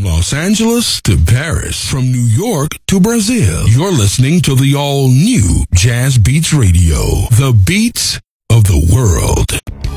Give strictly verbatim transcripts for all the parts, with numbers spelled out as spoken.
From Los Angeles to Paris, from New York to Brazil, you're listening to the all-new Jazz Beats Radio, the beats of the world.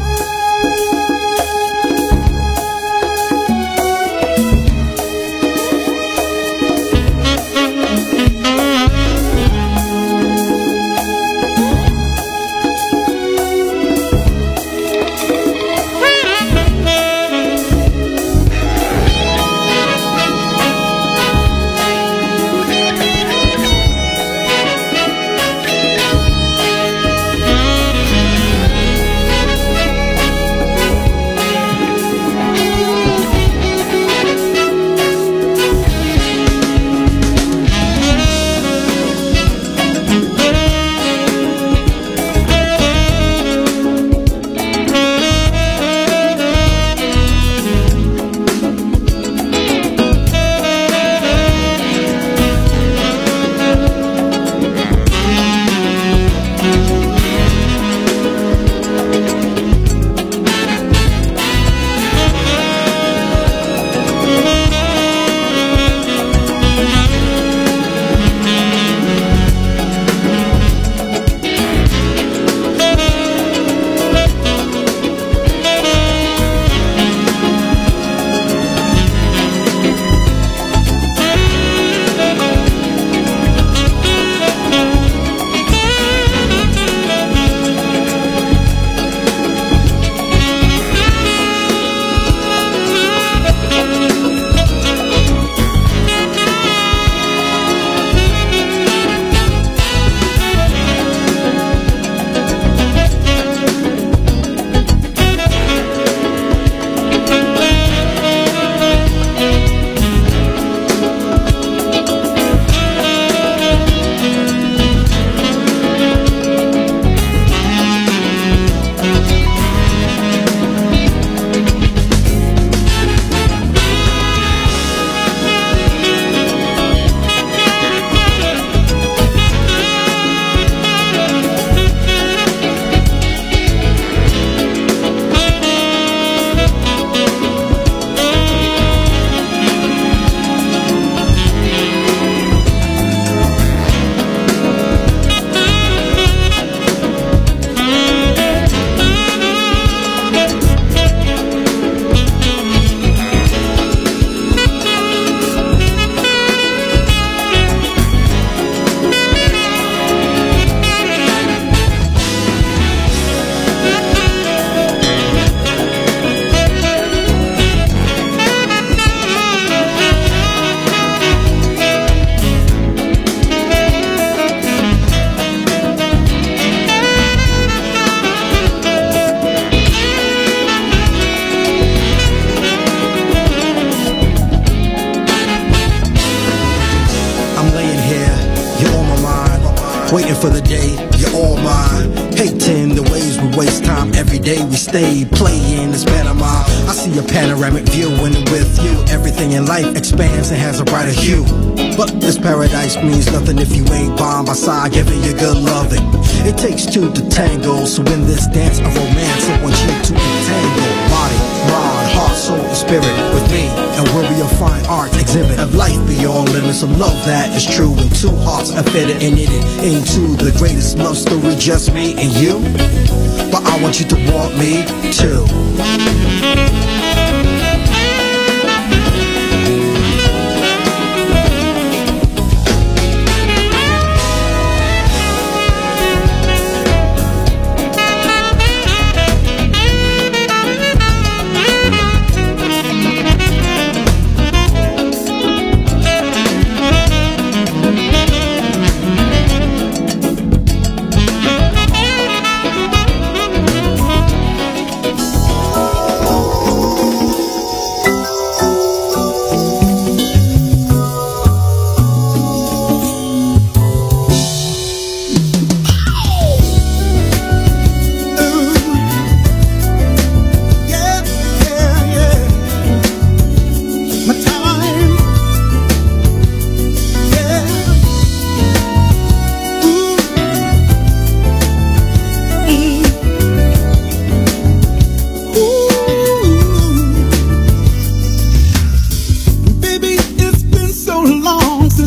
Waiting for the day, you're all mine. Hating the ways we waste time every day. We stay playing this pantomime. I see a panoramic view when I'm with you. Everything in life expands and has a brighter hue. But this paradise means nothing if you ain't by my side, giving you good loving. It takes two to tango, so in this dance of romance, I want you to entangle body, mind, heart, soul, and spirit with me. And where we will find art exhibit of life beyond limits of love that is true. And two hearts are fitted and knitted into the greatest love story, just me and you. But I want you to want me too.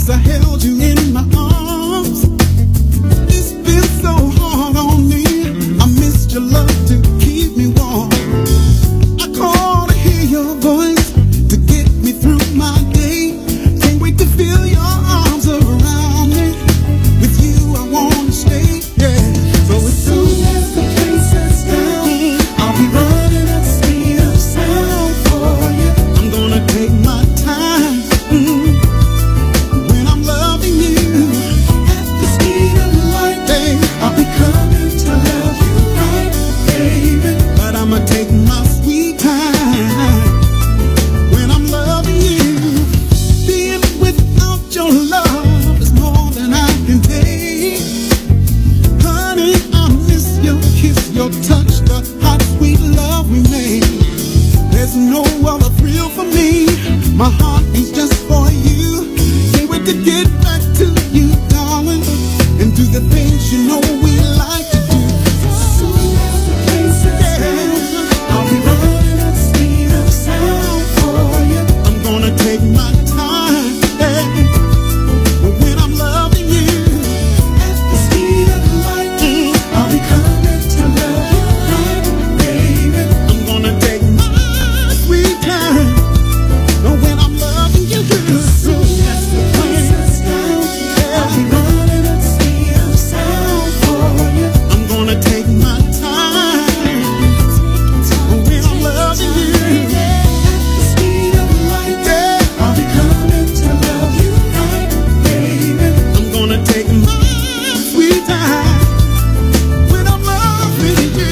since I held you in my arms. It's been so hard on me. I missed your love to keep me warm. I call to hear your voice to get me through my day. Can't wait to feel your arms around me. With you I wanna stay, yeah. So as soon as the place is down, I'll be running at the speed of sound for you. I'm gonna take my time, mm, when I'm loving you. At the speed of light, babe, I'll be coming to love you right, baby. But I'ma take my sweet time when I'm loving you. Being without your love is more than I can take. Honey, I miss your kiss, your touch, the hot, sweet love we made. There's no other thrill for me. My heart beats just for you. Can't wait to get back to you, darling, and do the things you know we like to do. As soon as the place is down, I'll be running at the speed of sound for you. I'm gonna take my time, yeah, when I'm loving you. At the speed of light, mm, I'll be coming to love you right, baby. I'm gonna take my sweet time when I'm loving you. As soon as the place is down, I'll be running at the speed of sound for you. I'm gonna take my time when I'm loving you. At the speed of light, yeah, I'll be coming to love you right, baby. I'm gonna take my sweet time when I'm loving you.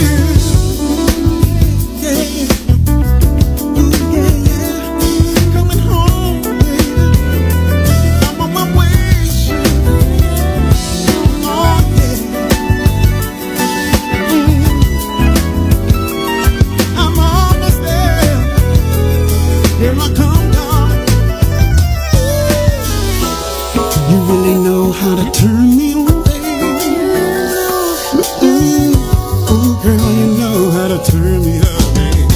Yeah, ooh, yeah, yeah. Coming home, baby. I'm on my way. Oh, yeah. Mm. I'm almost there. Here I come, darling. You really know how to turn me on, baby. Ooh, ooh, girl, you know how to turn me up, baby.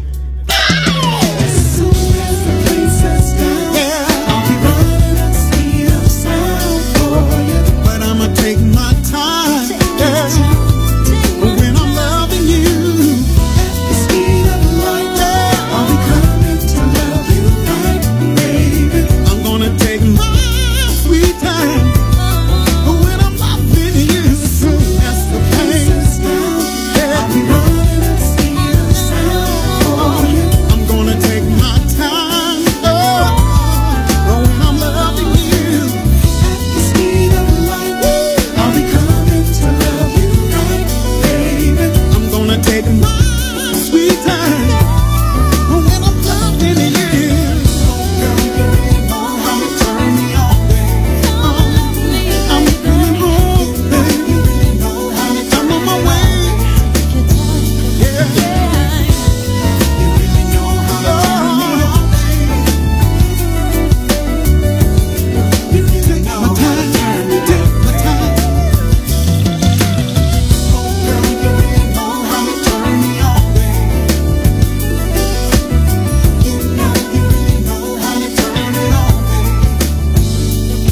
As soon as the place is down, yeah, I'll be running at the speed of sound for you. But I'ma take my time, yeah, when I'm loving you. At the speed of light, yeah, I'll be coming to love you right, baby. I'm gonna take my sweet time when I'm loving you. As soon as the place is down, yeah, I'll be running at the speed of sound for you. I'm gonna take my time, oh, when I'm loving you. At the speed of light, I'll be coming to love you right, baby. I'm gonna take my sweet time when I'm loving you. Girl, you really know how to turn me on, baby. I'm coming home, baby. I'm on my way. Yeah. You really know how to turn me on, baby. You really know how to turn me on, take my time. Oh, girl, you really know how to turn me on, baby. You know, you really know how to turn it on, baby.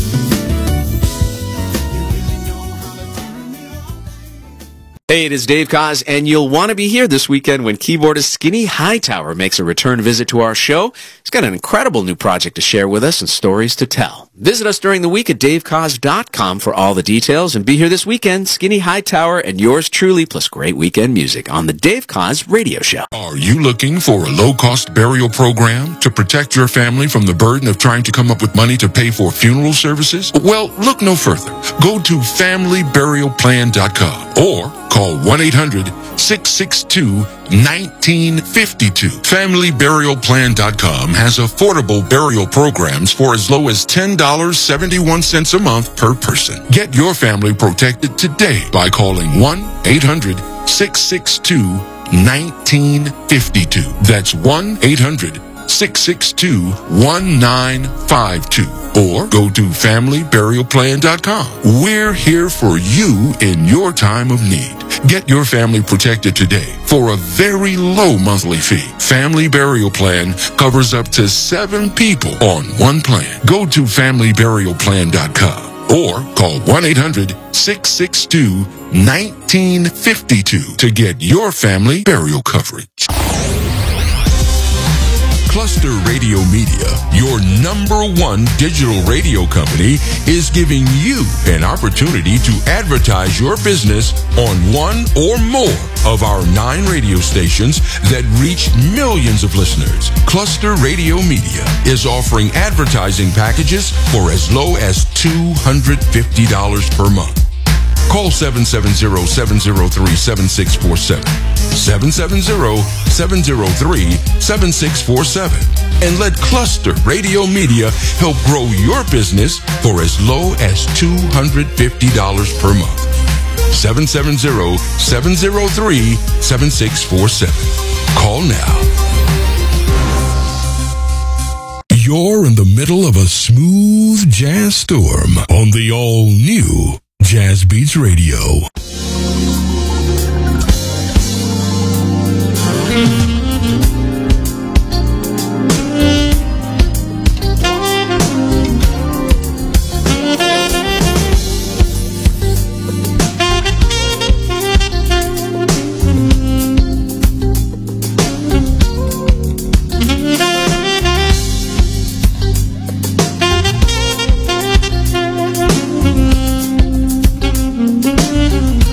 You really know how to turn me on. Hey, it is Dave Koz, and you'll want to be here this weekend when keyboardist Skinny Hightower makes a return visit to our show. He's got an incredible new project to share with us and stories to tell. Visit us during the week at dave koz dot com for all the details, and be here this weekend. Skinny Hightower and yours truly, plus great weekend music on the Dave Koz Radio Show. Are you looking for a low-cost burial program to protect your family from the burden of trying to come up with money to pay for funeral services? Well, look no further. Go to family burial plan dot com or call one eight hundred six six two one nine five two. family burial plan dot com has affordable burial programs for as low as ten dollars and seventy-one cents a month per person. Get your family protected today by calling one eight hundred six six two one nine five two. That's one eight hundred six six two, one nine five two. Or go to family burial plan dot com. We're here for you in your time of need. Get your family protected today for a very low monthly fee. Family Burial Plan covers up to seven people on one plan. Go to family burial plan dot com or call one eight hundred, six six two, one nine five two to get your family burial coverage. Cluster Radio Media, your number one digital radio company, is giving you an opportunity to advertise your business on one or more of our nine radio stations that reach millions of listeners. Cluster Radio Media is offering advertising packages for as low as two hundred fifty dollars per month. Call seven seven zero, seven zero three, seven six four seven, seven seven zero, seven zero three, seven six four seven, and let Cluster Radio Media help grow your business for as low as two hundred fifty dollars per month. seven seven zero, seven zero three, seven six four seven. Call now. You're in the middle of a smooth jazz storm on the all-new Jazz Beats Radio. Mm-hmm.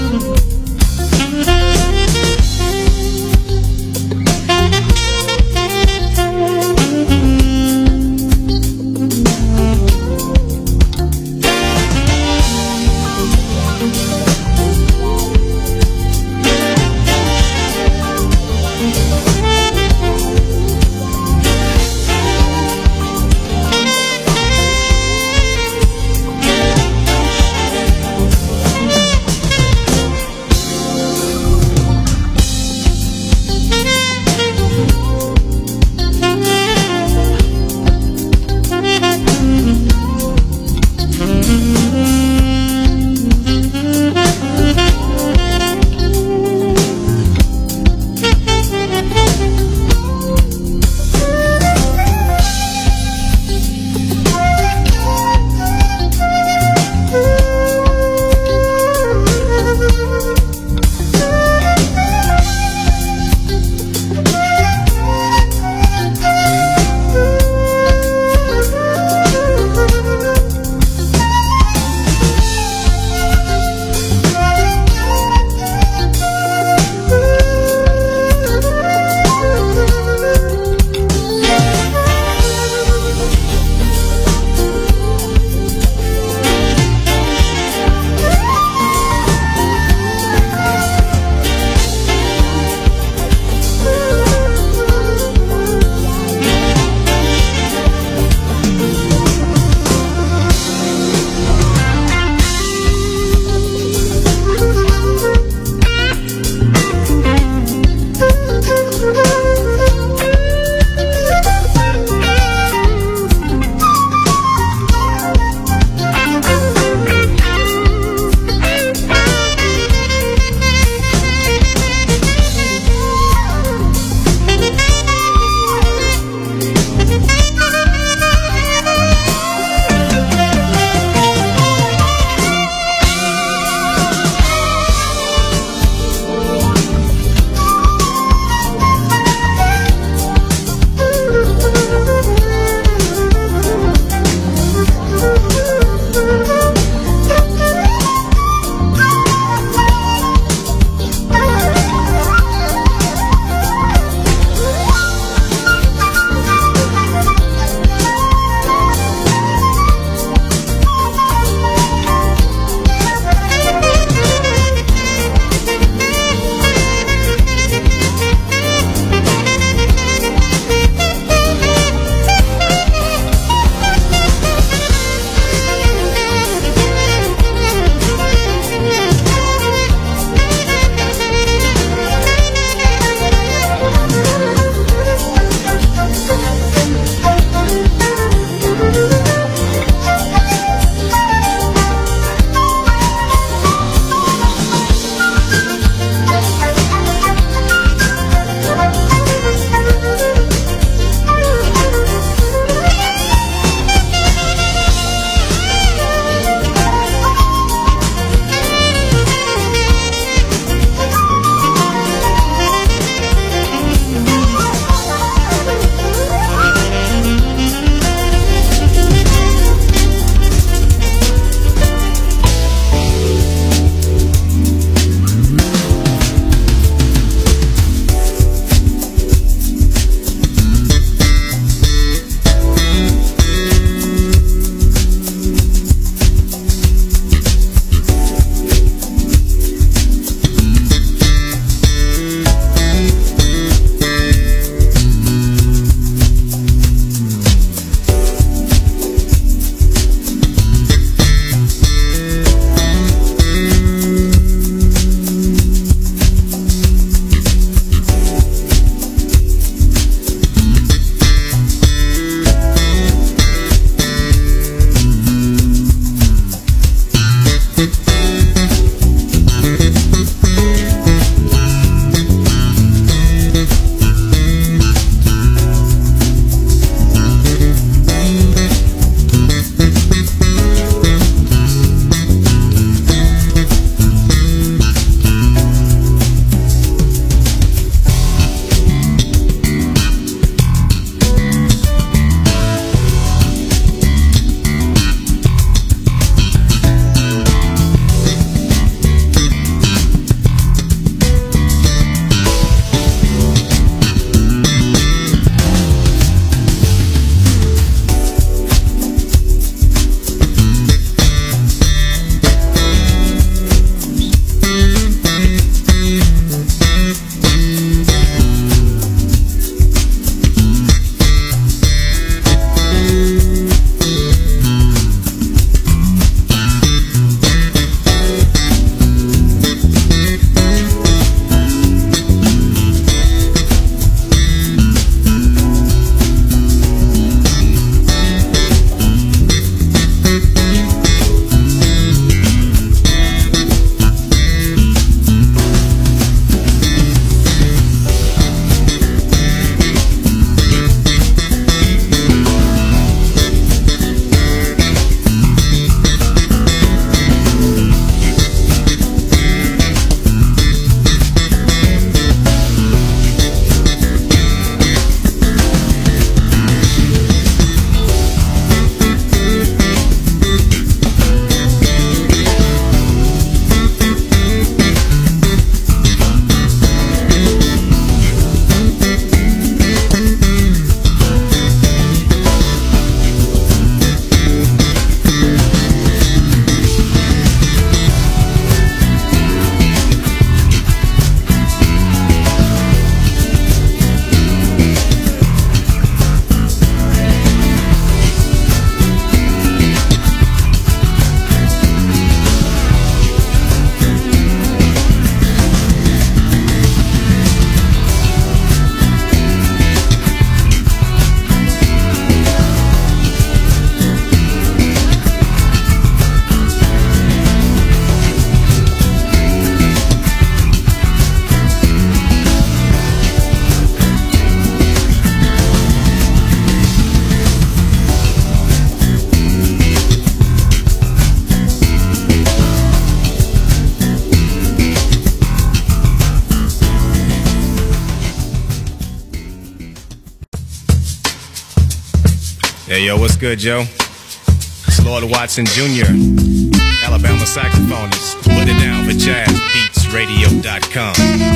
Hey, yo, what's good, Joe? It's Lord Watson Junior, Alabama saxophonist. Put it down for jazz beats radio dot com.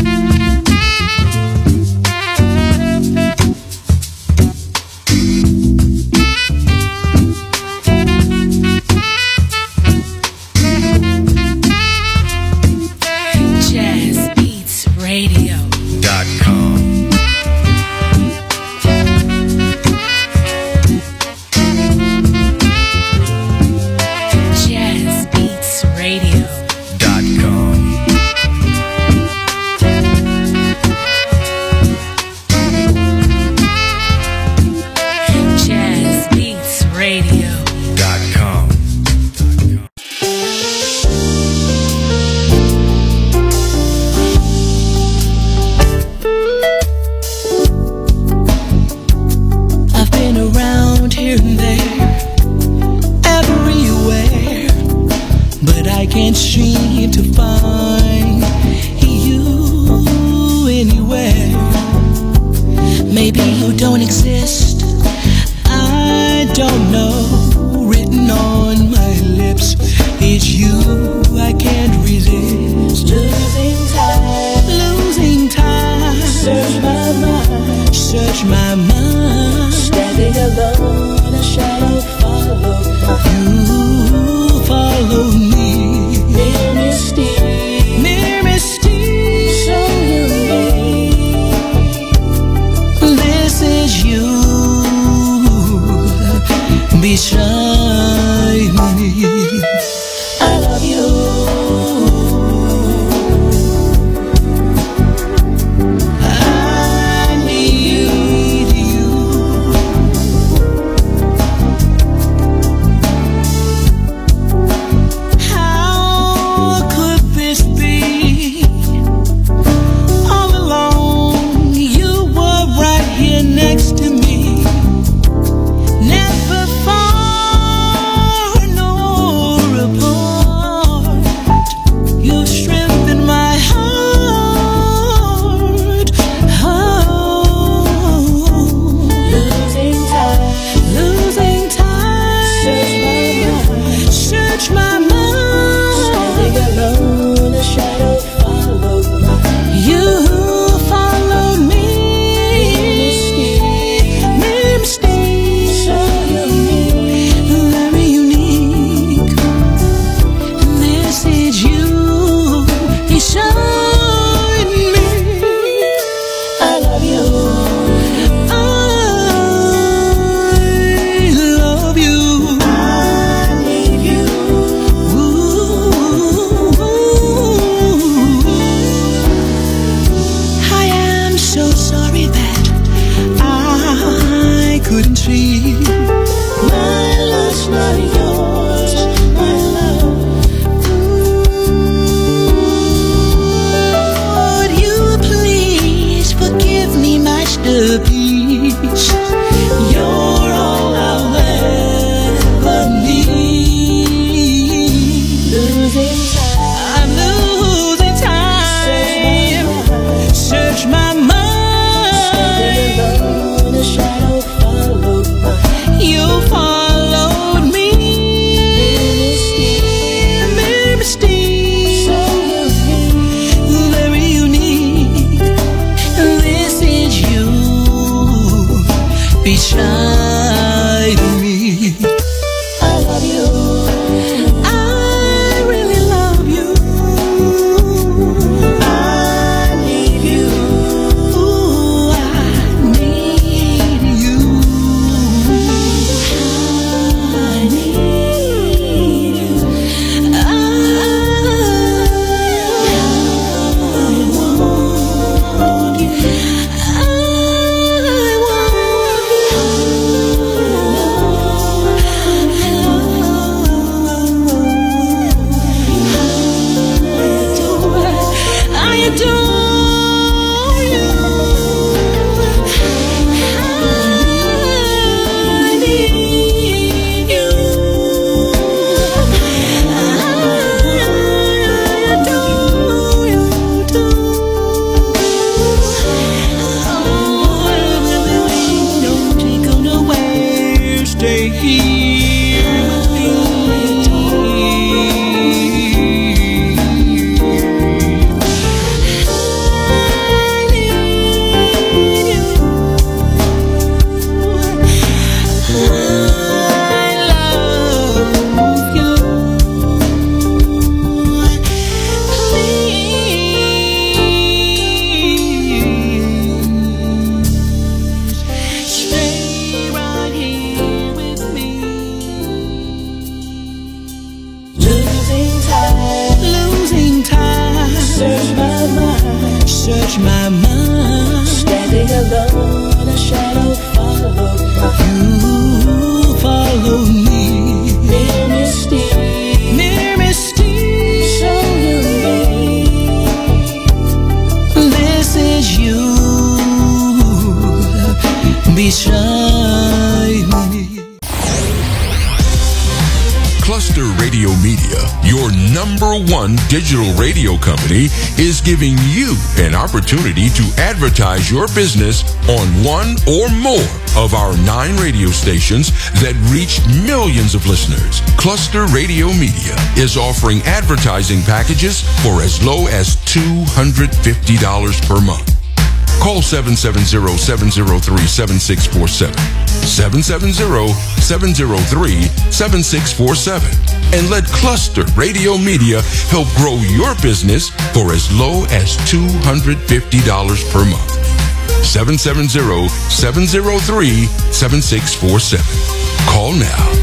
Jazz Beats Radio dot com. Jazz Beats Radio Dot com. Jazz Beats Radio Dot com. I've been around here and there, everywhere, but I can't seem to find you anywhere. Maybe you don't exist, I don't know. Written on my lips, it's you I can't resist. Losing time, losing time. Search my mind, search my mind. Standing alone, a shadow follow. You follow me. Mere mystique, mere mystique. So unique. This is you beside me. I love you. I need you. How could this be? All along, you were right here next to me. Never far nor apart. You strengthened my heart. Oh, losing time, losing time. Search my mind, search my mind. Standing alone, a shadow followed mine. You followed me. Mere mystique, so unique, very unique. This is you beside me. I love you. I love you. I need you. Ooh. I am so sorry that I couldn't see. My love's not yours, my love. Would you please forgive me, masterpiece? You're all I'll ever need. Losing time, I'm losing time. Search my mind. Standing alone, a shadow followed mine. You followed me. Mere mystique, so unique, very unique. This is you beside me. I love you. I really love you. I need you. Ooh, I need you. I need you. I want you. I want you. stay here with search my mind. Standing alone, a shadow follow you, follow me. Mere mystique, mere mystique. So you may. This is you beside me. Cluster Radio Media, your number one digital radio company, is giving you an opportunity to advertise your business on one or more of our nine radio stations that reach millions of listeners. Cluster Radio Media is offering advertising packages for as low as two hundred fifty dollars per month. Call seven seven zero, seven zero three, seven six four seven, seven seven zero, seven zero three, seven six four seven, and let Cluster Radio Media help grow your business for as low as two hundred fifty dollars per month. seven seven zero, seven zero three, seven six four seven. Call now.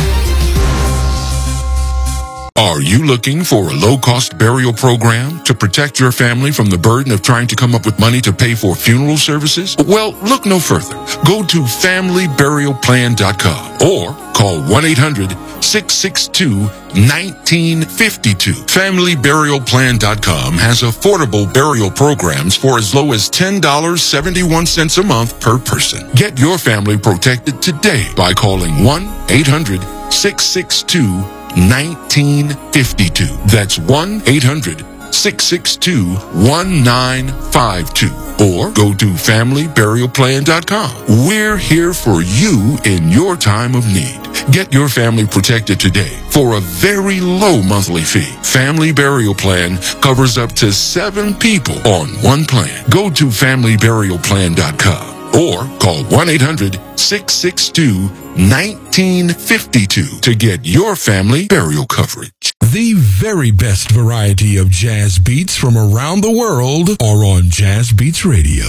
Are you looking for a low-cost burial program to protect your family from the burden of trying to come up with money to pay for funeral services? Well, look no further. Go to family burial plan dot com or call one eight hundred, six six two, one nine five two. family burial plan dot com has affordable burial programs for as low as ten dollars and seventy-one cents a month per person. Get your family protected today by calling one eight hundred, six six two, one nine five two. That's one eight hundred, six six two, one nine five two. Or go to family burial plan dot com. We're here for you in your time of need. Get your family protected today for a very low monthly fee. Family Burial Plan covers up to seven people on one plan. Go to family burial plan dot com. Or call one eight hundred, six six two, one nine five two to get your family burial coverage. The very best variety of jazz beats from around the world are on Jazz Beats Radio.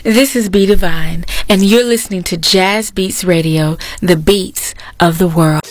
This is B Divine, and you're listening to Jazz Beats Radio, the beats of the world.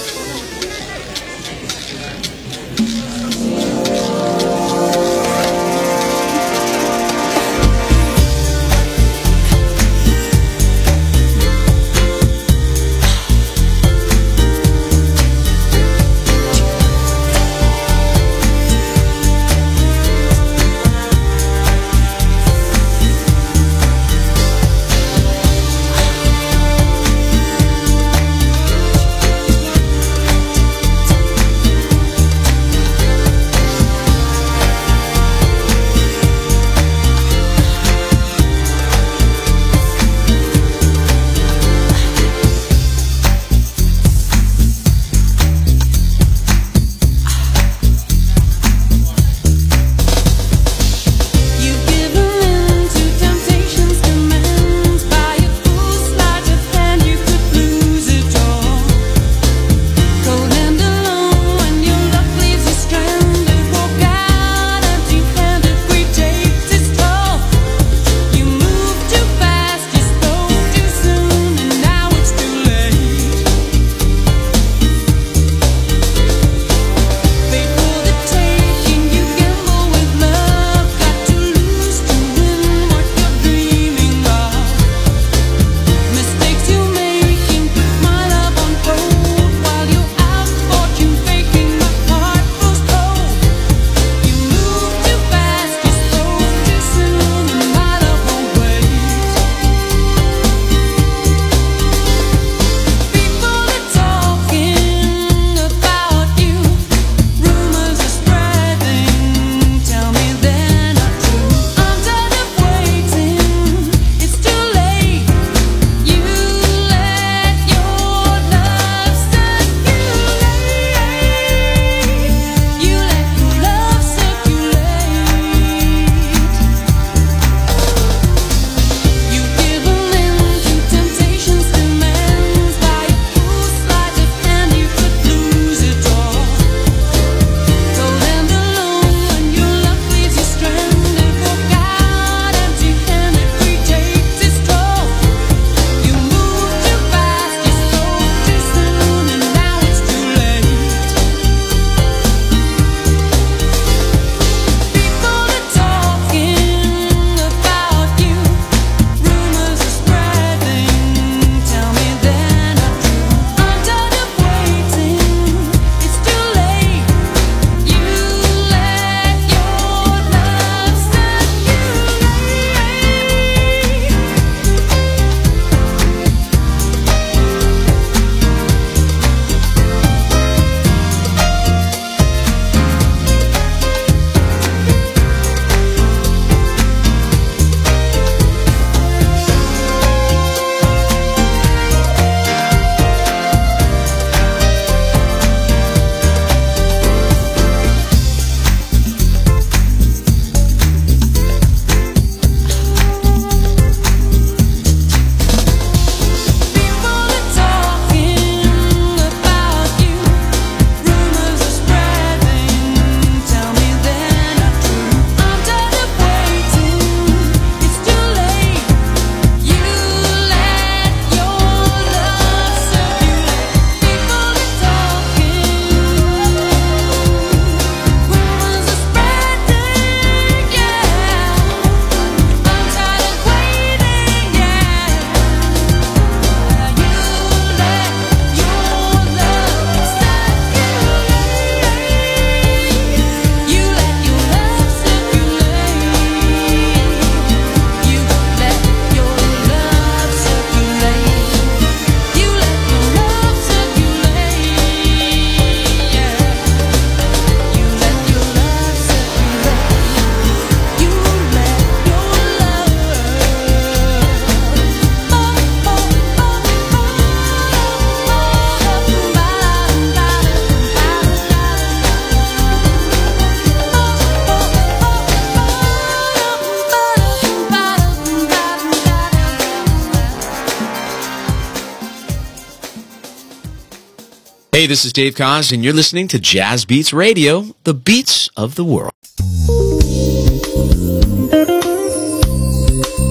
Hey, this is Dave Koz, and you're listening to Jazz Beats Radio, the beats of the world.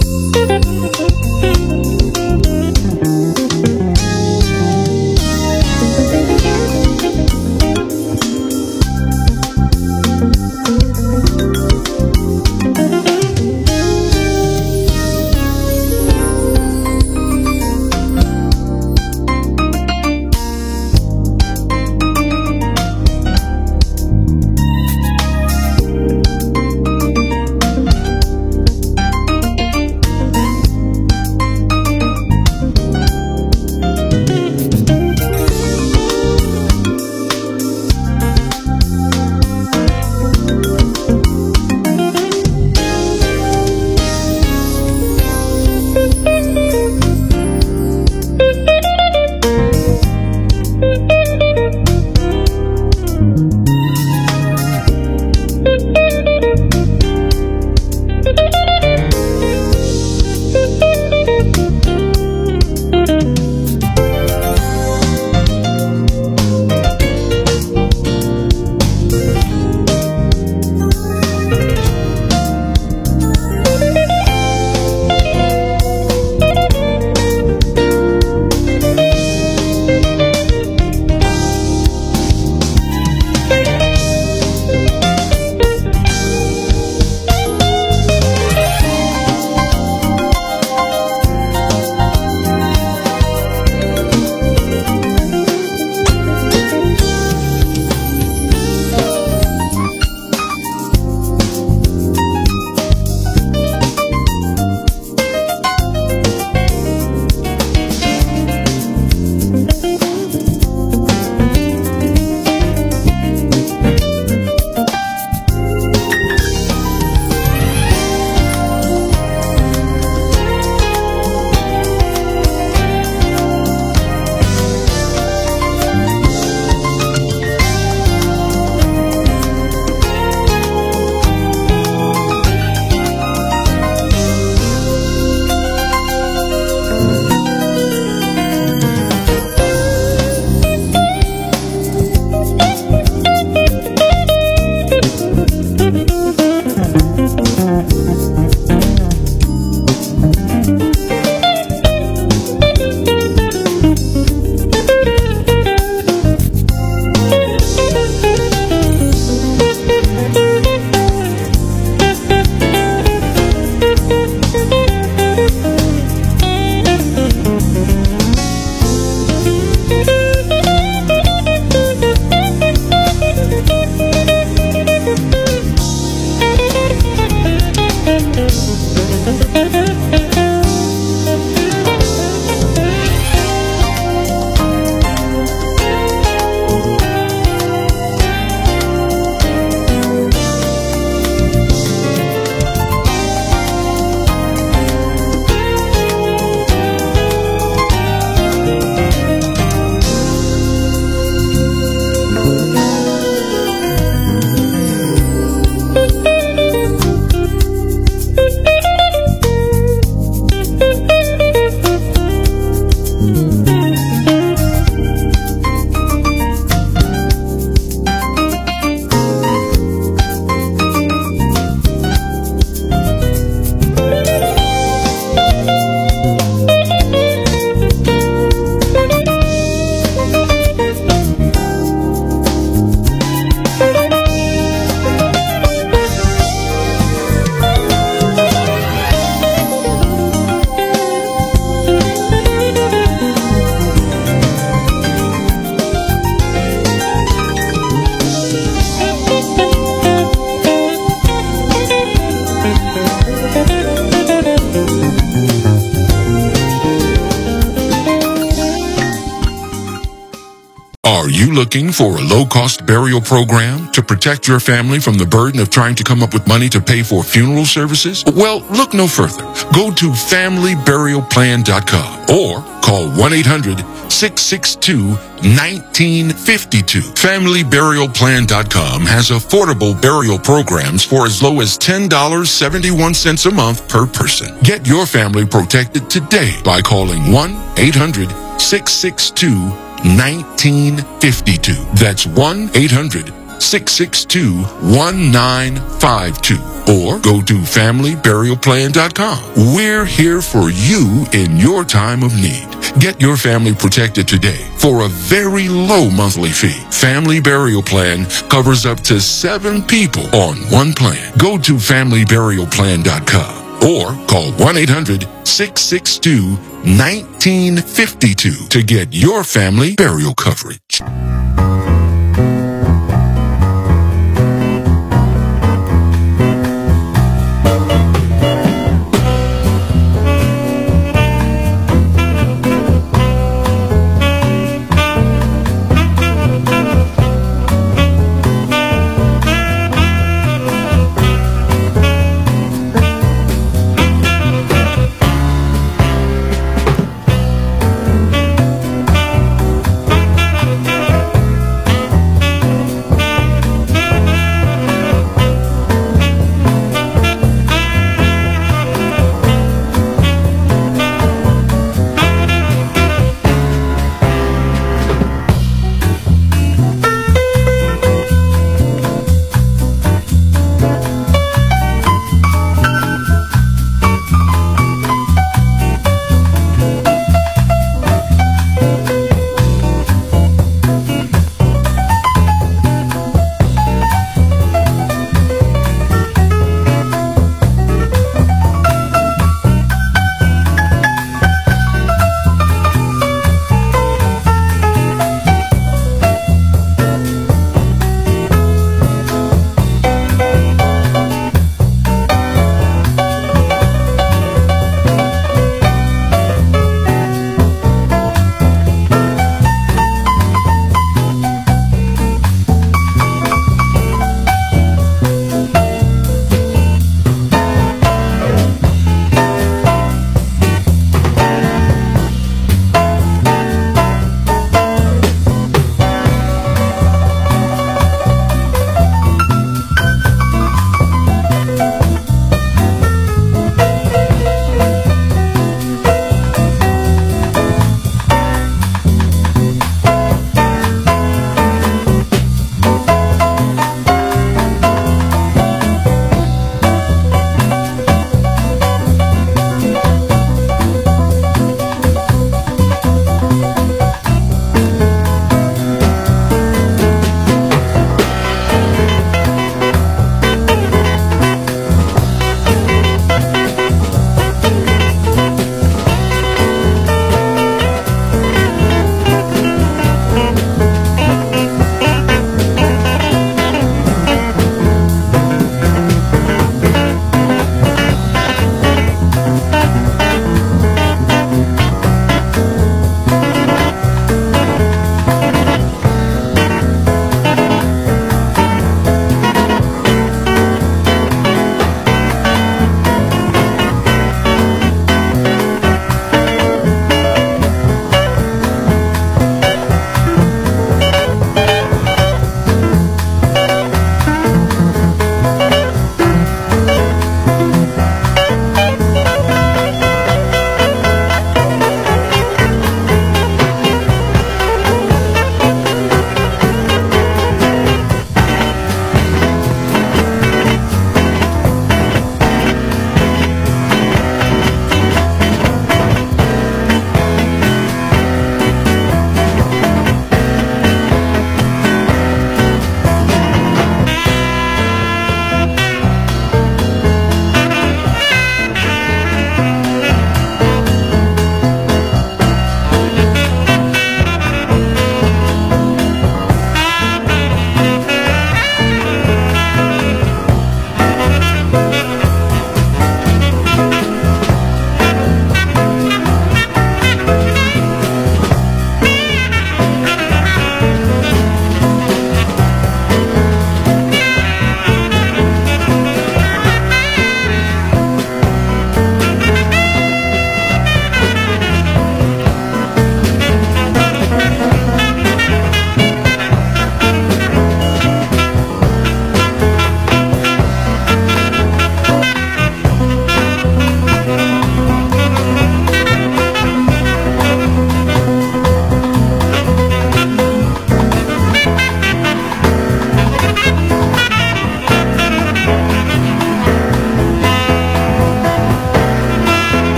Are you looking for a low-cost burial program to protect your family from the burden of trying to come up with money to pay for funeral services? Well, look no further. Go to family burial plan dot com or call one eight hundred six six two nineteen fifty-two. family burial plan dot com has affordable burial programs for as low as ten dollars and seventy-one cents a month per person. Get your family protected today by calling one eight hundred six six two nineteen fifty-two. That's one eight hundred six six two, one nine five two or go to family burial plan dot com. We're here for you in your time of need. Get your family protected today for a very low monthly fee. Family Burial Plan covers up to seven people on one plan. Go to family burial plan dot com or call one eight hundred, six six two, one nine five two to get your family burial coverage.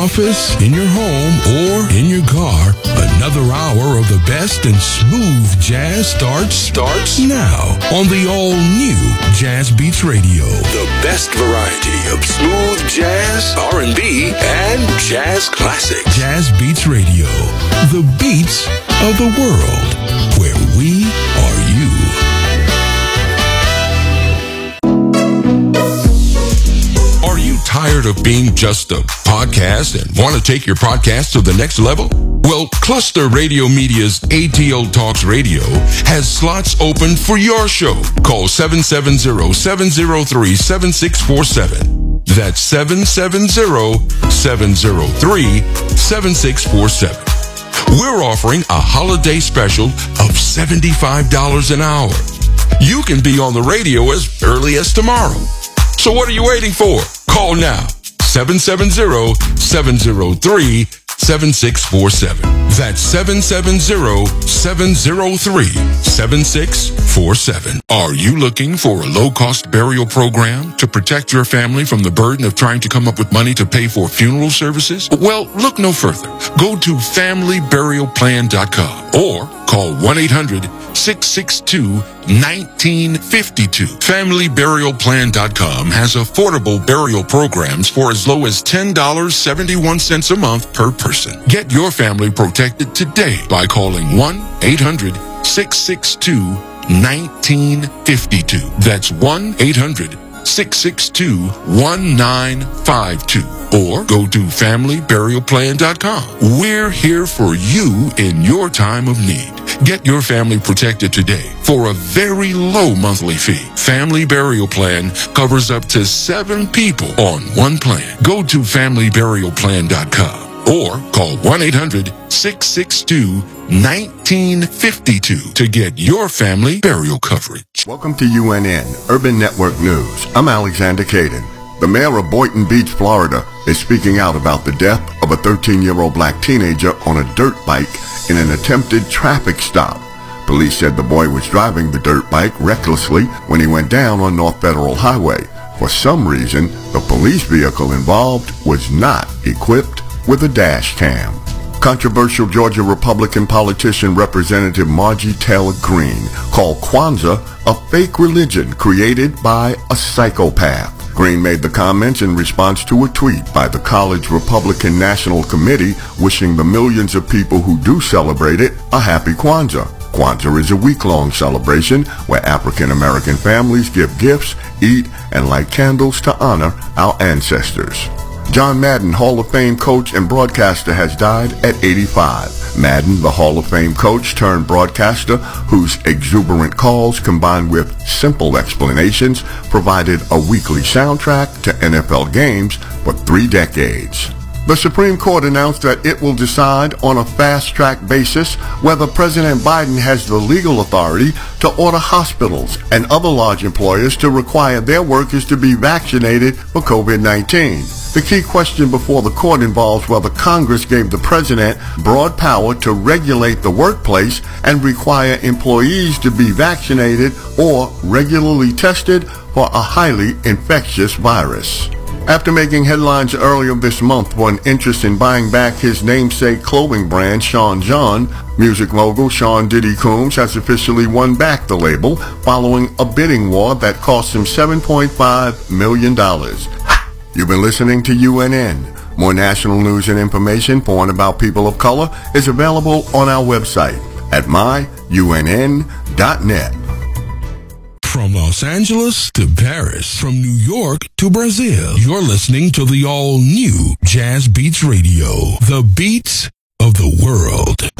office, in your home, or in your car, another hour of the best in smooth jazz starts starts now on the all-new Jazz Beats Radio. The best variety of smooth jazz, R and B, and jazz classics. Jazz Beats Radio, the beats of the world, where we are you. Are you tired of being just a podcast and want to take your podcast to the next level? Well, Cluster Radio Media's A T L Talks Radio has slots open for your show. Call seven seven zero, seven zero three, seven six four seven. That's seven seven zero, seven zero three, seven six four seven. We're offering a holiday special of seventy-five dollars an hour. You can be on the radio as early as tomorrow. So what are you waiting for? Call now. seven seven zero, seven zero three, seven six four seven. That's seven seven zero, seven zero three, seven six four seven. Are you looking for a low-cost burial program to protect your family from the burden of trying to come up with money to pay for funeral services? Well, look no further. Go to family burial plan dot com or call one eight hundred, six six two, one nine five two. family burial plan dot com has affordable burial programs for as low as ten dollars and seventy-one cents a month per person. Get your family protected today by calling one eight hundred, six six two, one nine five two. That's one eight hundred, six six two, one nine five two. Or go to family burial plan dot com. We're here for you in your time of need. Get your family protected today for a very low monthly fee. Family Burial Plan covers up to seven people on one plan. Go to family burial plan dot com or call one eight hundred, six six two, one nine five two to get your family burial coverage. Welcome to U N N, Urban Network News. I'm Alexander Caden. The mayor of Boynton Beach, Florida, is speaking out about the death of a thirteen-year-old black teenager on a dirt bike in an attempted traffic stop. Police said the boy was driving the dirt bike recklessly when he went down on North Federal Highway. For some reason, the police vehicle involved was not equipped with a dash cam. Controversial Georgia Republican politician Representative Margie Taylor Greene called Kwanzaa a fake religion created by a psychopath. Greene made the comments in response to a tweet by the College Republican National Committee wishing the millions of people who do celebrate it a happy Kwanzaa. Kwanzaa is a week-long celebration where African-American families give gifts, eat, and light candles to honor our ancestors. John Madden, Hall of Fame coach and broadcaster, has died at eighty-five. Madden, the Hall of Fame coach turned broadcaster, whose exuberant calls combined with simple explanations provided a weekly soundtrack to N F L games for three decades. The Supreme Court announced that it will decide on a fast-track basis whether President Biden has the legal authority to order hospitals and other large employers to require their workers to be vaccinated for COVID nineteen. The key question before the court involves whether Congress gave the president broad power to regulate the workplace and require employees to be vaccinated or regularly tested for a highly infectious virus. After making headlines earlier this month for an interest in buying back his namesake clothing brand, Sean John, music mogul Sean Diddy Combs has officially won back the label following a bidding war that cost him seven point five million dollars. You've been listening to U N N. More national news and information for and about people of color is available on our website at my U N N dot net. From Los Angeles to Paris, from New York to Brazil, you're listening to the all-new Jazz Beats Radio, the beats of the world.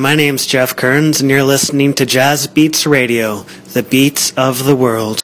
my name's Jeff Kearns, and you're listening to Jazz Beats Radio, the beats of the world.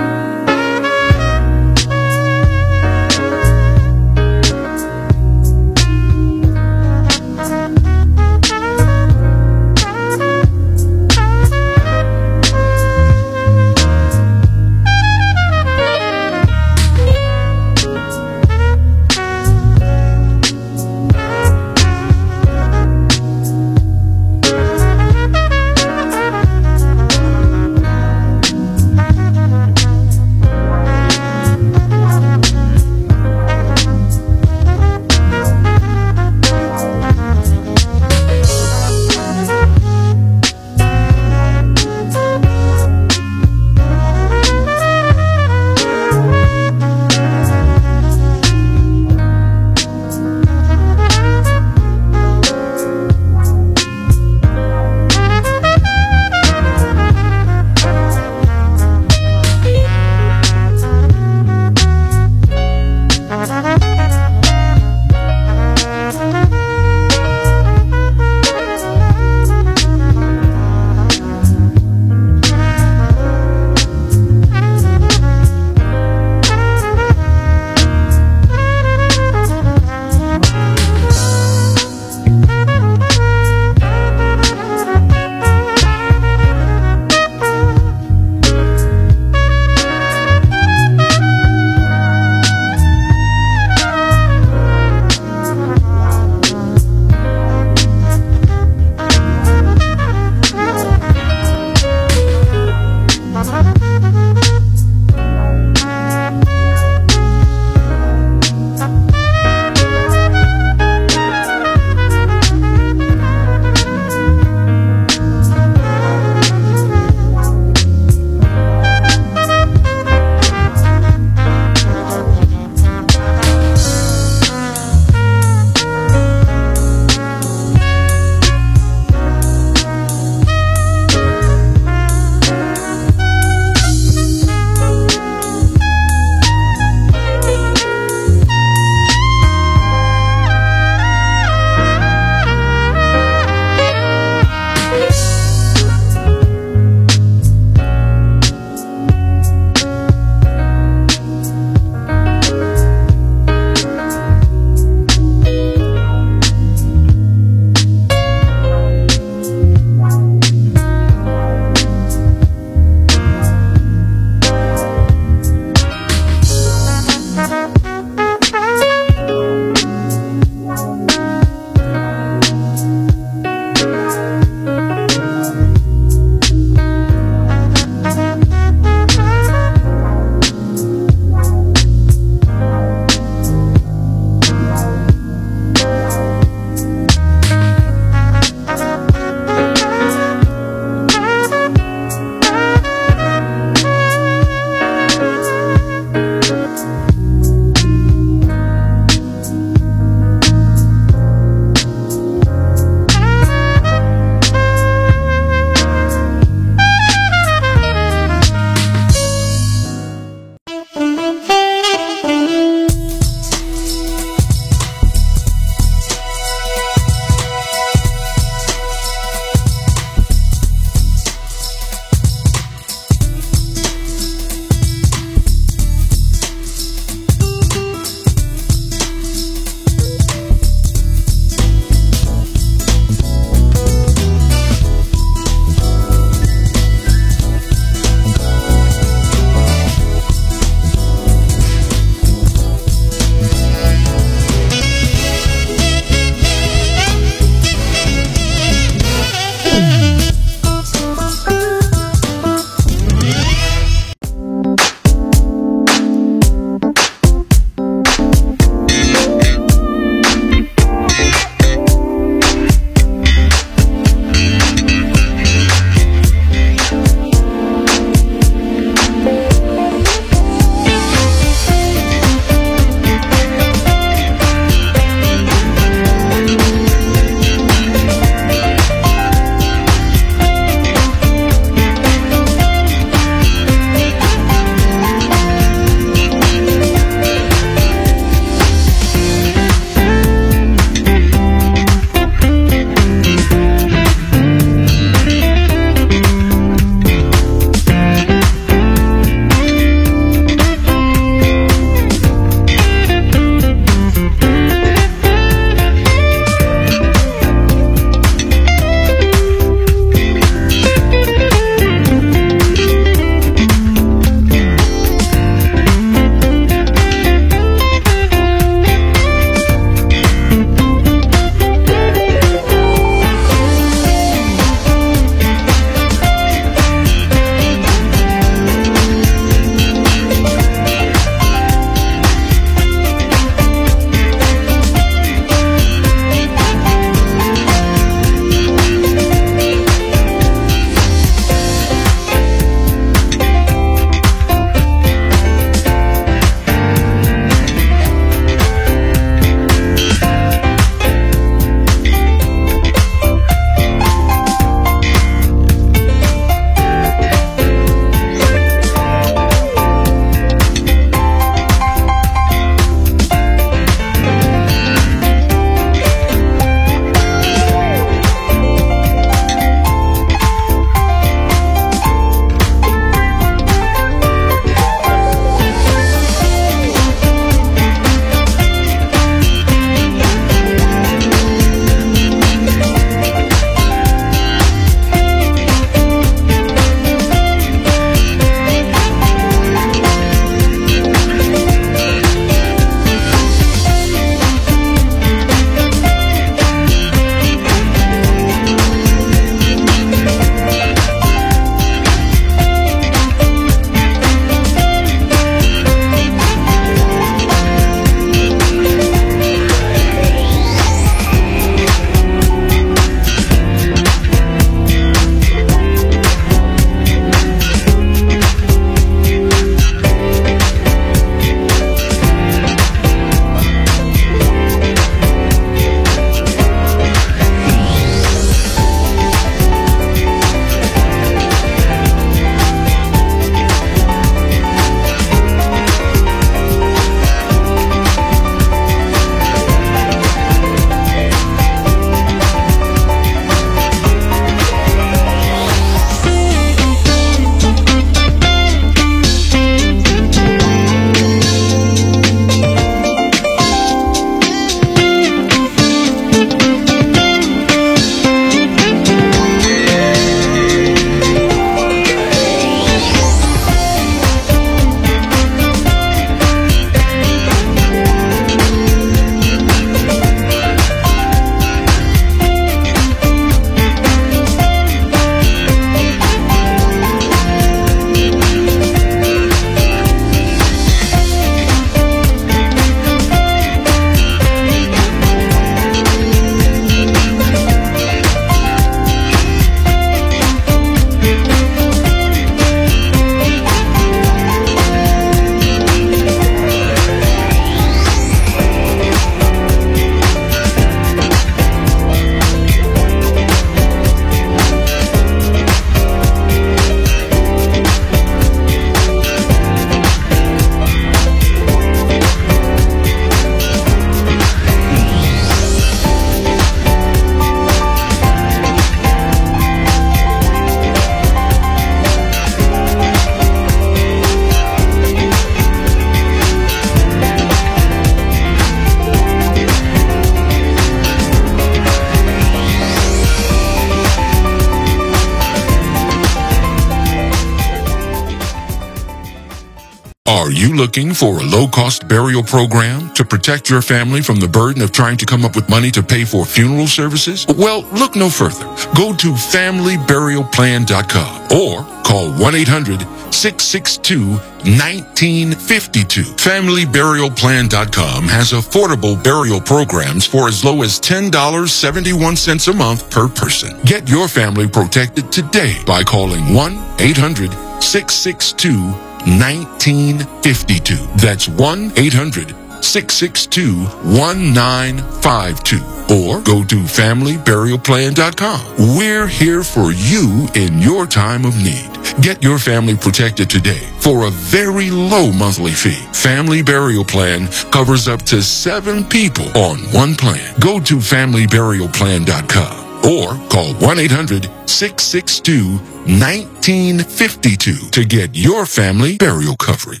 Are you looking for a low-cost burial program to protect your family from the burden of trying to come up with money to pay for funeral services? Well, look no further. Go to family burial plan dot com or call one eight hundred six six two one nine five two. family burial plan dot com has affordable burial programs for as low as ten dollars and seventy-one cents a month per person. Get your family protected today by calling one eight hundred six six two one nine five two. That's one eight hundred six six two one nine five two. Or go to family burial plan dot com. We're here for you in your time of need. Get your family protected today for a very low monthly fee. Family Burial Plan covers up to seven people on one plan. Go to family burial plan dot com or call one eight hundred six six two one nine five two to get your family burial coverage.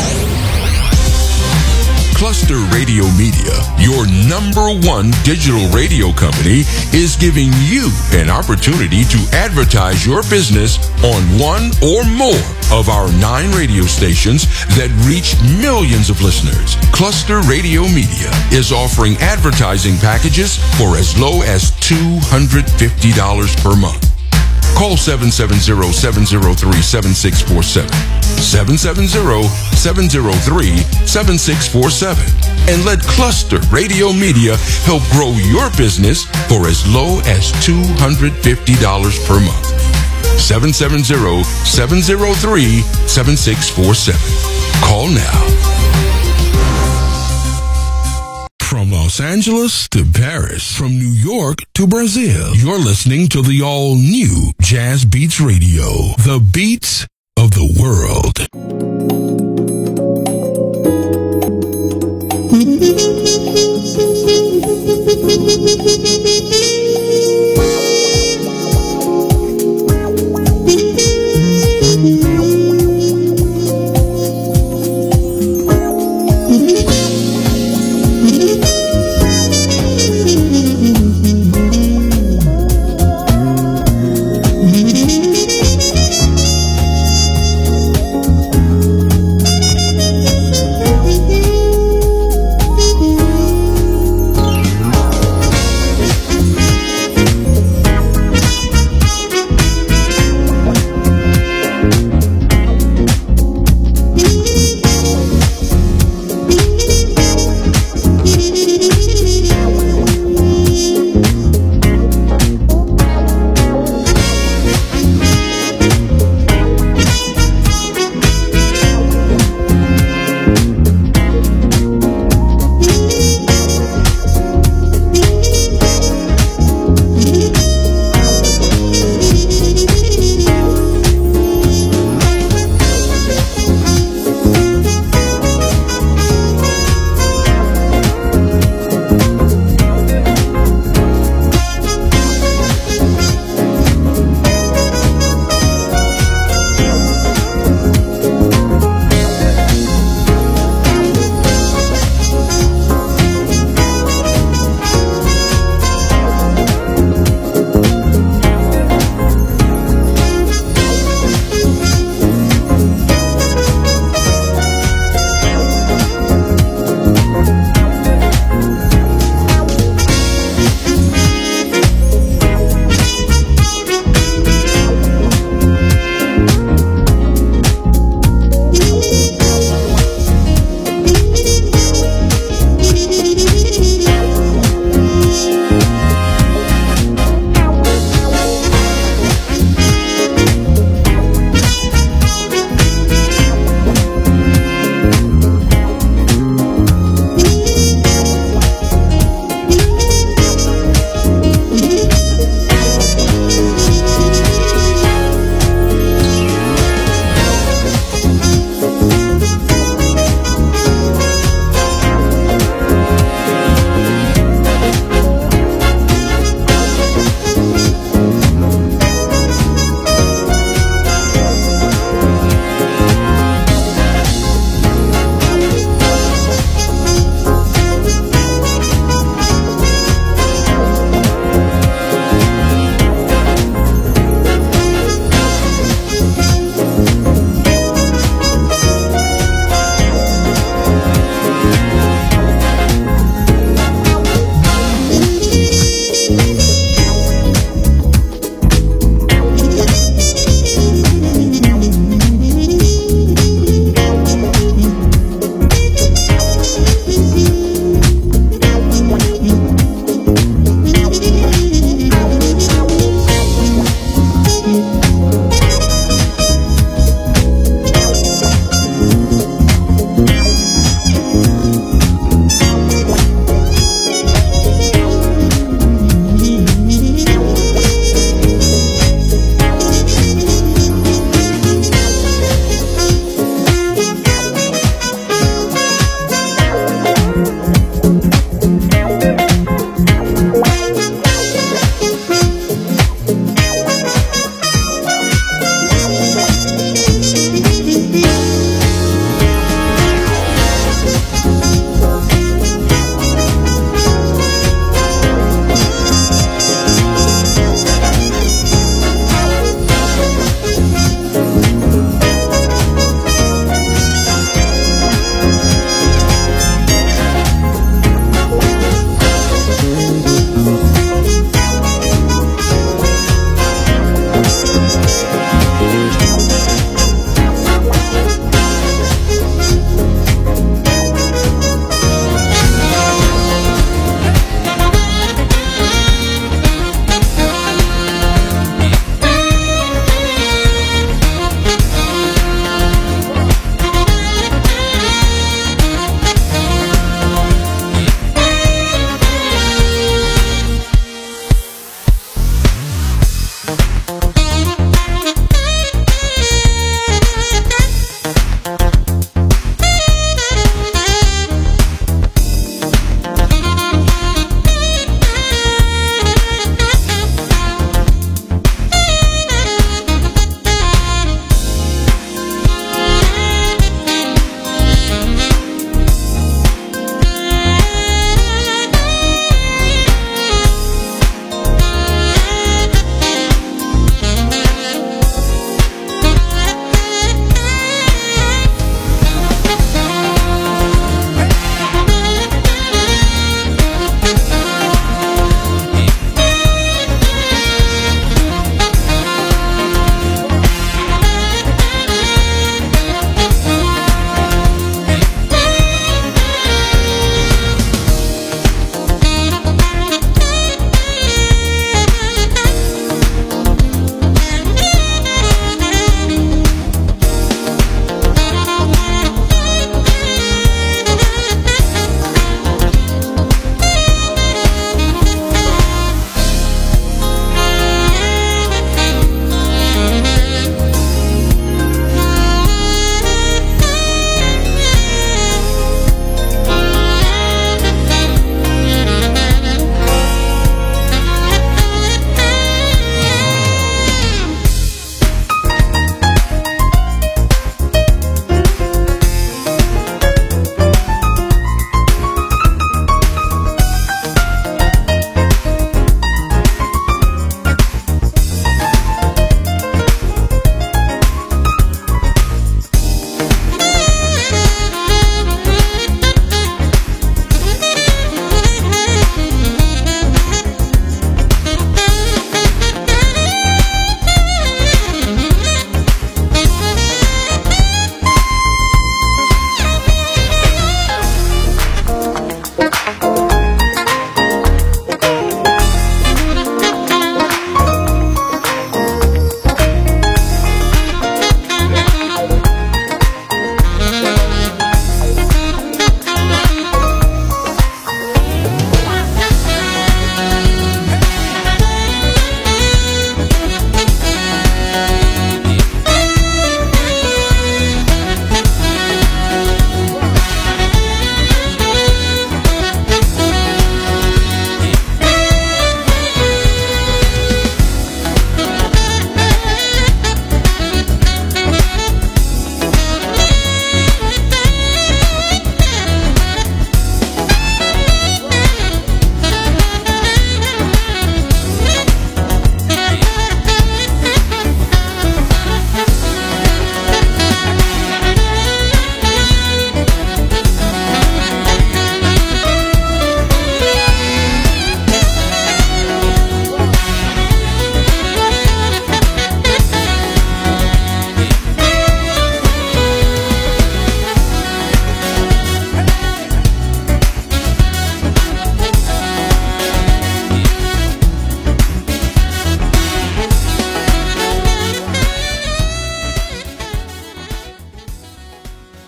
Cluster Radio Media, your number one digital radio company, is giving you an opportunity to advertise your business on one or more of our nine radio stations that reach millions of listeners. Cluster Radio Media is offering advertising packages for as low as two hundred fifty dollars per month. Call seven seven zero, seven zero three, seven six four seven, seven seven zero, seven zero three, seven six four seven, and let Cluster Radio Media help grow your business for as low as two hundred fifty dollars per month. seven seven zero, seven zero three, seven six four seven. Call now. From Los Angeles to Paris, from New York to Brazil, you're listening to the all-new Jazz Beats Radio, the beats of the world.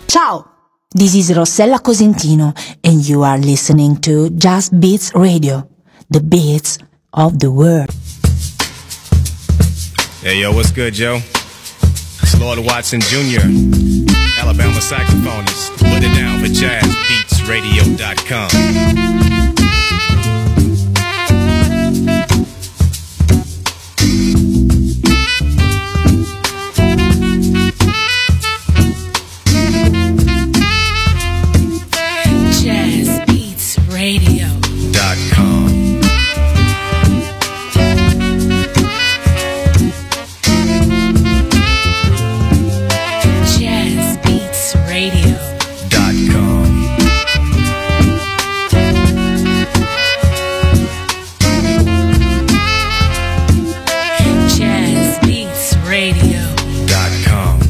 Ciao, this is Rossella Cosentino and you are listening to Jazz Beats Radio, the beats of the world. Hey yo, what's good, Joe? It's Lord Watson Junior, Alabama saxophonist. Put it down for jazz beats radio dot com. Jazz Beats Radio dot com. Jazz Beats Radio dot com. Jazz Beats Radio Dot com.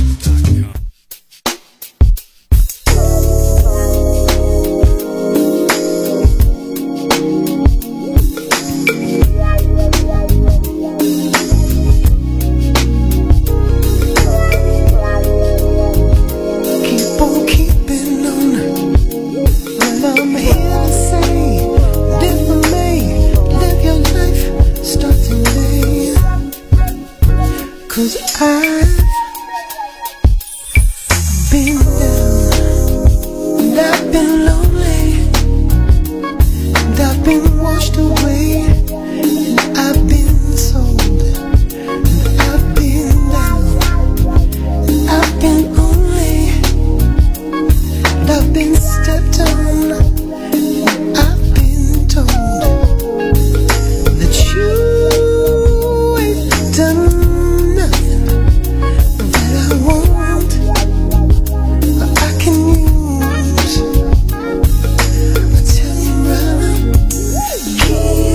Keep on keeping on. Well, I'm here to say, differently, live your life, start today. 'Cause I've been down, and I've been lonely, and I've been washed away, and I've been sold, and I've been down, and I've been lonely, and I've been stepped on, and I've been told that you ain't done nothing that I want, or I can use. I tell you, brother, keep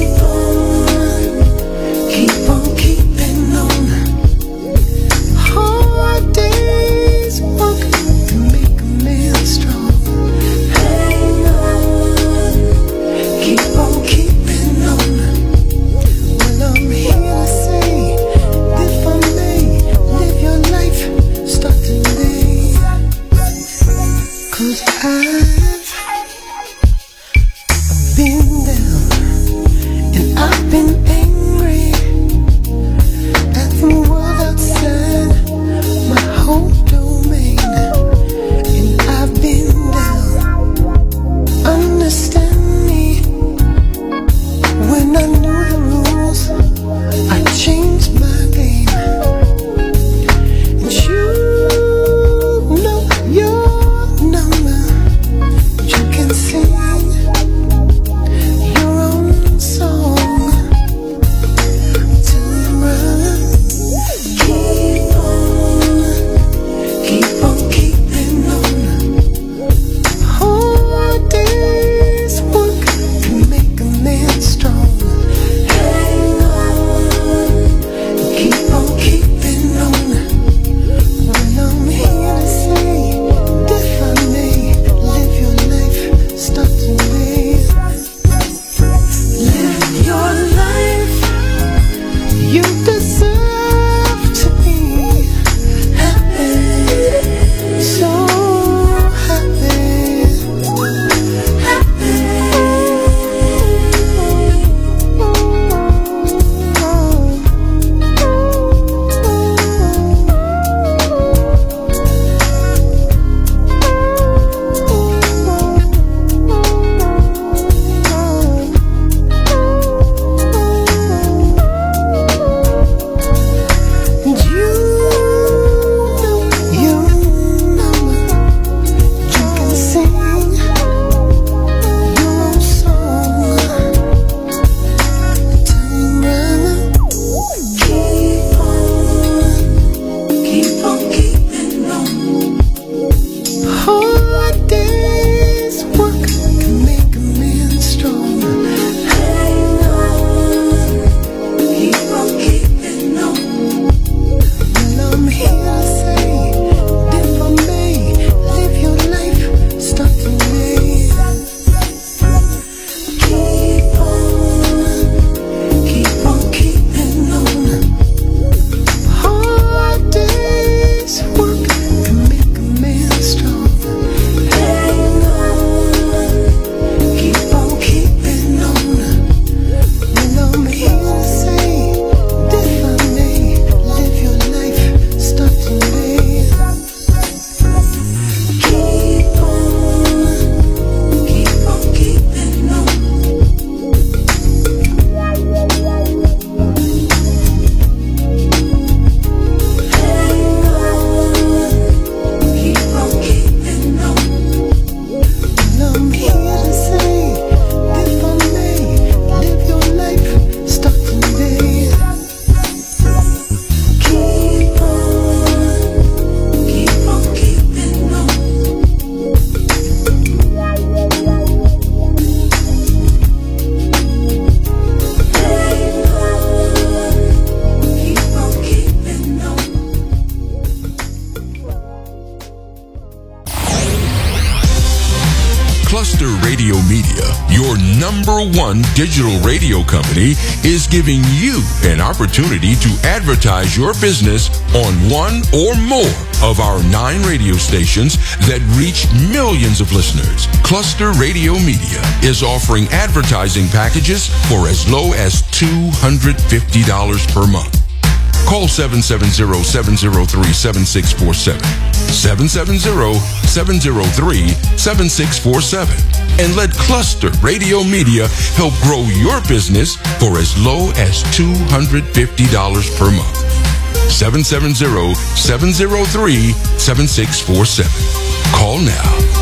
Cluster Radio Media, your number one digital radio company, is giving you an opportunity to advertise your business on one or more of our nine radio stations that reach millions of listeners. Cluster Radio Media is offering advertising packages for as low as two hundred fifty dollars per month. Call seven seven zero, seven zero three, seven six four seven, seven seven zero, seven zero three, seven six four seven, and let Cluster Radio Media help grow your business for as low as two hundred fifty dollars per month. seven seven zero, seven zero three, seven six four seven. Call now.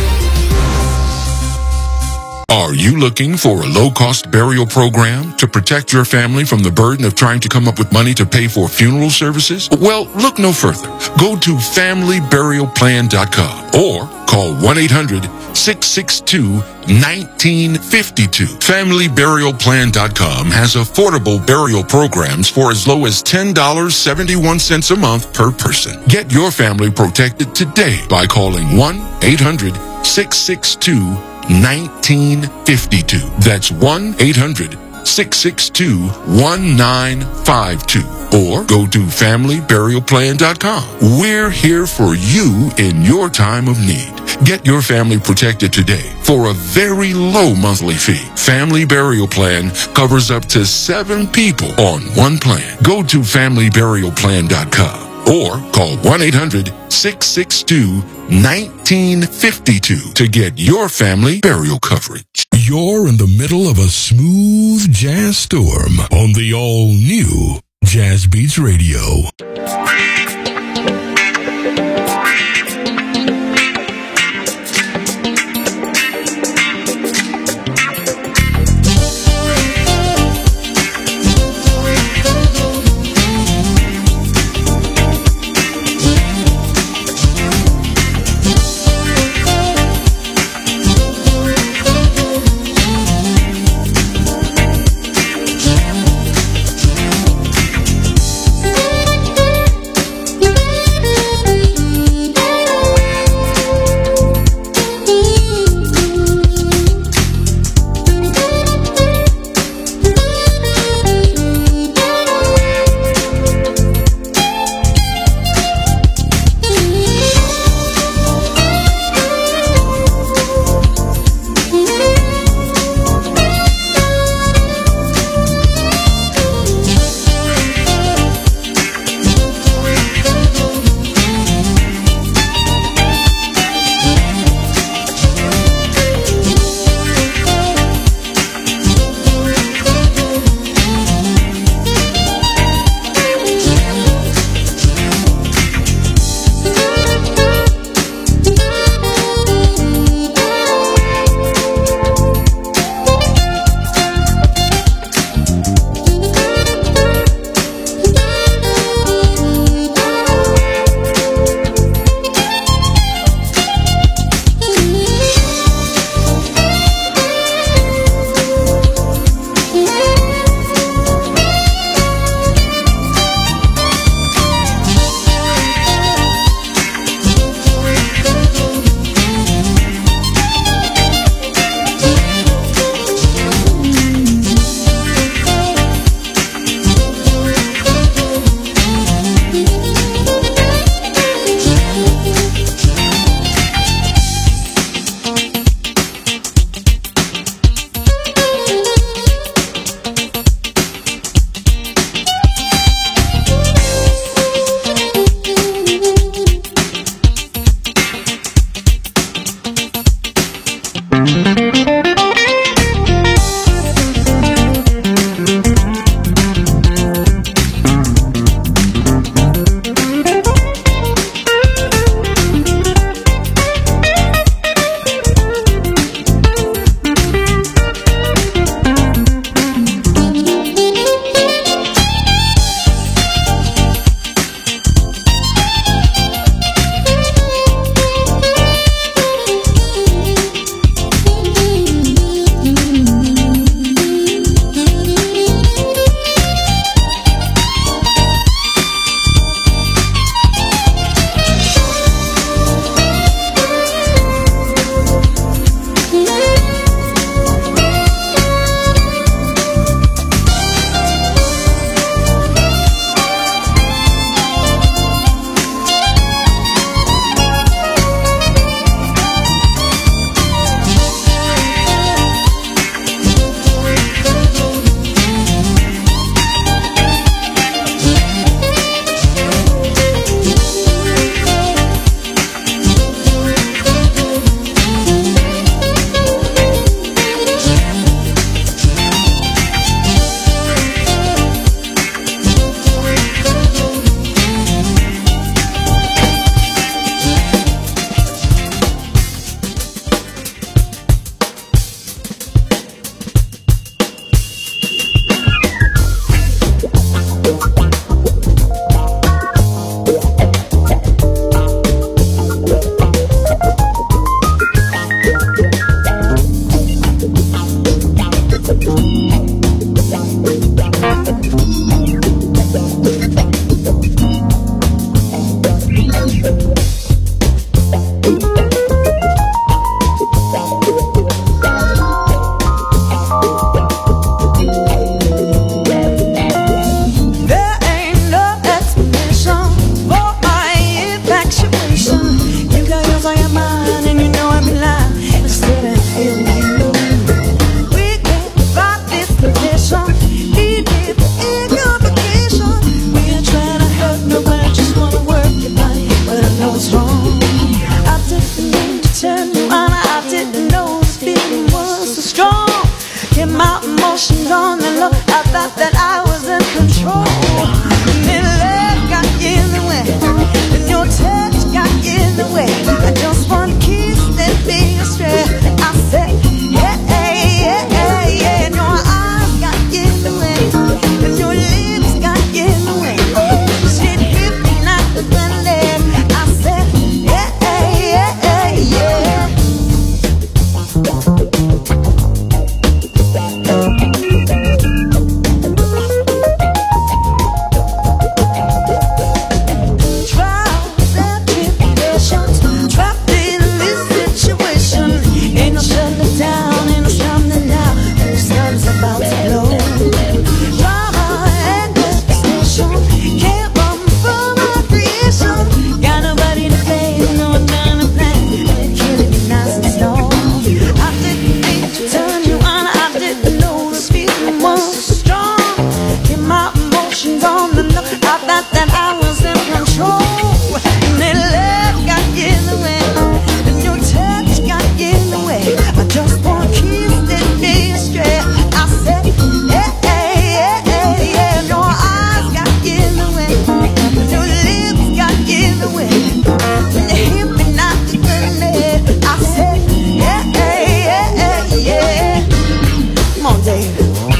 Are you looking for a low-cost burial program to protect your family from the burden of trying to come up with money to pay for funeral services? Well, look no further. Go to family burial plan dot com or call one eight hundred, six six two, one nine five two. family burial plan dot com has affordable burial programs for as low as ten dollars and seventy-one cents a month per person. Get your family protected today by calling one eight hundred, six six two, one nine five two. That's one eight hundred, six six two, one nine five two. Or go to family burial plan dot com. We're here for you in your time of need. Get your family protected today for a very low monthly fee. Family Burial Plan covers up to seven people on one plan. Go to family burial plan dot com. Or call one eight hundred, six six two, one nine five two to get your family burial coverage. You're in the middle of a smooth jazz storm on the all-new Jazz Beats Radio. strong. I didn't mean to turn you on. I didn't know this feeling was so strong. Get my emotions on the low. I thought that I was in control. And then love got in the way, and your touch got in the way. I just want to kiss and be astray. I said, yeah, yeah, yeah, yeah. And your eyes got in the way, and your lips got in the way. Shit hit me like the thunder. I said, yeah, yeah, yeah, yeah. Trials and tribulations, trapped in this situation. Ain't no shutting down, ain't no stopping now. The sun's about to blow. Drama and devastation can't run from my creation. Got nobody to play, no one gonna play. You're killing me nice and slow. I didn't mean to turn you on. I didn't know this feeling was so strong. Get my emotions on the low. I thought that I was in control. And then love got in the way, and your touch got in the way. I just want to kiss and be astray. I said, yeah, yeah, yeah, yeah. And your eyes got in the way, and your lips got in the way. When you hit me not to the I said, yeah, yeah, yeah, yeah. Come on, Dave.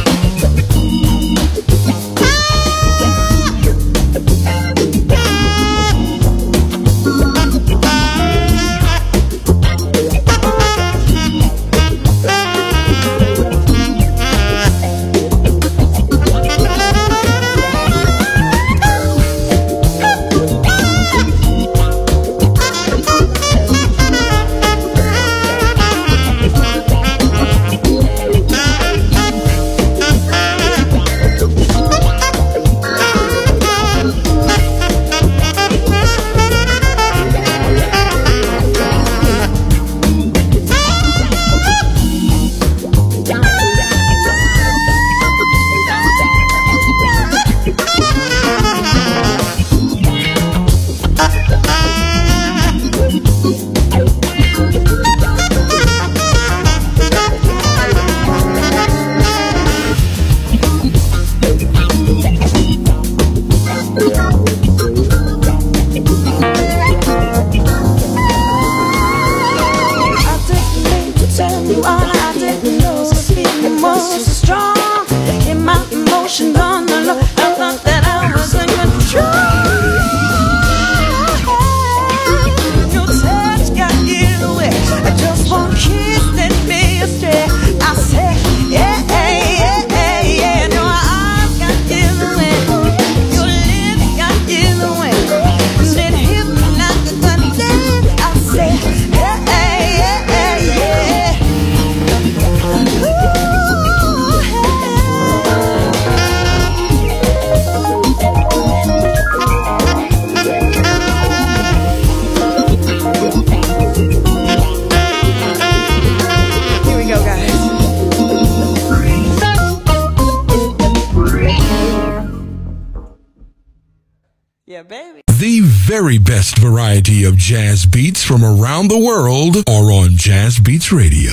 I didn't mean to turn you on. I didn't know this feeling was so strong. Get my emotions on the low. I thought that I was in control. Your touch got in the way. I just want to kiss and be astray. I said, yeah, yeah, yeah, yeah. And your eyes got in the way, your lips got in the way. And it hit me like a thunder. I said, yeah, yeah, yeah, yeah. Ooh, here we go, guys. Yeah, baby. The very best variety of jazz beats from around the world are on Jazz Beats Radio.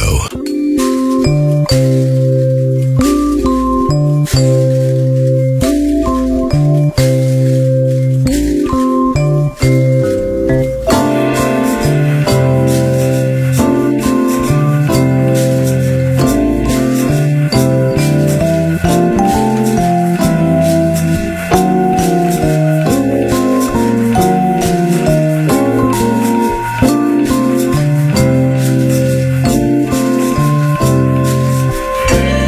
Yeah.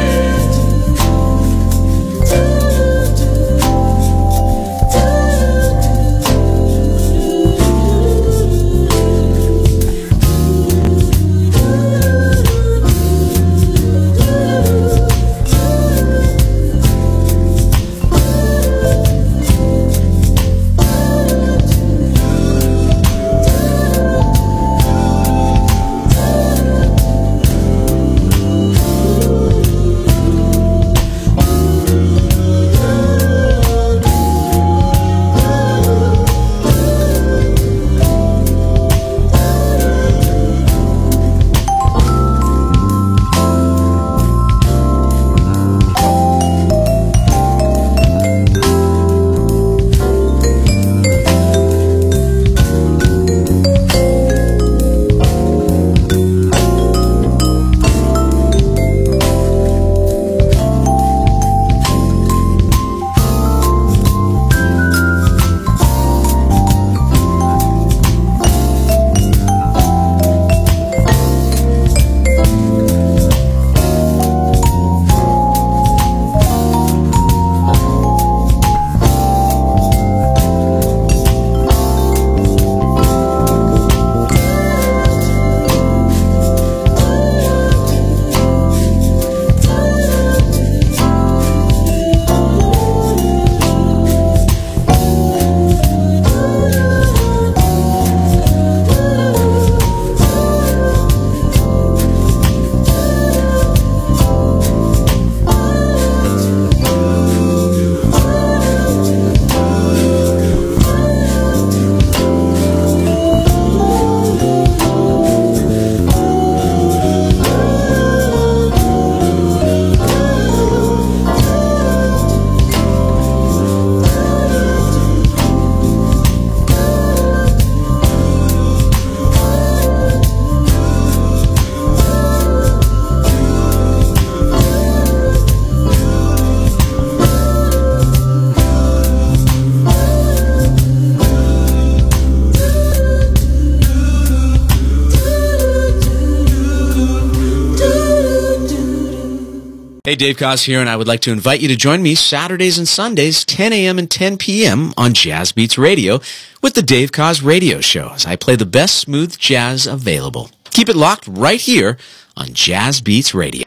Hey, Dave Koz here, and I would like to invite you to join me Saturdays and Sundays, ten a.m. and ten p.m. on Jazz Beats Radio with the Dave Koz Radio Show, as I play the best smooth jazz available. Keep it locked right here on Jazz Beats Radio.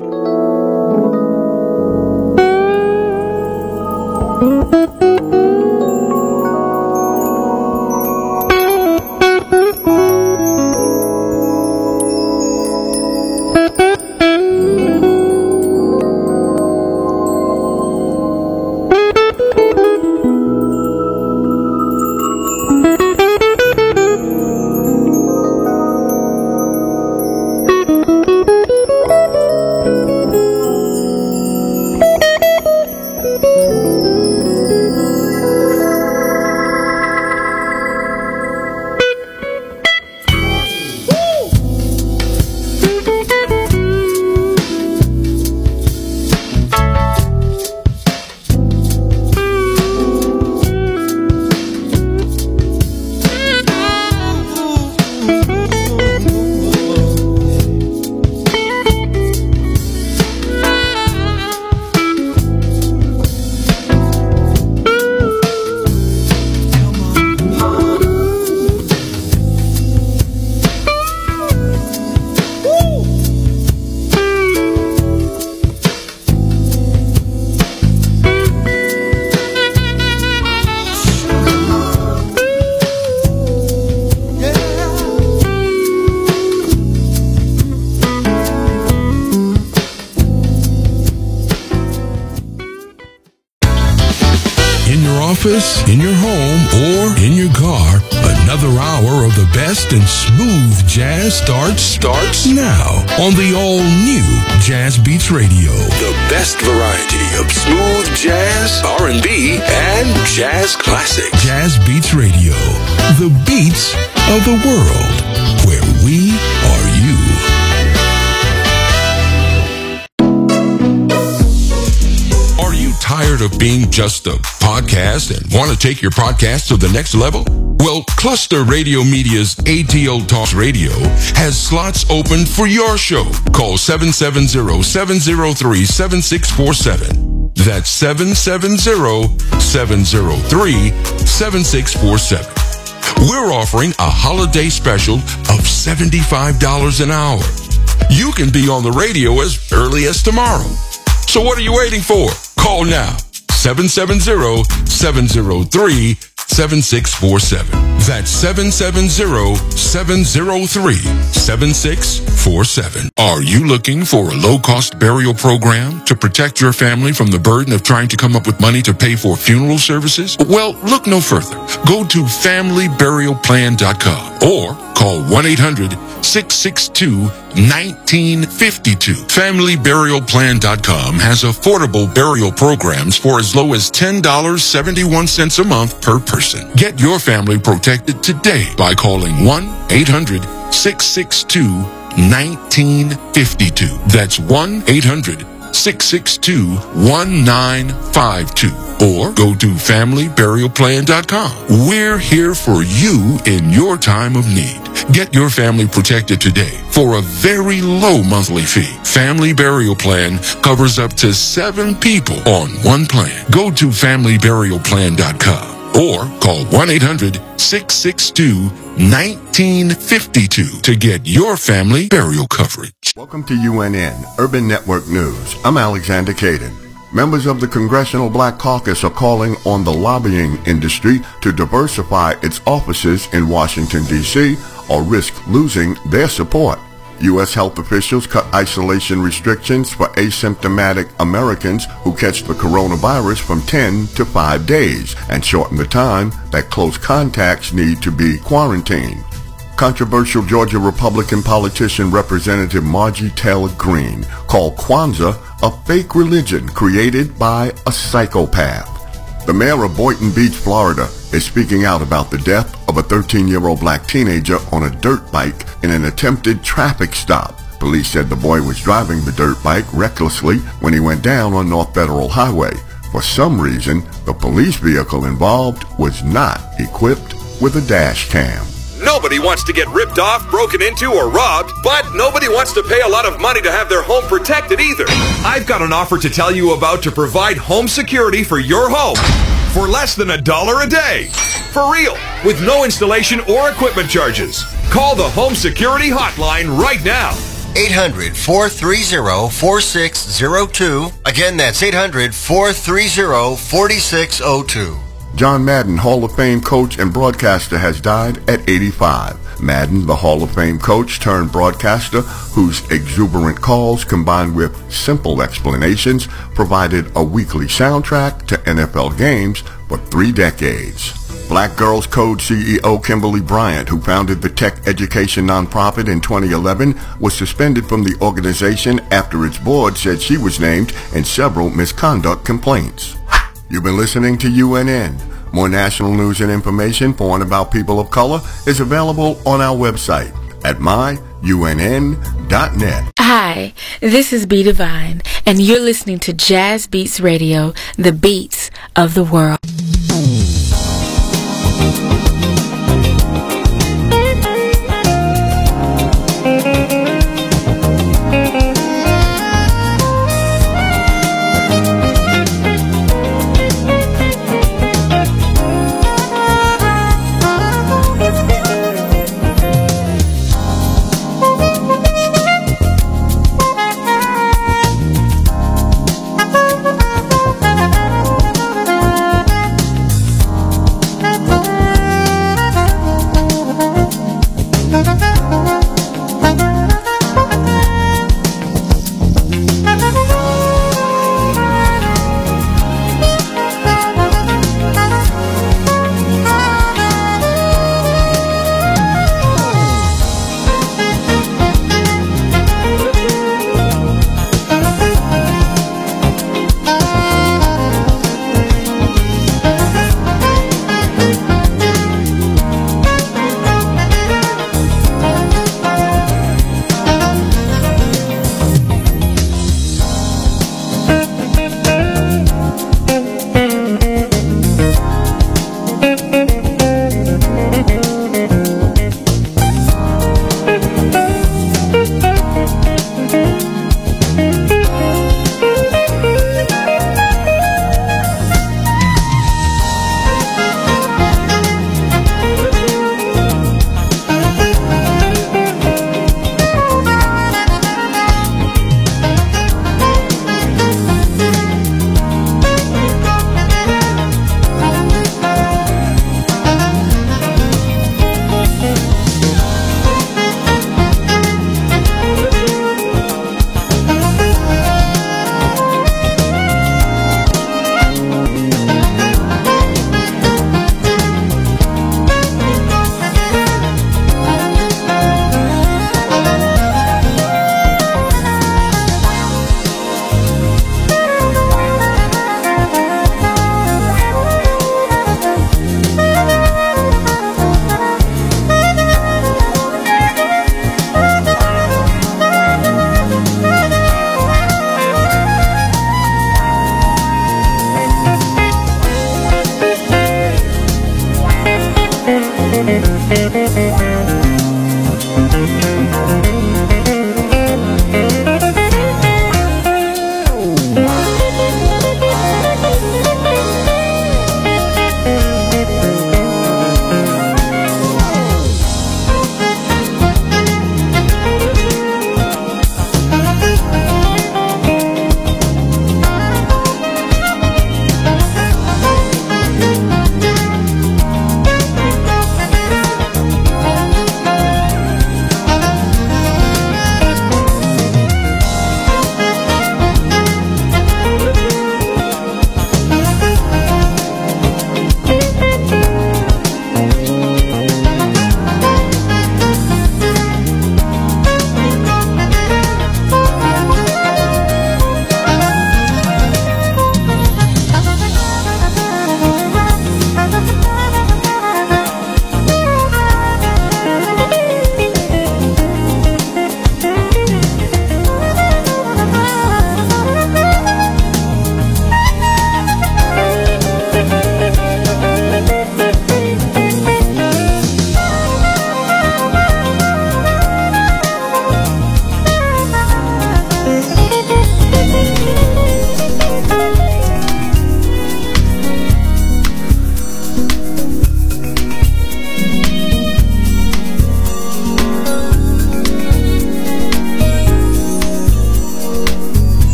In your home or in your car, another hour of the best and smooth jazz starts starts now on the all-new Jazz Beats Radio. The best variety of smooth jazz, R and B, and jazz classics. Jazz Beats Radio, the beats of the world, where we are you. Tired of being just a podcast and want to take your podcast to the next level? Well, Cluster Radio Media's A T O Talk Radio has slots open for your show. Call seven seven zero, seven zero three, seven six four seven. That's seven seven zero, seven zero three, seven six four seven. We're offering a holiday special of seventy-five dollars an hour. You can be on the radio as early as tomorrow. So what are you waiting for? Call now, seven seven zero, seven zero three, seven six four seven. That's seven seven zero, seven zero three, seven six four seven. Are you looking for a low-cost burial program to protect your family from the burden of trying to come up with money to pay for funeral services? Well, look no further. Go to family burial plan dot com or call one eight hundred, six six two, one nine five two. family burial plan dot com has affordable burial programs for as low as ten dollars and seventy-one cents a month per person. Get your family protected today by calling one eight hundred, six six two, one nine five two. That's one eight hundred, six six two, one nine five two. Or go to family burial plan dot com. We're here for you in your time of need. Get your family protected today for a very low monthly fee. Family Burial Plan covers up to seven people on one plan. Go to family burial plan dot com or call one eight hundred, six six two, one nine five two to get your family burial coverage. Welcome to U N N, Urban Network News. I'm Alexander Caden. Members of the Congressional Black Caucus are calling on the lobbying industry to diversify its offices in Washington, D C, or risk losing their support. U S health officials cut isolation restrictions for asymptomatic Americans who catch the coronavirus from ten to five days and shorten the time that close contacts need to be quarantined. Controversial Georgia Republican politician Representative Margie Taylor Greene called Kwanzaa a fake religion created by a psychopath. The mayor of Boynton Beach, Florida, is speaking out about the death of a thirteen-year-old black teenager on a dirt bike in an attempted traffic stop. Police said the boy was driving the dirt bike recklessly when he went down on North Federal Highway. For some reason, the police vehicle involved was not equipped with a dash cam. No Nobody wants to get ripped off, broken into, or robbed, but nobody wants to pay a lot of money to have their home protected either. I've got an offer to tell you about to provide home security for your home for less than a dollar a day. For real, with no installation or equipment charges. Call the Home Security Hotline right now. eight hundred, four three zero, four six zero two. Again, that's eight hundred, four three zero, four six zero two. John Madden, Hall of Fame coach and broadcaster, has died at eighty-five. Madden, the Hall of Fame coach turned broadcaster, whose exuberant calls combined with simple explanations provided a weekly soundtrack to N F L games for three decades. Black Girls Code C E O Kimberly Bryant, who founded the tech education nonprofit in twenty eleven, was suspended from the organization after its board said she was named in several misconduct complaints. You've been listening to U N N. More national news and information for and about people of color is available on our website at my U N N dot net. Hi, this is B Divine, and you're listening to Jazz Beats Radio, the beats of the world.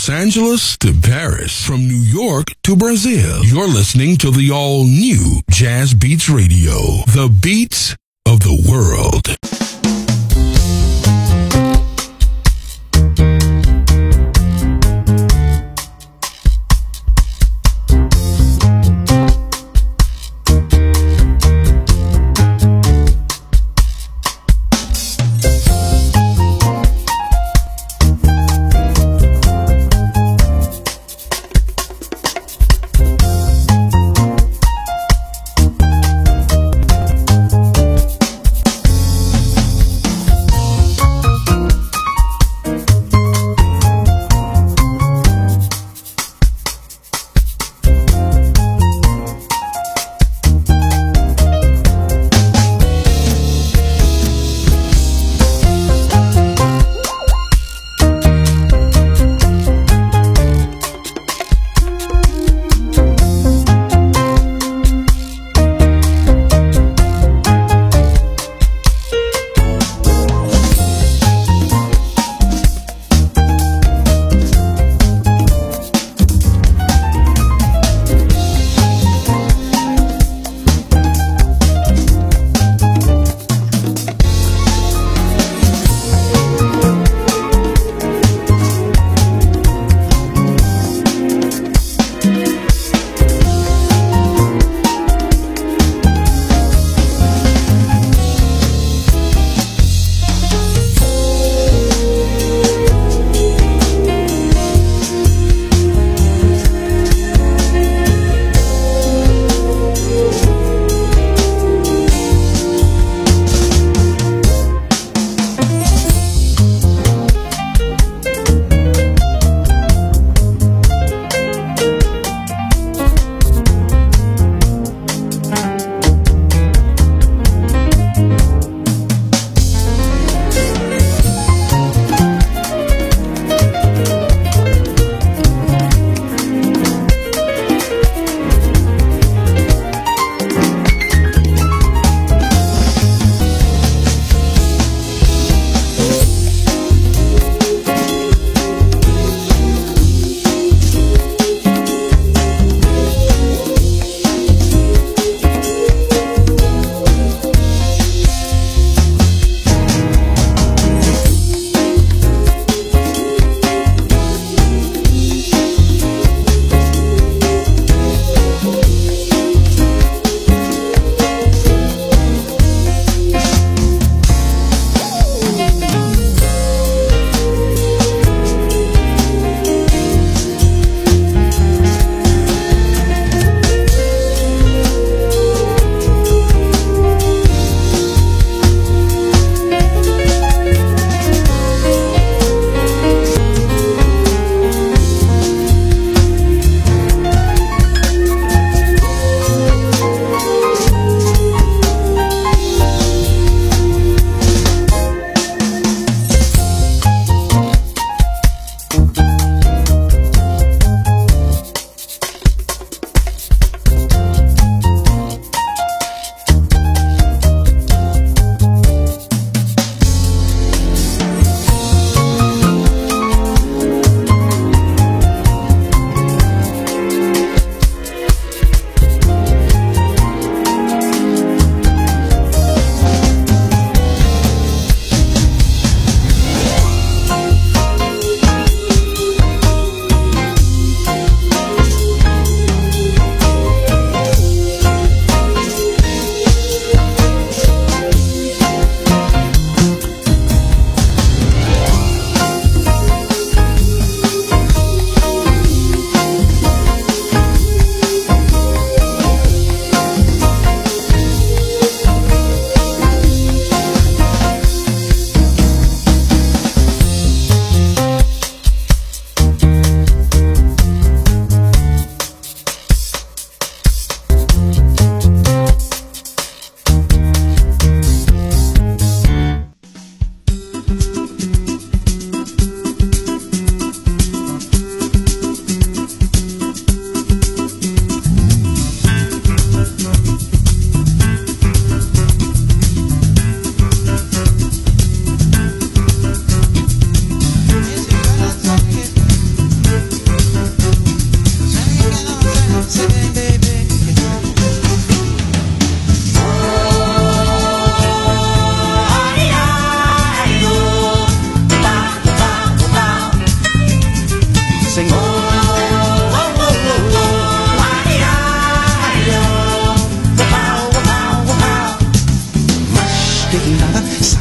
Los Angeles to Paris, from New York to Brazil. You're listening to the all-new Jazz Beats Radio, the beats of the world.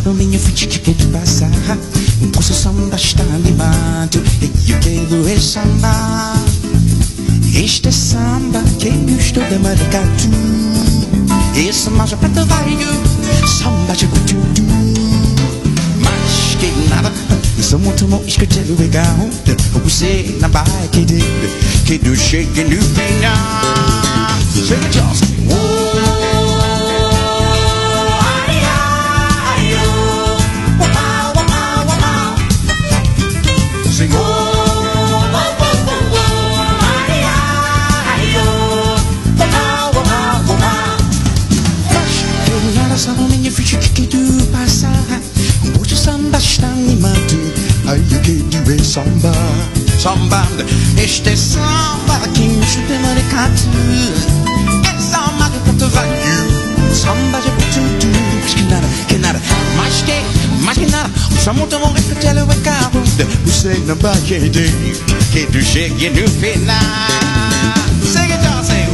Lançaram minha frente que quer passar. O samba está animado e eu quero é samba. Este é samba que eu estou de maracatu. Esse mais pra trabalho, samba de tudo. Mas que nada, sou muito bom escutar o legal. Você na bike dele, que do shake no final. Chega de osso. Samba, samba, este é samba que me chuta no recado. É samba de ponto velho, samba de tudo. Mas que nada, que nada, mais que, mais que nada. O samba muito bom é que te leva a cabo. Você não vai querer que tu chegue no final. Segue então, segue.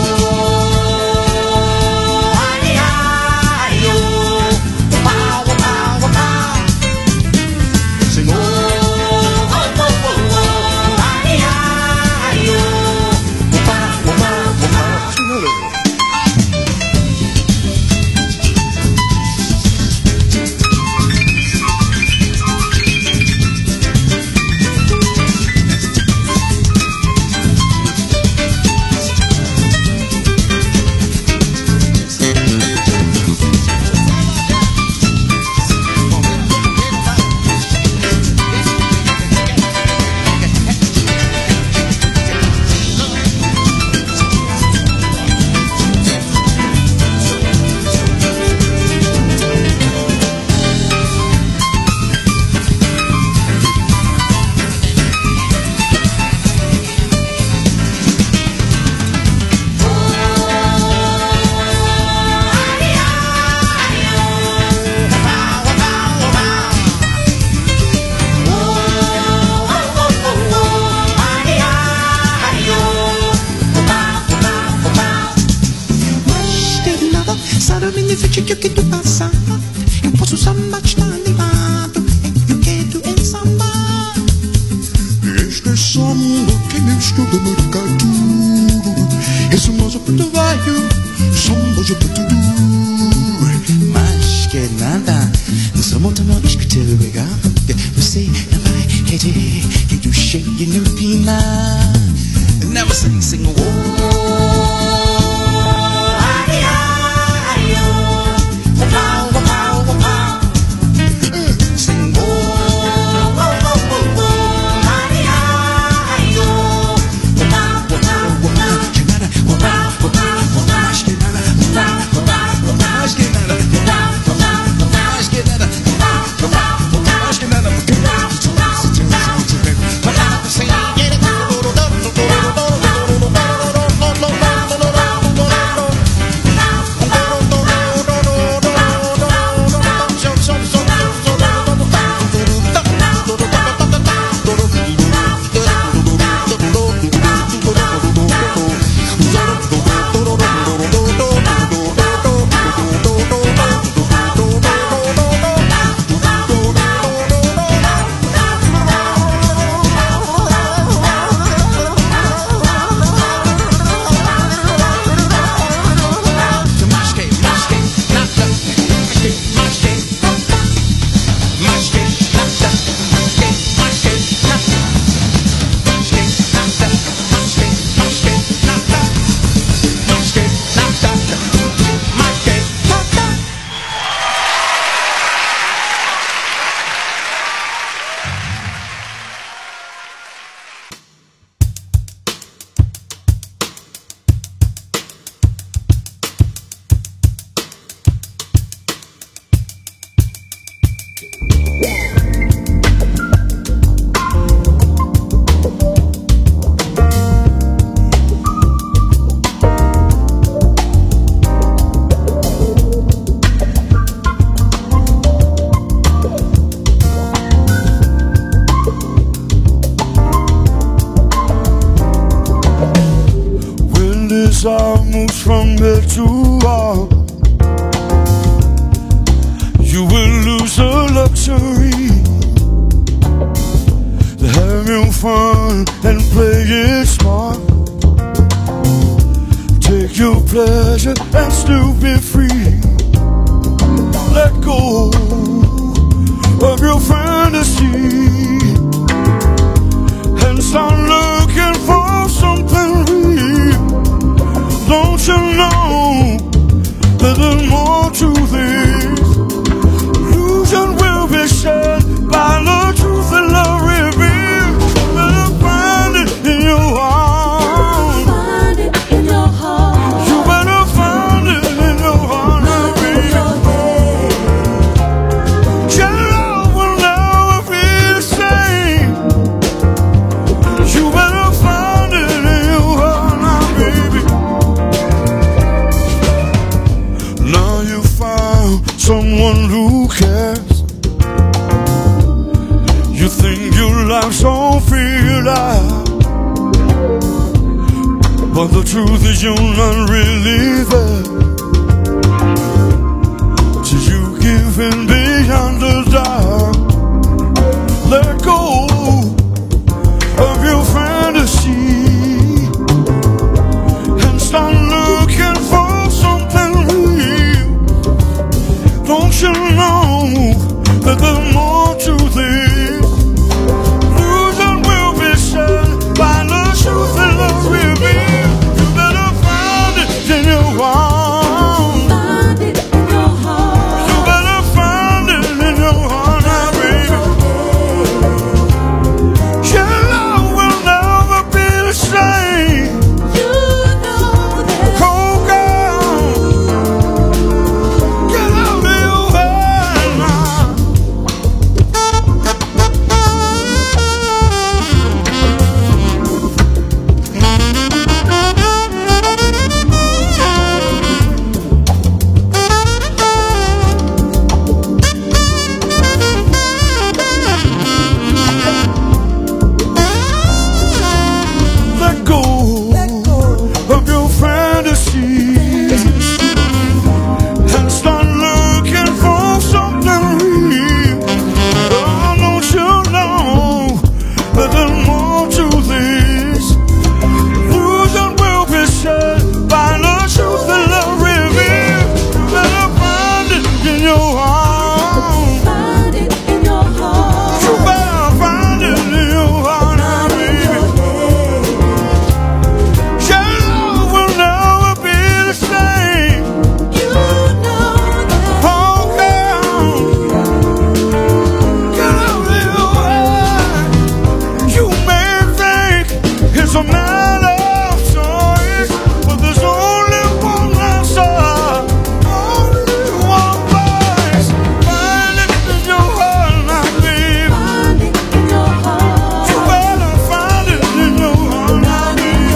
moves from bed to wall. You will lose game and play it smart. Take your pleasure and still be free. Let go of your fantasy and start looking for something real. Don't you know that there's more to this? Illusion will be shed by the truth that love reveals. Better find it in your heart. Find it in your heart. You better find it in your heart, baby. Your love will never be the same. You better find it in your heart now, baby. Now you found someone who cares. You think your life's all figured out, but the truth is you're not really there. Till you give in beyond the doubt. Let go of your fantasy and start looking for something real. Don't you know that there's more to this? Illusion will be shed by the truth that love reveals. You better find it in your heart. Find it in your heart. You better find it in your heart now, baby. Your love will never be the same. You know that. Oh, girl, get out of your head now. Let go of your fantasy and start looking for something real. Oh, don't you know that there's more to this? Illusion will be shed by the truth that love reveals. You better find it in your heart. Find it in your heart. You better find it in your heart now, baby. Your love will never be the same. You know that. Oh, girl, get out of your head. You may think it's a matter of choice, but there's only one answer, only one voice. Find it in your heart now, baby. Find it in your heart. You better find it in your heart now, baby.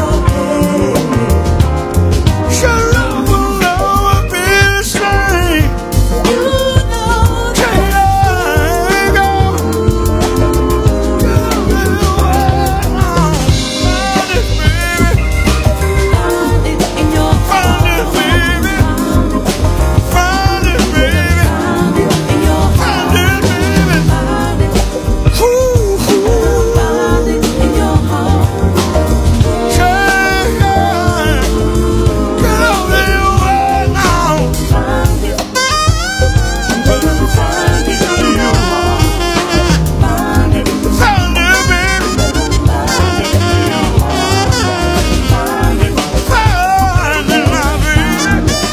Your love will never be the same. You know that. Yeah, go. Get out of your head now. Find it, baby. Find it in your heart. Find it, baby. Find it, baby. Find it in your heart. Find it, baby. Find it. Ooh, ooh. Find it in your heart. Yeah, yeah. Get out of your head now. Find it. Find it in your heart. Find it. Find it, baby. Find it in your heart. Find it. Find it now, baby.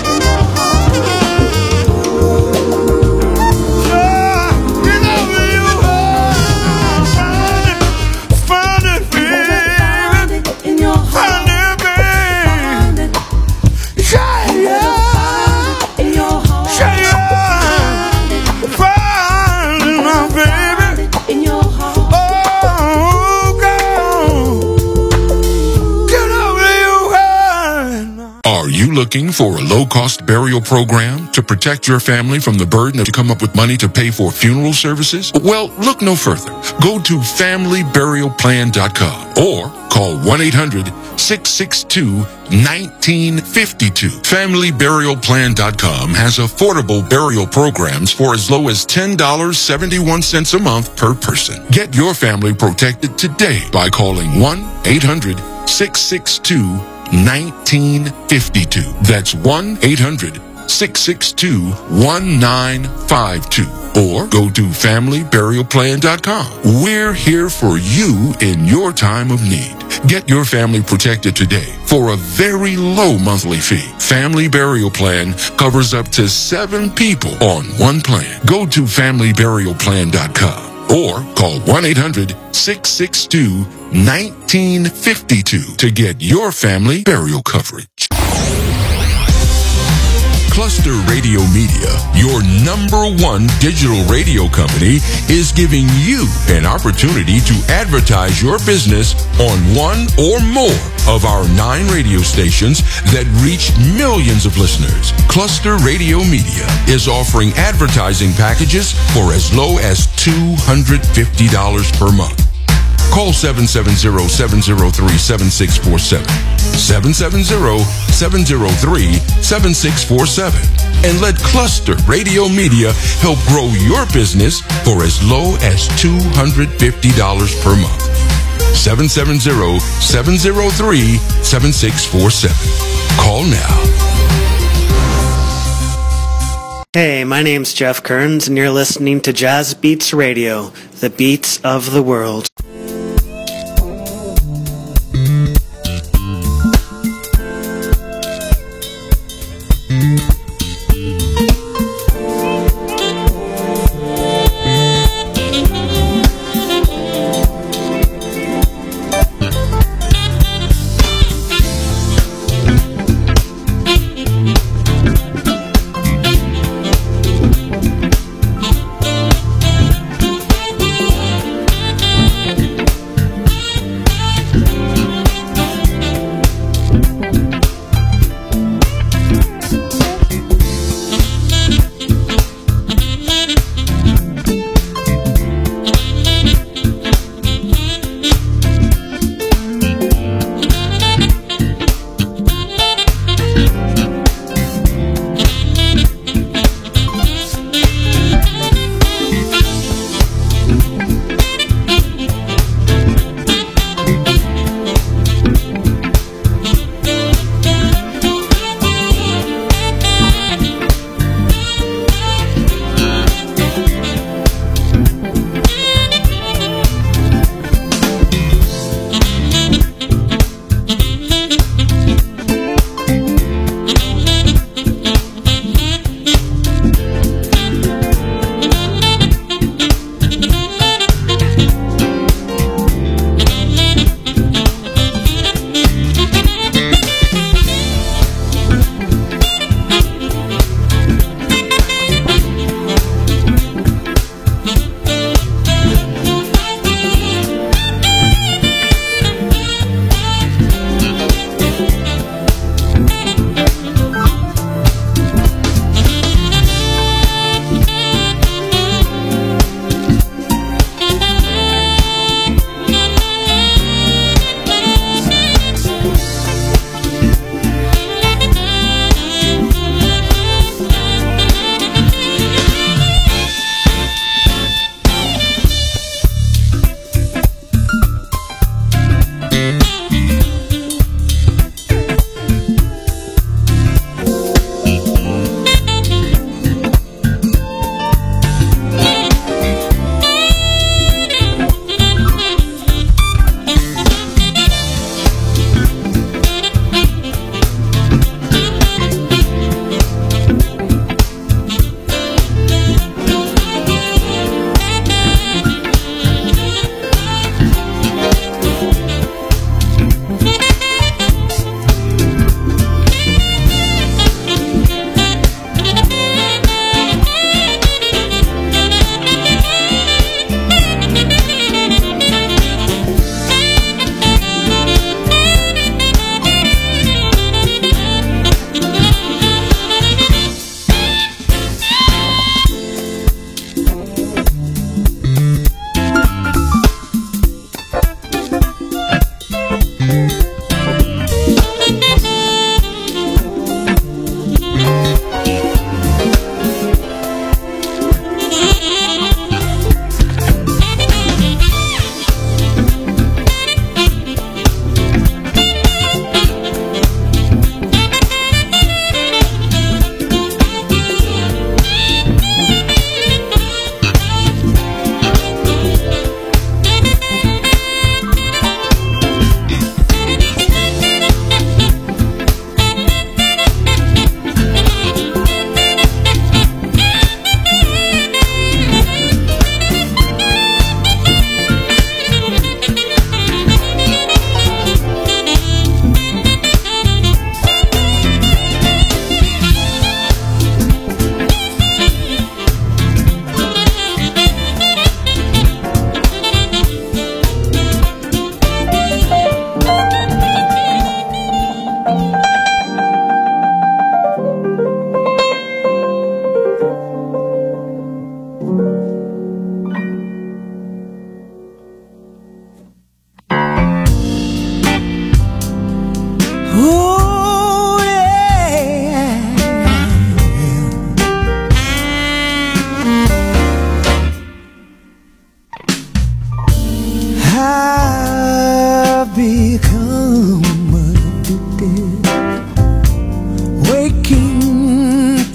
Yeah, get out of your head now. Find it. Find it, baby. Find it in your heart. Find it, baby. Yeah, yeah. In your heart. Yeah, yeah. Find it now, baby. In your heart. Oh, girl, get out of your head now. Are you looking for a low-cost burial program to protect your family from the burden of to come up with money to pay for funeral services? Well, look no further. Go to family burial plan dot com or call one eight hundred six six two nineteen fifty-two. family burial plan dot com has affordable burial programs for as low as ten dollars and seventy-one cents a month per person. Get your family protected today by calling one eight hundred six six two nineteen fifty-two. That's one eight hundred six six two one nine five two. Or go to family burial plan dot com. We're here for you in your time of need. Get your family protected today for a very low monthly fee. Family Burial Plan covers up to seven people on one plan. Go to family burial plan dot com or call one eight hundred six six two nineteen fifty-two to get your family burial coverage. Cluster Radio Media, your number one digital radio company, is giving you an opportunity to advertise your business on one or more of our nine radio stations that reach millions of listeners. Cluster Radio Media is offering advertising packages for as low as two hundred fifty dollars per month. Call seven seven zero, seven zero three, seven six four seven, seven seven zero, seven zero three, seven six four seven, and let Cluster Radio Media help grow your business for as low as two hundred fifty dollars per month. seven seven zero, seven zero three, seven six four seven. Call now. Hey, my name's Jeff Kearns, and you're listening to Jazz Beats Radio, the beats of the world.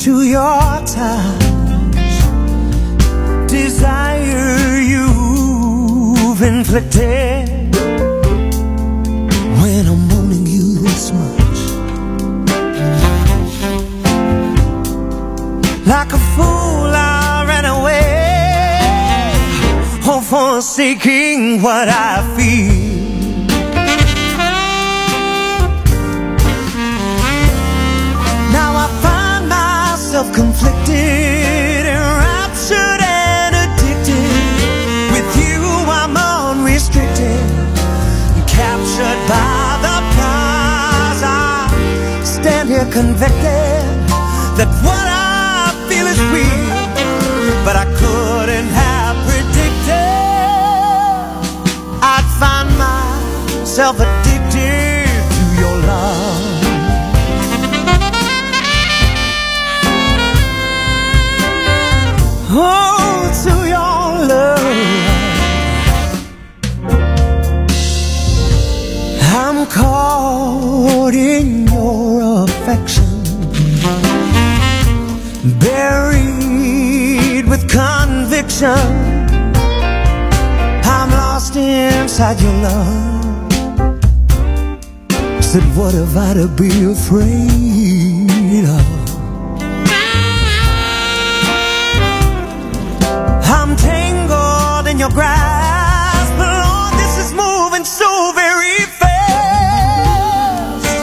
to your touch, desire you've inflicted. When I'm wanting you this much, like a fool I ran away, oh, forsaking what I feel. Now I find myself conflicted, enraptured and addicted. With you I'm unrestricted, captured by the prize. I stand here convicted that what I feel is real, but I couldn't have predicted I'd find myself addicted to your love. Oh, to your love. I'm caught in your affection, buried with conviction. I'm lost inside your love. Said, what have I to be afraid of? I'm tangled in your grasp, Lord, this is moving so very fast.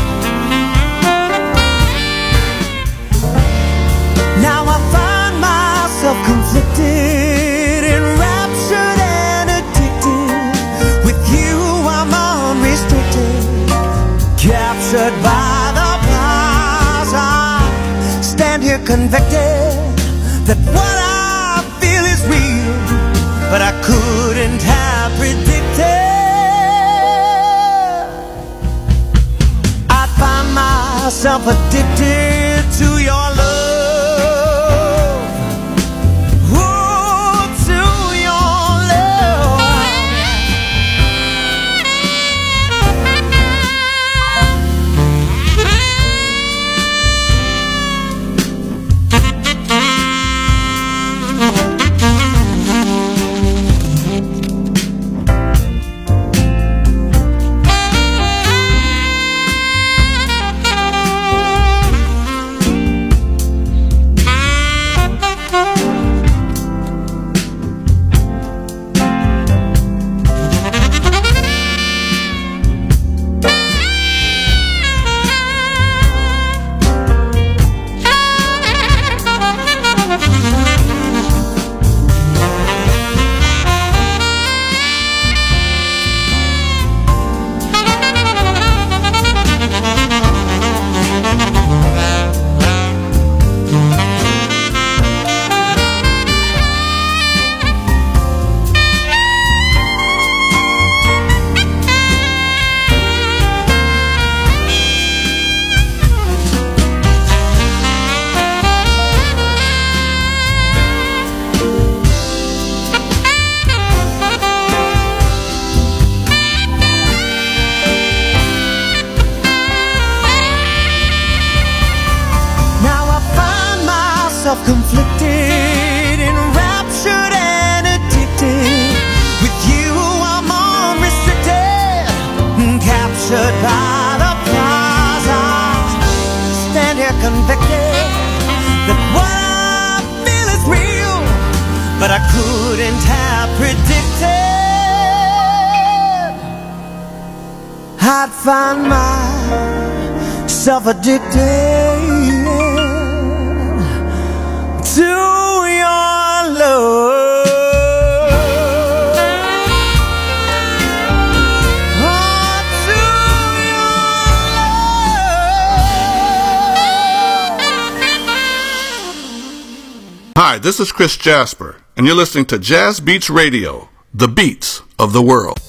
Now I find myself conflicted, enraptured and addicted. With you I'm unrestricted, captured by the prize. I stand here convicted that what I feel is real, but I couldn't have predicted I'd find myself addicted to your love. Oh, to your love. Conflicted, enraptured and addicted. With you I'm unrestricted, captured by the prize. I stand here convicted that what I feel is real, but I couldn't have predicted I'd find myself addicted to your love. Oh, to your love. Hi, this is Chris Jasper, and you're listening to Jazz Beats Radio, the beats of the world.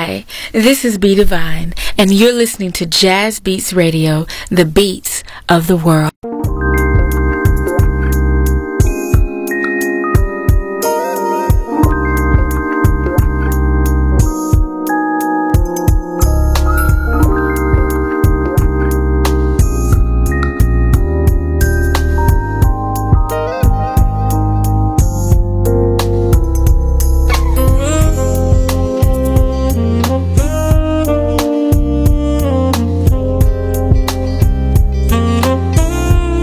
Hi, this is B Divine, and you're listening to Jazz Beats Radio, the beats of the world. Mm-hmm.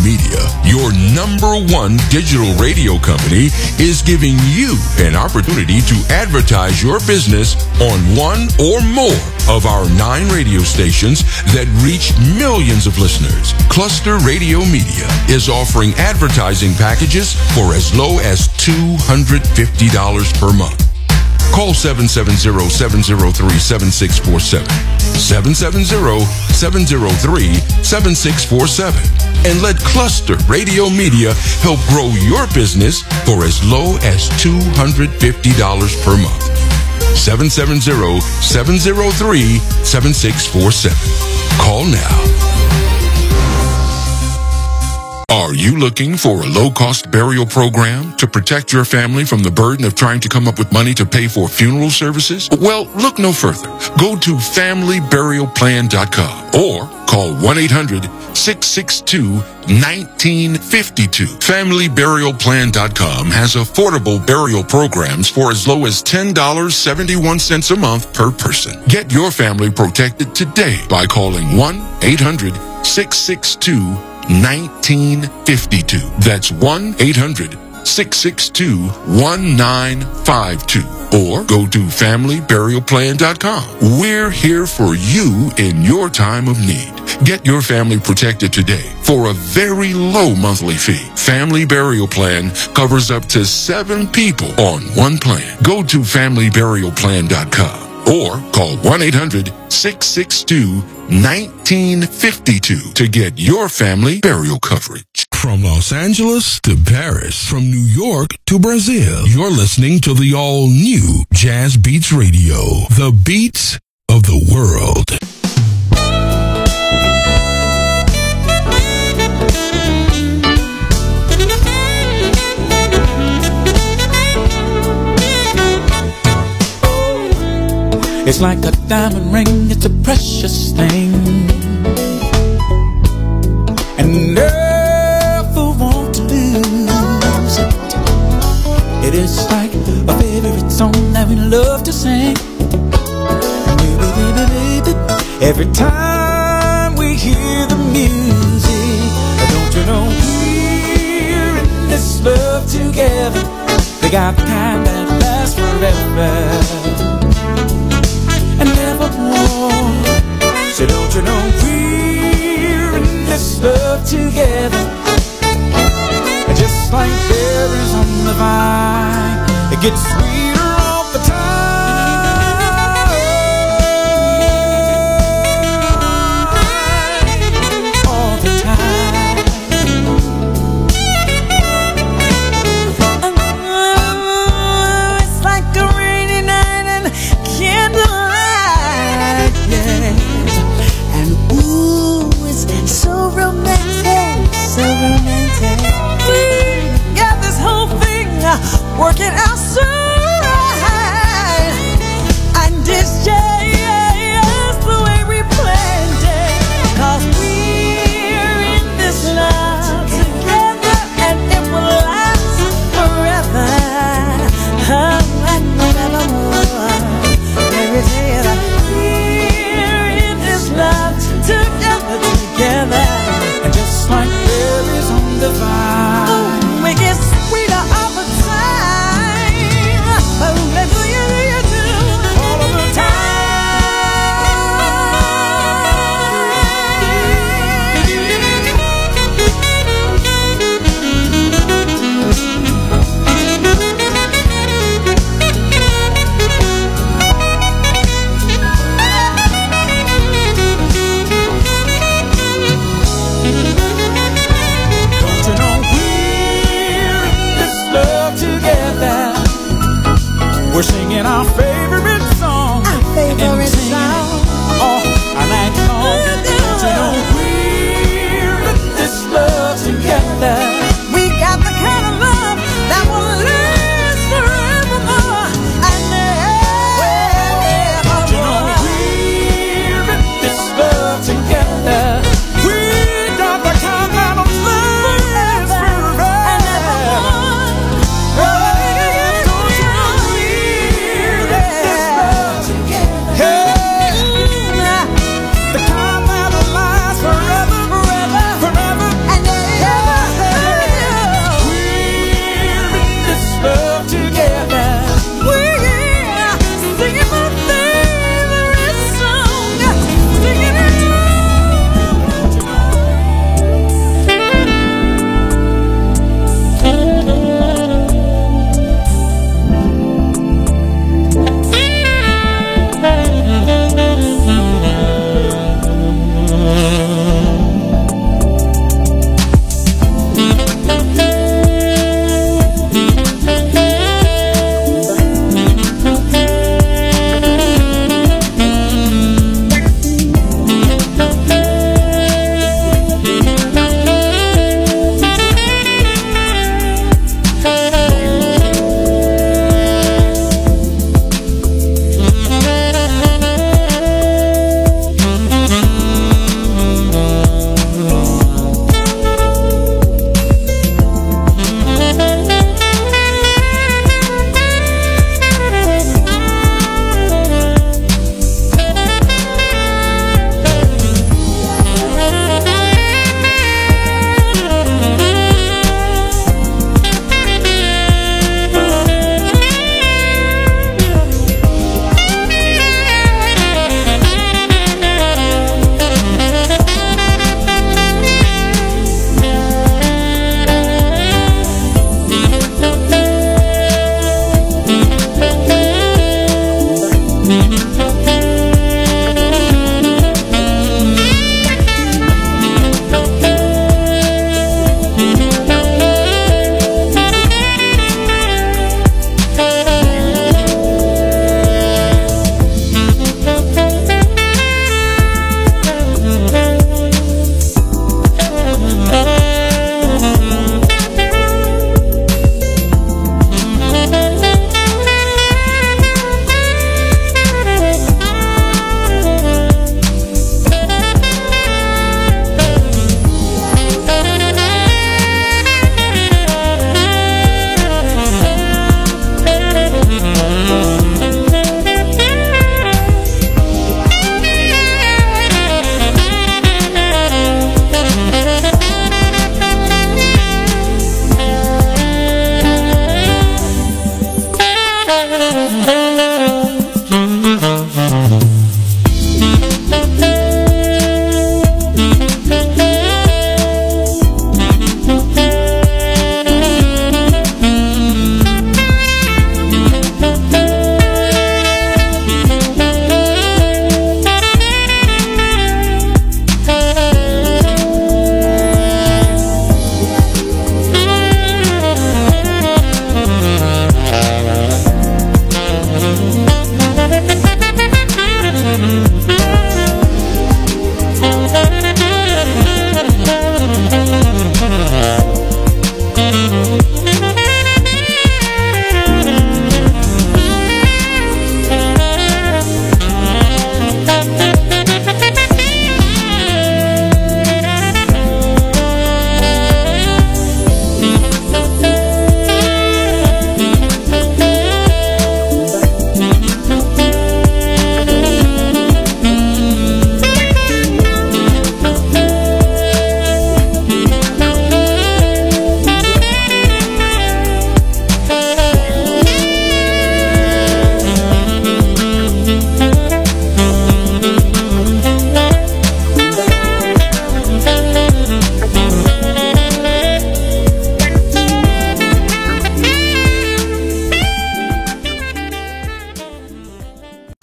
Media, your number one digital radio company, is giving you an opportunity to advertise your business on one or more of our nine radio stations that reach millions of listeners. Cluster Radio Media is offering advertising packages for as low as two hundred fifty dollars per month. Call seven seven zero, seven zero three, seven six four seven, seven seven zero, seven zero three, seven six four seven, and let Cluster Radio Media help grow your business for as low as two hundred fifty dollars per month. seven seven zero, seven zero three, seven six four seven. Call now. Are you looking for a low-cost burial program to protect your family from the burden of trying to come up with money to pay for funeral services? Well, look no further. Go to family burial plan dot com or call one eight hundred, six six two, one nine five two. family burial plan dot com has affordable burial programs for as low as ten dollars and seventy-one cents a month per person. Get your family protected today by calling one eight hundred, six six two, one nine five two. That's one eight hundred, six six two, one nine five two. Or go to family burial plan dot com. We're here for you in your time of need. Get your family protected today for a very low monthly fee. Family Burial Plan covers up to seven people on one plan. Go to family burial plan dot com. Or call one eight hundred, six six two, one nine five two to get your family burial coverage. From Los Angeles to Paris, from New York to Brazil, you're listening to the all-new Jazz Beats Radio, the beats of the world. It's like a diamond ring, it's a precious thing, and never want to lose it. It is like a favorite song that we love to sing. Baby, baby, baby, every time we hear the music, don't you know we're in this love together? We got the kind that lasts forever and nevermore. So don't you know we're in this love together? And just like berries on the vine, it gets sweeter all the time, all the time. Oh, it's like a rainy night and candle. So romantic, so romantic. We got this whole thing working out so right, and it's just the way we planned it. 'Cause we're in this love together, and it will last forever, oh, and forevermore. Let me tell you that we're in this love together, together, and just like berries on the vine, ooh, we get sweeter all the time. Oh, let me you, you do all of the time. We're singing our favorite song, our favorite song, all night long. Don't you know we're in this love together? We got the kind of love that will last forevermore and ever. Don't you know we're in this love together? We got the kind that will last forever and ever. Hey.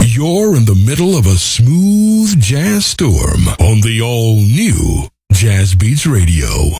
You're in the middle of a smooth jazz storm on the all-new Jazz Beats Radio.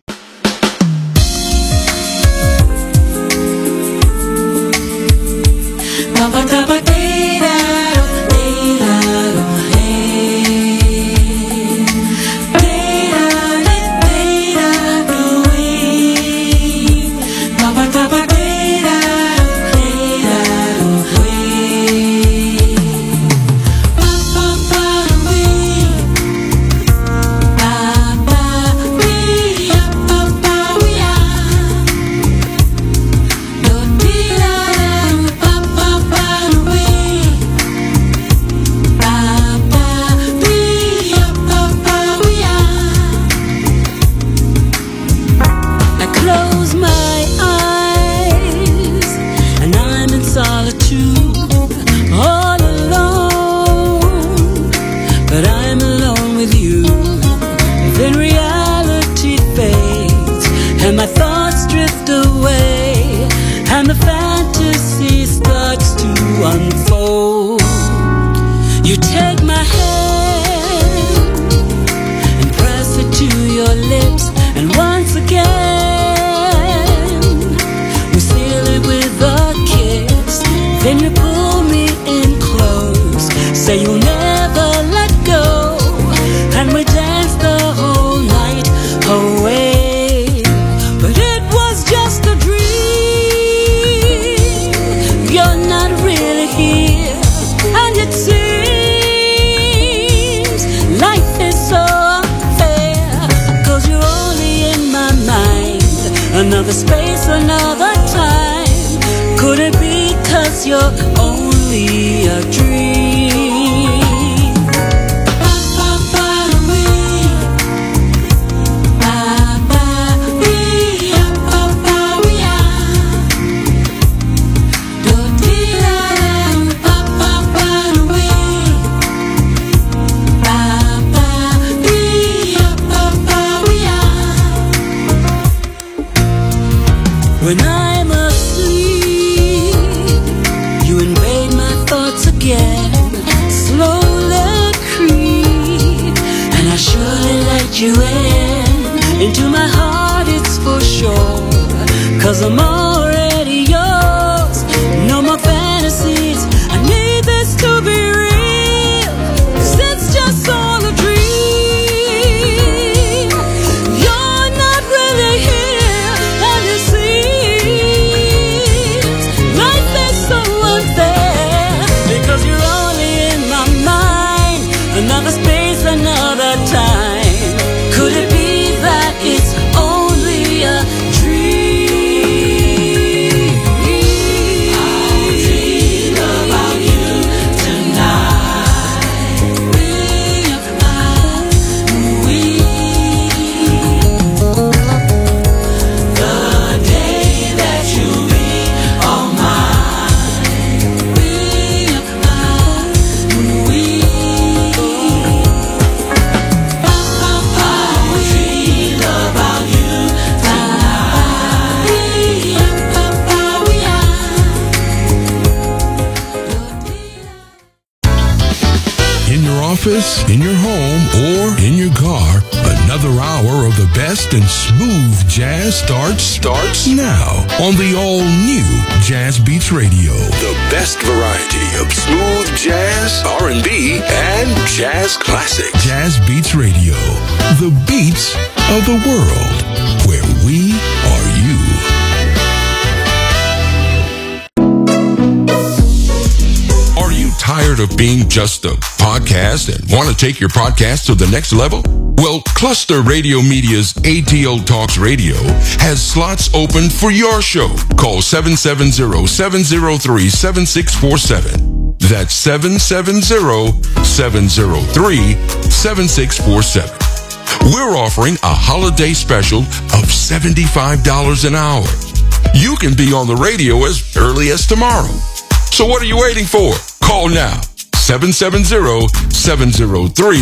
Another space, another time. Could it be 'cause you're only a dream? When I'm asleep, you invade my thoughts again, slowly creep, and I surely let you in, into my heart it's for sure, 'cause I'm already yours, no more fantasies, I need this to be real, 'cause it's just all a dream, you're not really here, and you see, because you're only in my mind. Another space, another time. Could it be that it's only a dream? I'll dream about you tonight. We are we. The day that you'll be all mine. Office, in your home, or in your car, another hour of the best and smooth jazz starts starts now on the all-new Jazz Beats Radio. The best variety of smooth jazz, R and B, and jazz classics. Jazz Beats Radio, the beats of the world, where we are you. Are you tired of being just a podcast and want to take your podcast to the next level? Well, Cluster Radio Media's A T L Talks Radio has slots open for your show. Call seven seven zero, seven zero three, seven six four seven. That's seven seven zero, seven zero three, seven six four seven. We're offering a holiday special of seventy-five dollars an hour. You can be on the radio as early as tomorrow. So what are you waiting for? Call now. seven seven zero, seven zero three,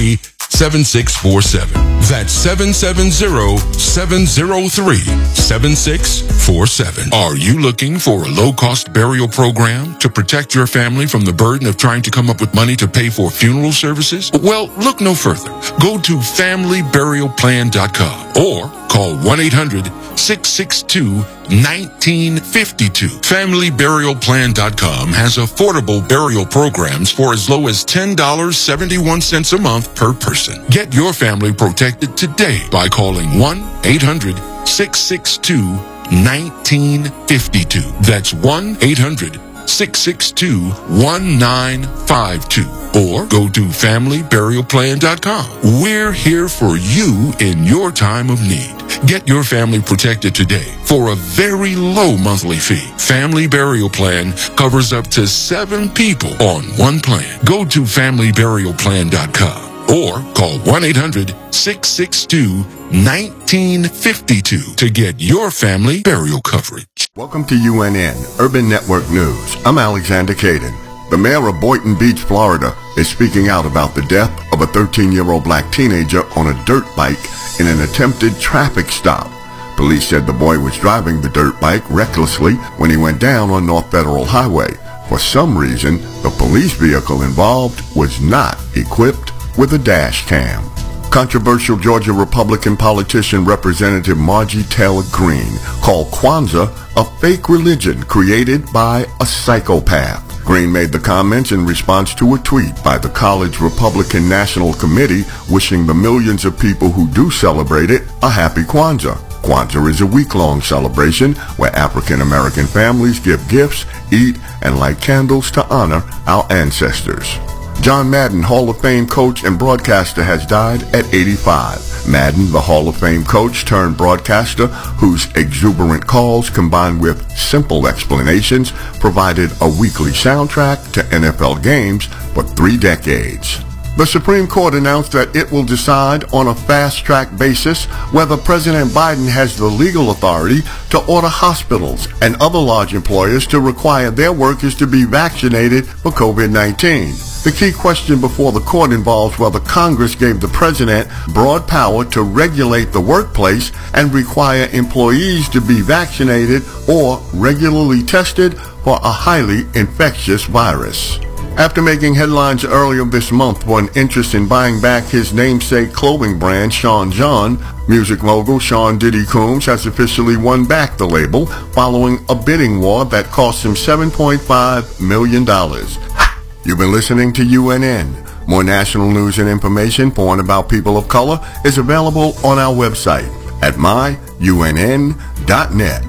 seven six four seven. That's seven seven zero, seven zero three, seven six four seven. Are you looking for a low-cost burial program to protect your family from the burden of trying to come up with money to pay for funeral services? Well, look no further. Go to family burial plan dot com or call one eight hundred, six six two, one nine five two. family burial plan dot com has affordable burial programs for as low as ten dollars and seventy-one cents a month per person. Get your family protected today by calling one eight hundred, six six two, one nine five two. That's one eight hundred, six six two, one nine five two. Or go to family burial plan dot com. We're here for you in your time of need. Get your family protected today for a very low monthly fee. Family Burial Plan covers up to seven people on one plan. Go to family burial plan dot com or call one eight hundred, six six two, one nine five two to get your family burial coverage. Welcome to U N N, Urban Network News. I'm Alexander Caden. The mayor of Boynton Beach, Florida, is speaking out about the death of a thirteen-year-old black teenager on a dirt bike in an attempted traffic stop. Police said the boy was driving the dirt bike recklessly when he went down on North Federal Highway. For some reason, the police vehicle involved was not equipped with a dash cam. Controversial Georgia Republican politician Representative Margie Taylor Greene called Kwanzaa a fake religion created by a psychopath. Greene made the comments in response to a tweet by the College Republican National Committee wishing the millions of people who do celebrate it a happy Kwanzaa. Kwanzaa is a week-long celebration where African-American families give gifts, eat, and light candles to honor our ancestors. John Madden, Hall of Fame coach and broadcaster, has died at eighty-five. Madden, the Hall of Fame coach turned broadcaster, whose exuberant calls combined with simple explanations provided a weekly soundtrack to N F L games for three decades. The Supreme Court announced that it will decide on a fast-track basis whether President Biden has the legal authority to order hospitals and other large employers to require their workers to be vaccinated for COVID nineteen. The key question before the court involves whether Congress gave the president broad power to regulate the workplace and require employees to be vaccinated or regularly tested for a highly infectious virus. After making headlines earlier this month for an interest in buying back his namesake clothing brand, Sean John, music mogul Sean Diddy Combs has officially won back the label following a bidding war that cost him seven point five million dollars. You've been listening to U N N. More national news and information for and about people of color is available on our website at my U N N dot net.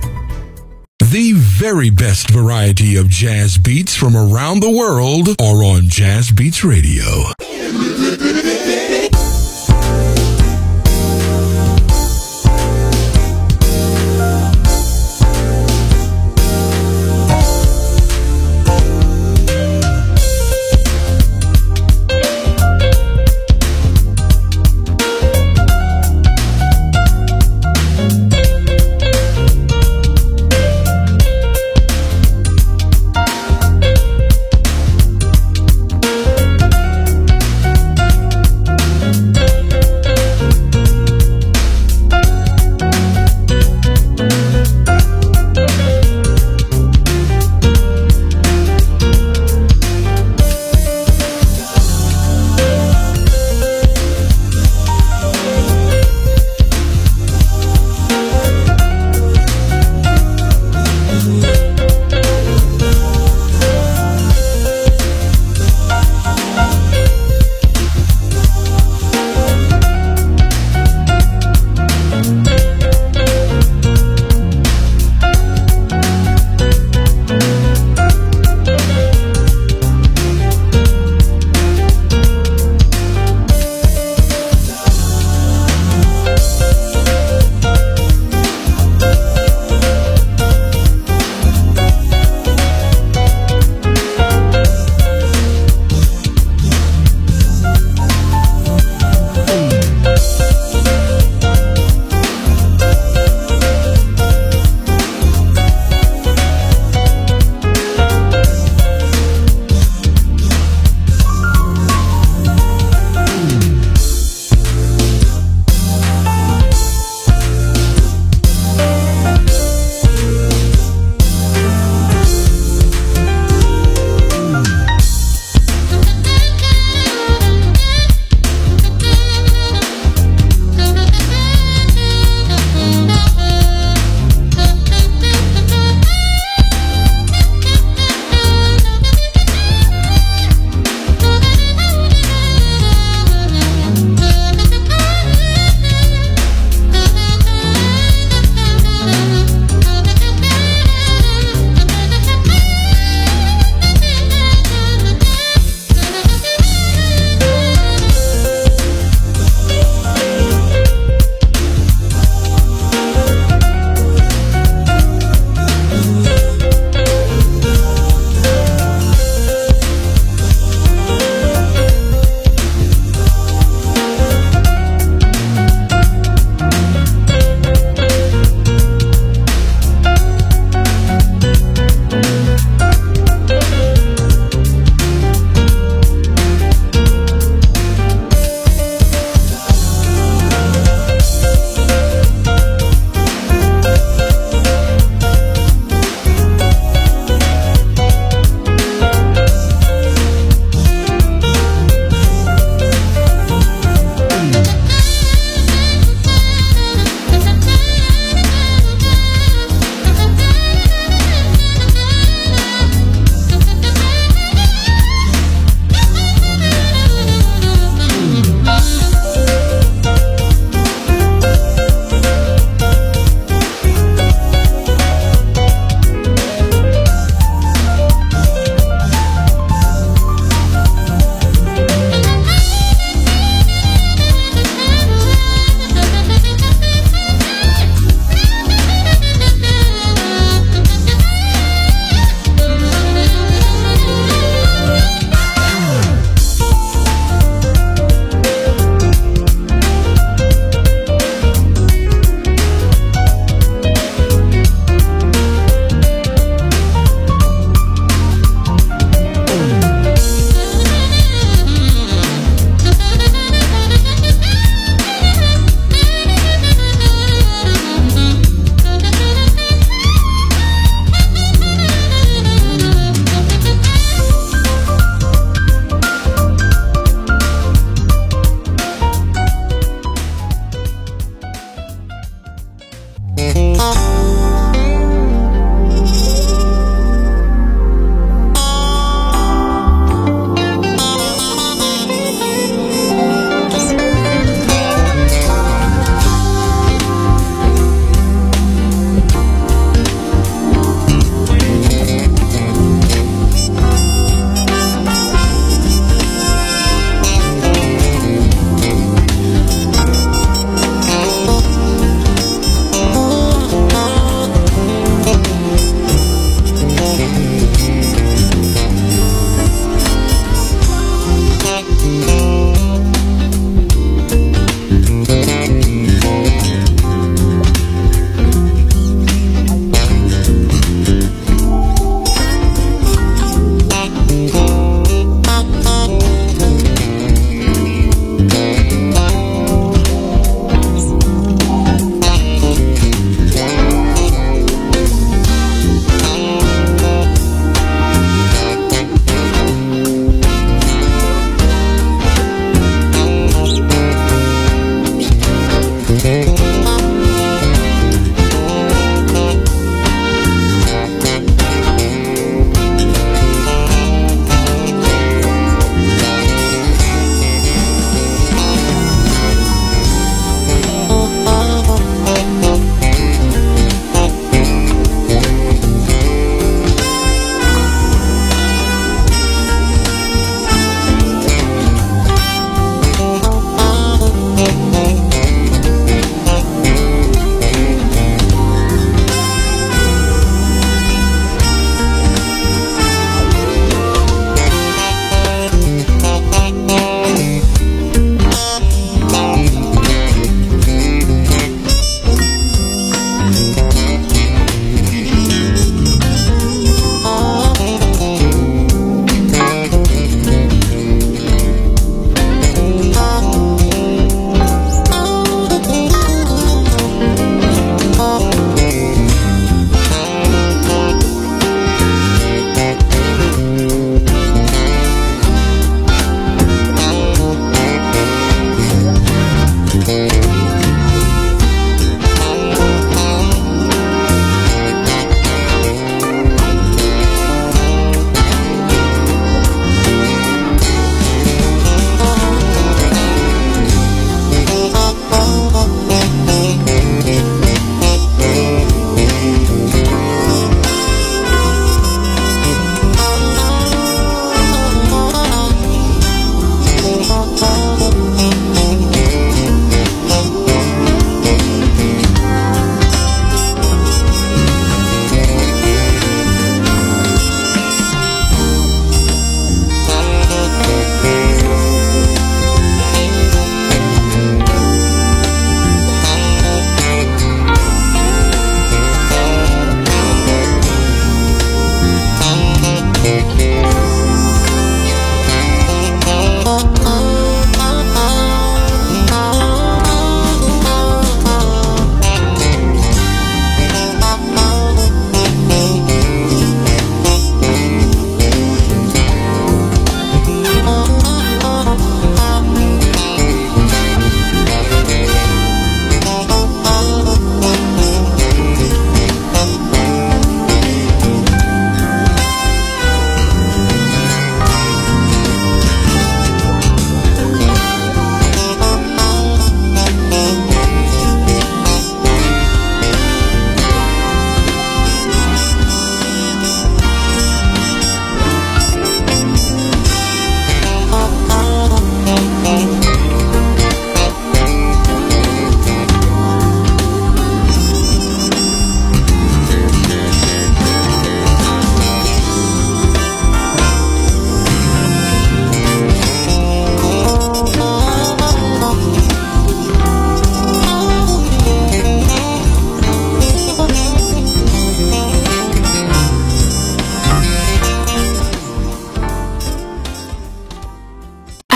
The very best variety of jazz beats from around the world are on Jazz Beats Radio.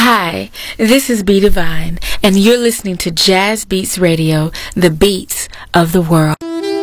Hi, this is B Divine, and you're listening to Jazz Beats Radio, the beats of the world.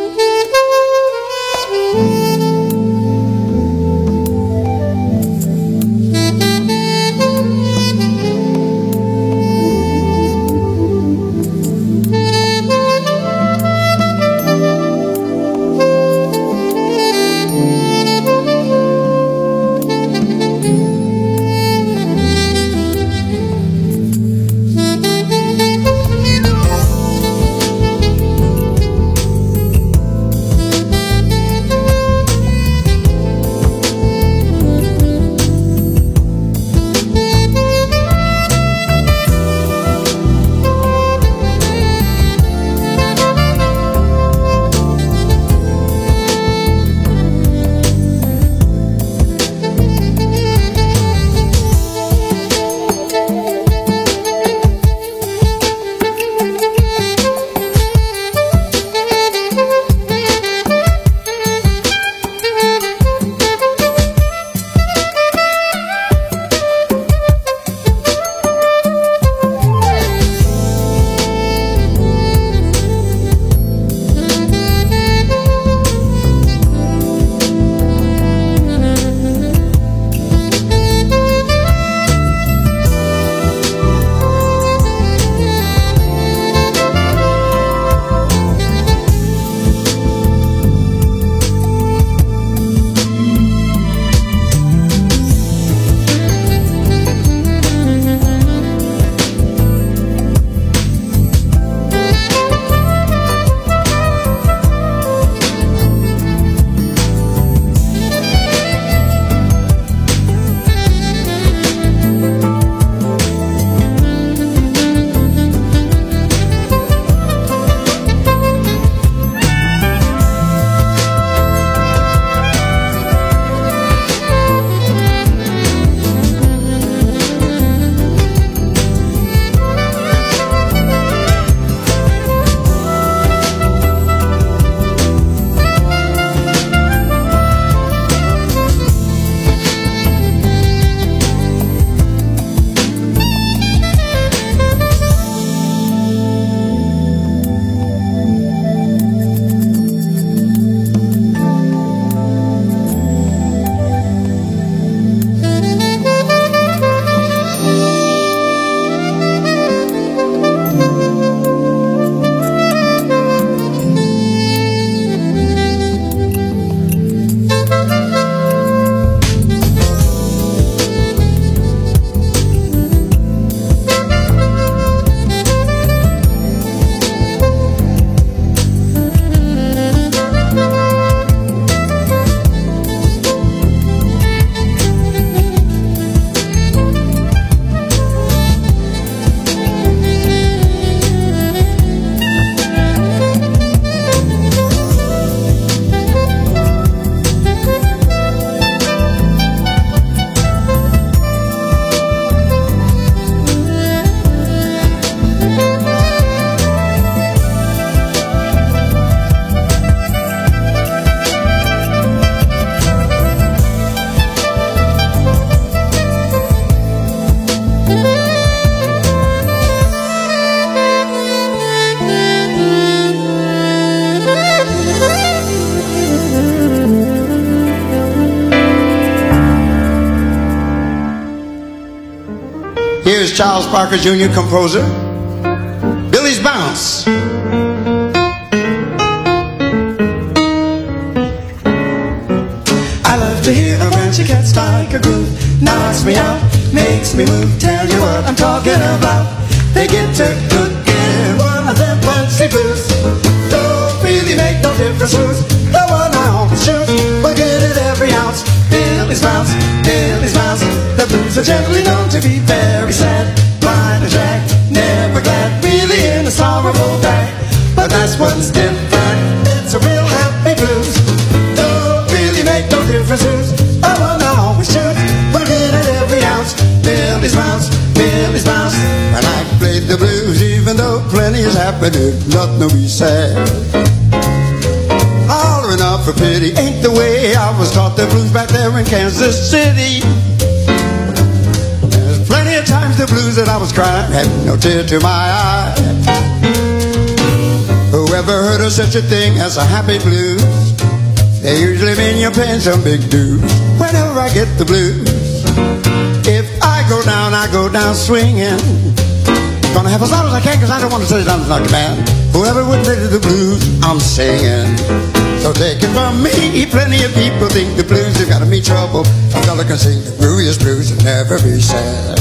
Here's Charles Parker Junior, composer, Billy's Bounce. I love to hear a branch of cats strike a groove, knocks me out, makes me move. Tell you what I'm talking about. They get to cooking one of them punchy blues. Don't really make no difference who's the one I always choose. We'll get it every ounce. Billy's Bounce, Billy's Bounce. The blues are generally known to be very sad, blind and drag, never glad, really in a sorrowful bag. But that's what's different. It's a real happy blues. Don't really make no difference who's the one I always choose. We'll get it every ounce. Billy's Bounce, Billy's Bounce. And I played the blues even though plenty has happened. Nothing to be sad. Hollering out for pity ain't the way I was taught the blues back there in Kansas City. There's plenty of times the blues that I was crying had no tear to my eye. Whoever heard of such a thing as a happy blues? They usually mean you're paying some big dues. Whenever I get the blues, if I go down, I go down swinging. Gonna have as long as I can, cause I don't want to say I'm like a man. Whoever would listen to the blues, I'm singing. So take it from me, plenty of people think the blues have got me trouble. A fella can sing the blues blues and never be sad.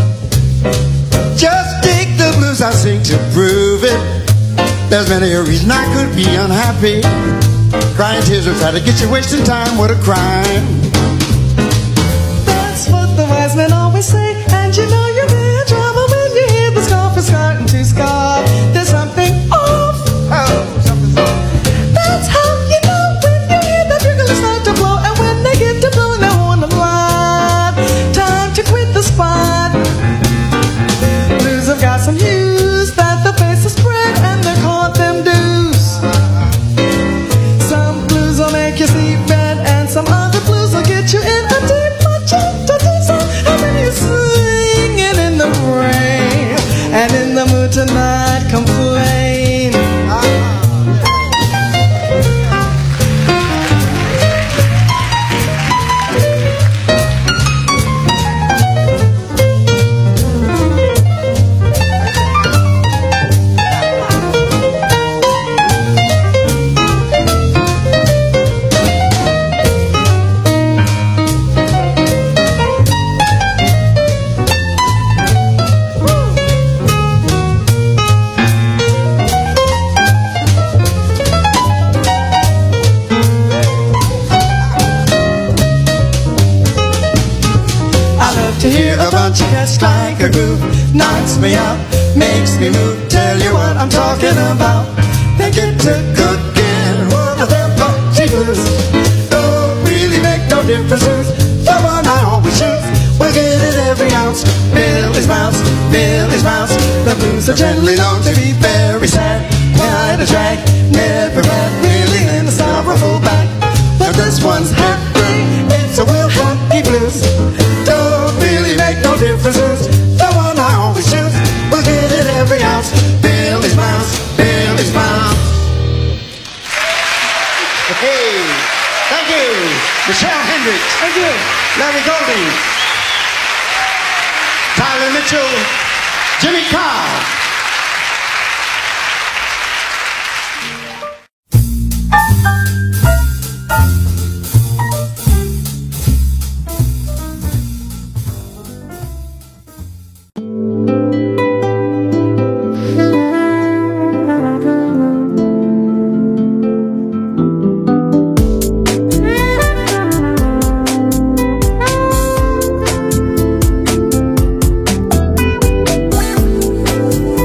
Just take the blues I sing to prove it. There's many a reason I could be unhappy. Crying tears will try to get you wasting time, what a crime. That's what the wise men always say. And you know you're in trouble when you hear the scarf is starting to scarf. There's something off. Oh, something's off. That's how you know when you hear the bugle start to blow. And when they get to blowing their horn a lot, time to quit the spot. Blues have got some hues that the face is spread, and they're called them dues. Some blues will make you sleep bad, and some other blues will get you in a deep, much into deep song. And when you're singing in the rain and in the mood tonight, complain. To hear a bunch of cats like a groove knocks me out, makes me move. Tell you what I'm talking about. They get to cooking, one of them funky blues. Don't really make no difference who's the one I always choose. We'll get it every ounce. Billy's bounce, Billy's bounce. The blues are generally known to be very sad, quite a drag, never bad, really in a sorrowful bag. But this one's happy, it's a real happy blues. Don't really make no differences. The one I always choose. We'll get it every ounce. Billy's bounce, Billy's bounce. Okay, thank you, Michelle Hendricks. Thank you, Larry Golding, Tyler Mitchell, Jimmy Carr. Thank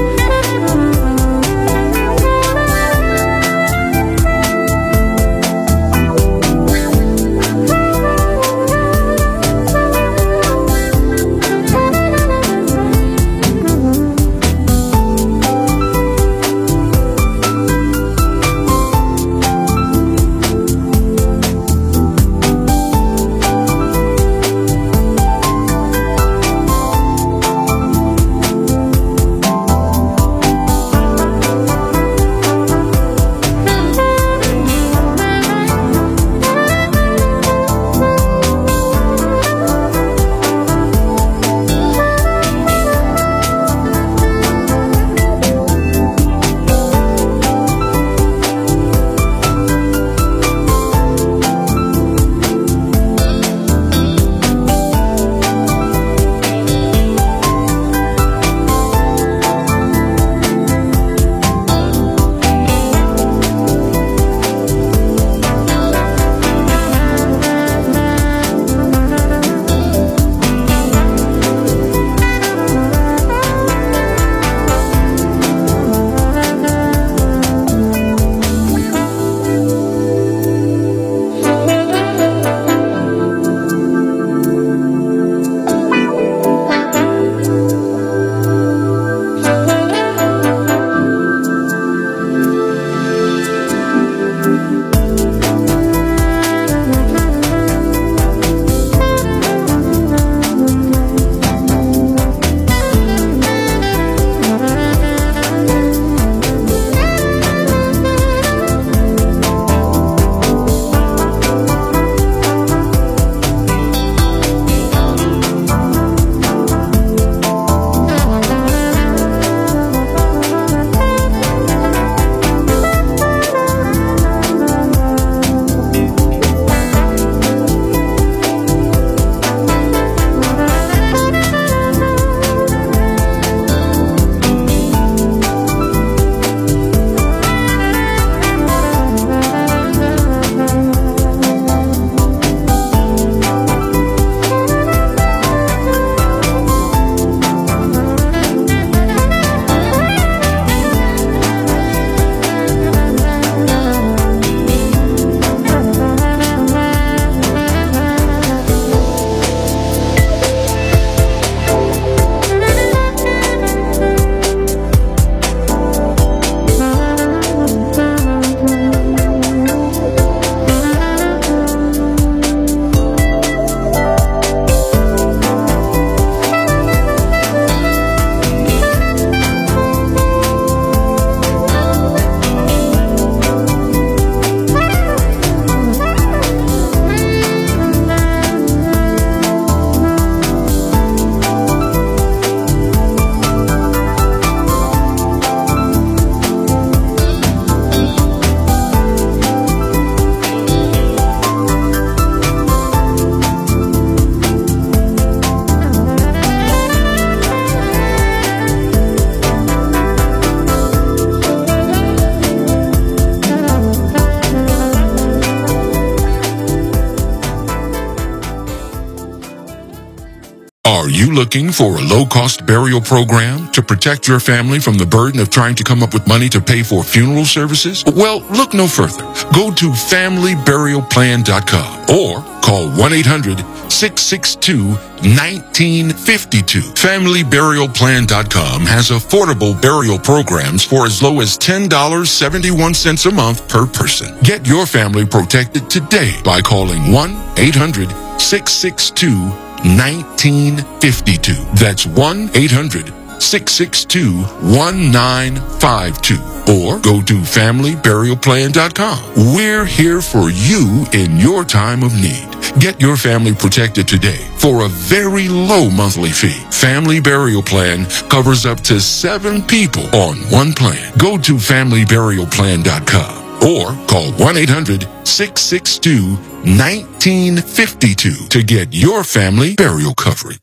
Are you looking for a low-cost burial program to protect your family from the burden of trying to come up with money to pay for funeral services? Well, look no further. Go to family burial plan dot com or call one eight hundred six six two nineteen fifty-two. family burial plan dot com has affordable burial programs for as low as ten dollars and seventy-one cents a month per person. Get your family protected today by calling one eight hundred six six two nineteen fifty-two. That's one eight hundred six six two one nine five two. Or go to family burial plan dot com. We're here for you in your time of need. Get your family protected today for a very low monthly fee. Family Burial Plan covers up to seven people on one plan. Go to family burial plan dot com or call one eight hundred six six two nineteen fifty-two to get your family burial coverage.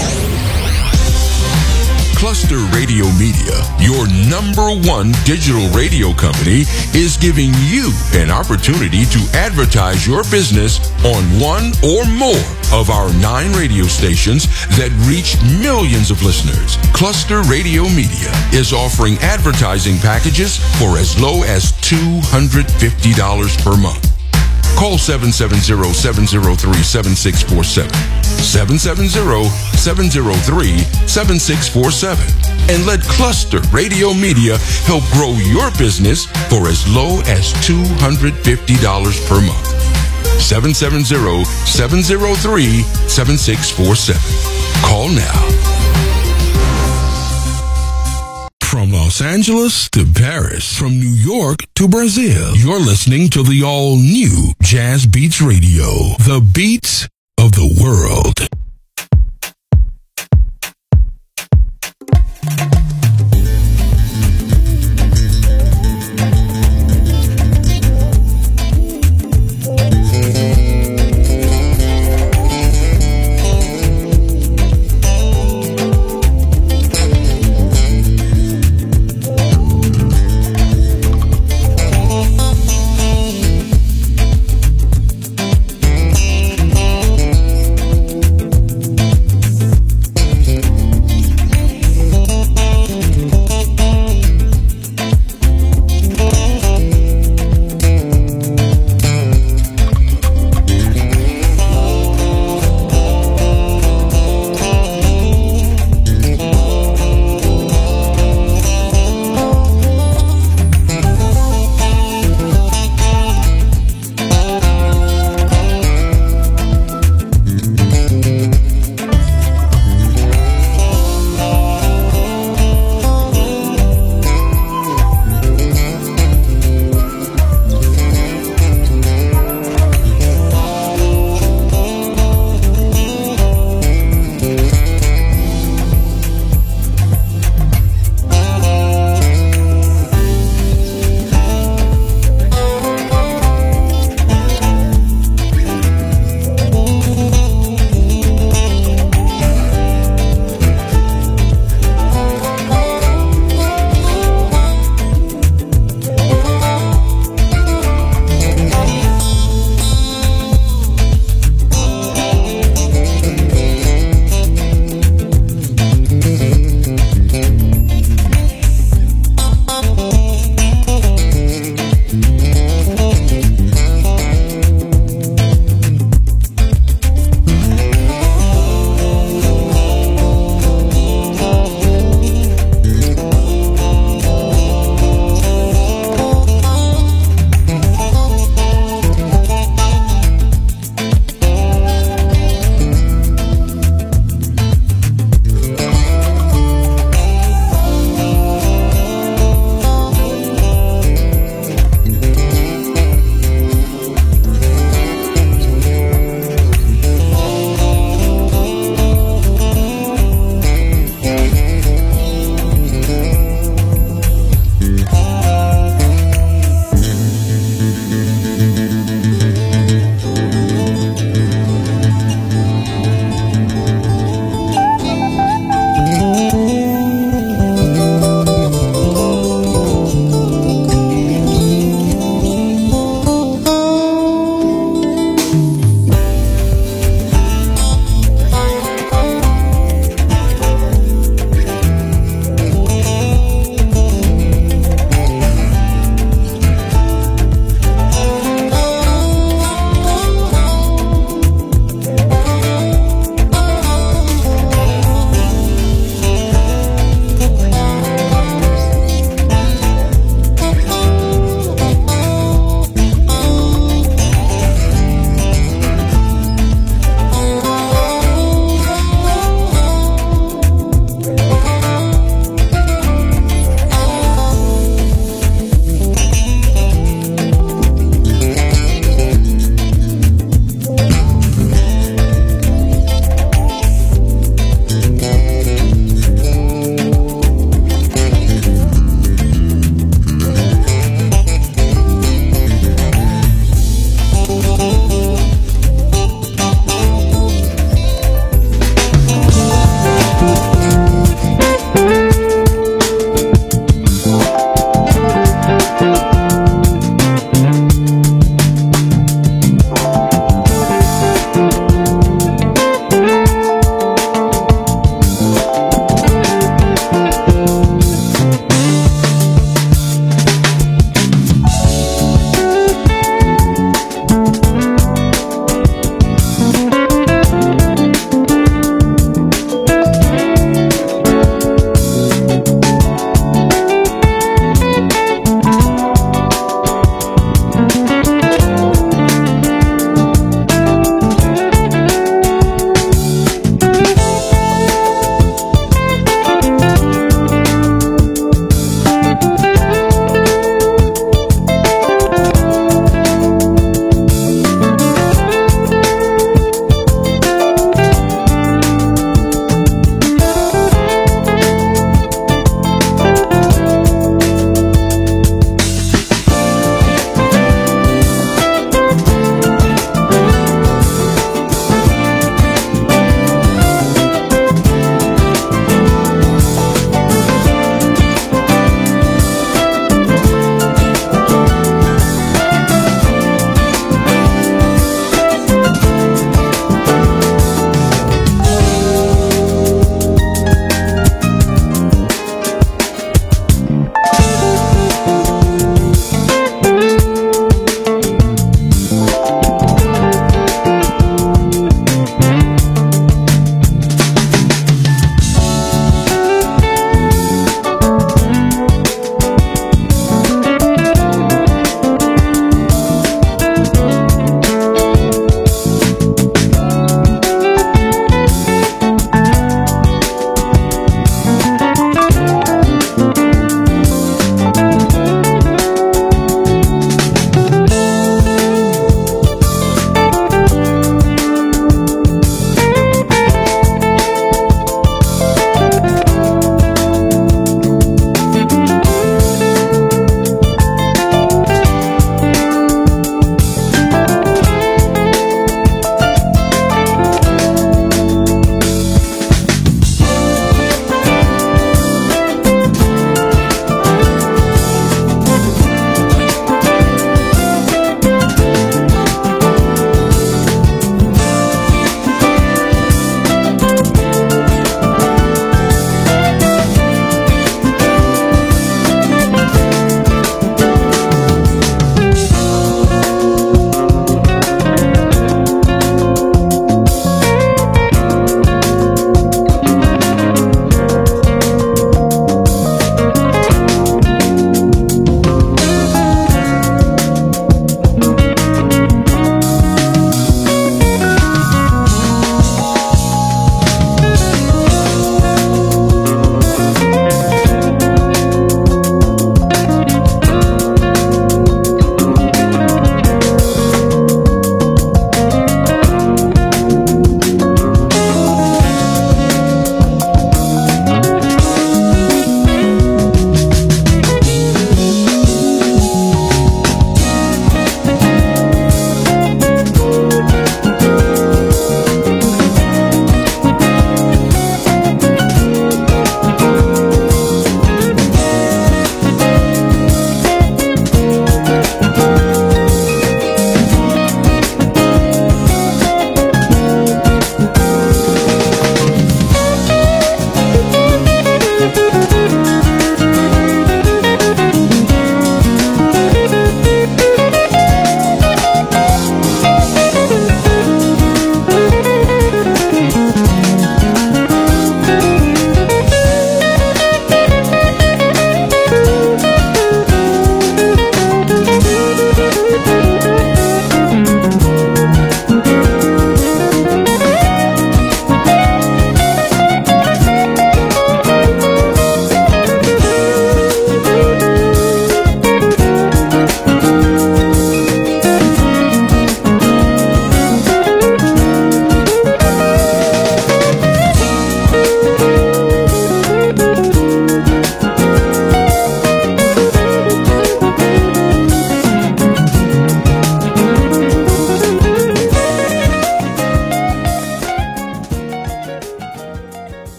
Cluster Radio Media, your number one digital radio company, is giving you an opportunity to advertise your business on one or more of our nine radio stations that reach millions of listeners. Cluster Radio Media is offering advertising packages for as low as two hundred fifty dollars per month. Call seven seven zero, seven zero three, seven six four seven, seven seven zero, seven zero three, seven six four seven, and let Cluster Radio Media help grow your business for as low as two hundred fifty dollars per month. seven seven zero, seven zero three, seven six four seven. Call now. From Los Angeles to Paris, from New York to Brazil, you're listening to the all-new Jazz Beats Radio, the beats of the world.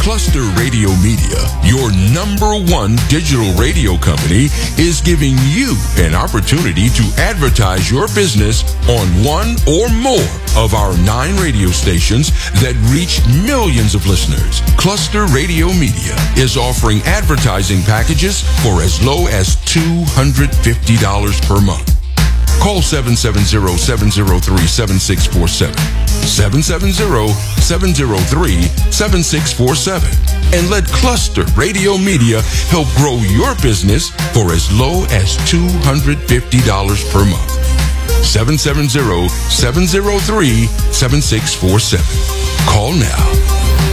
Cluster Radio Media, your number one digital radio company, is giving you an opportunity to advertise your business on one or more of our nine radio stations that reach millions of listeners. Cluster Radio Media is offering advertising packages for as low as two hundred fifty dollars per month. Call seven seven zero, seven zero three, seven six four seven, seven seven zero, seven zero three, seven six four seven, and let Cluster Radio Media help grow your business for as low as two hundred fifty dollars per month. seven seven zero, seven zero three, seven six four seven. Call now.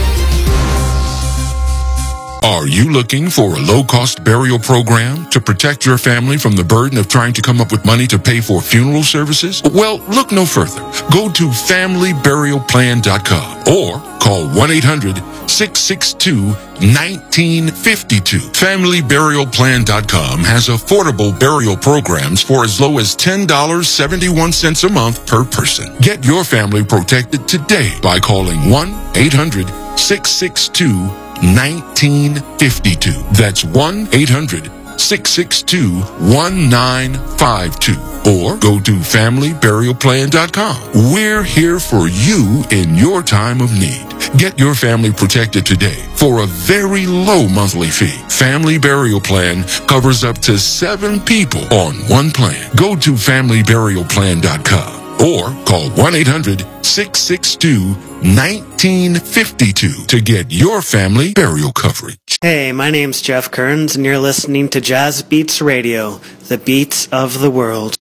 Are you looking for a low-cost burial program to protect your family from the burden of trying to come up with money to pay for funeral services? Well, look no further. Go to family burial plan dot com or call one eight hundred, six six two, one nine five two. family burial plan dot com has affordable burial programs for as low as ten dollars and seventy-one cents a month per person. Get your family protected today by calling one eight hundred, six six two, one nine five two. That's one eight hundred, six six two, one nine five two. Or go to family burial plan dot com. We're here for you in your time of need. Get your family protected today for a very low monthly fee. Family Burial Plan covers up to seven people on one plan. Go to family burial plan dot com. Or call one eight hundred, six six two, one nine five two to get your family burial coverage. Hey, my name's Jeff Kearns, and you're listening to Jazz Beats Radio, the beats of the world.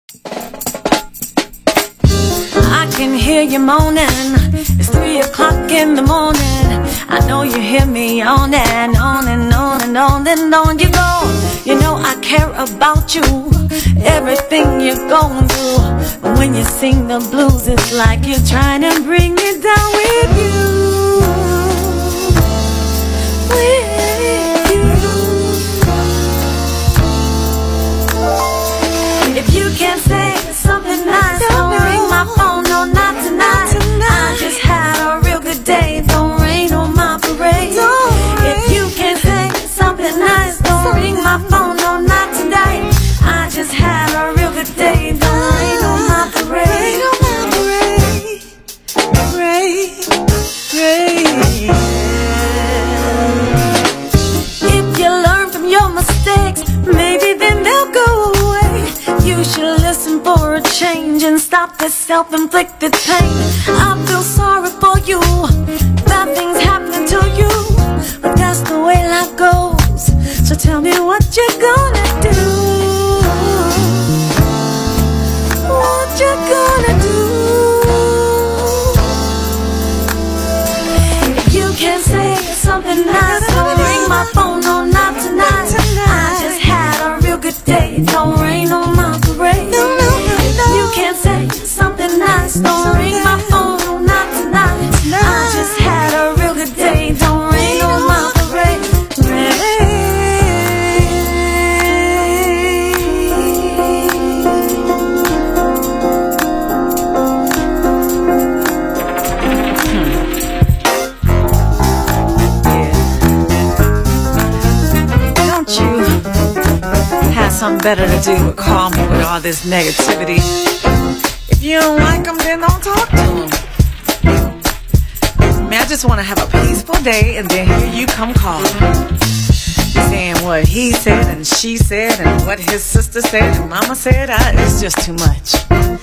I can hear you moaning. It's three o'clock in the morning. I know you hear me on and on and on and on and on you go. You know I care about you, everything you're going through. But when you sing the blues, it's like you're trying to bring me down with you. With you. If you can't say something nice, don't ring my phone, no, not tonight. I just had a real good day, don't rain on my parade. If you can't say something nice, don't ring my phone, no, not tonight. I just had a real good day, don't rain on my parade. Parade, parade. If you learn from your mistakes, maybe then they'll go away. You should listen for a change and stop this self-inflicted pain. I feel sorry for you, bad things happen to you, but that's the way life goes. So tell me what you're gonna do. What you gonna do? If you can't say something nice, don't ring my phone, no, not tonight. I just had a real good day, don't rain on my parade. If you can't say something nice, don't ring my phone, no, not tonight. I just had a real good day, don't rain on my parade. Don't you have something better to do but call me with all this negativity? If you don't like them, then don't talk to them. I mean, I just want to have a peaceful day, and then here you come calling, saying what he said and she said and what his sister said and mama said. I, it's just too much.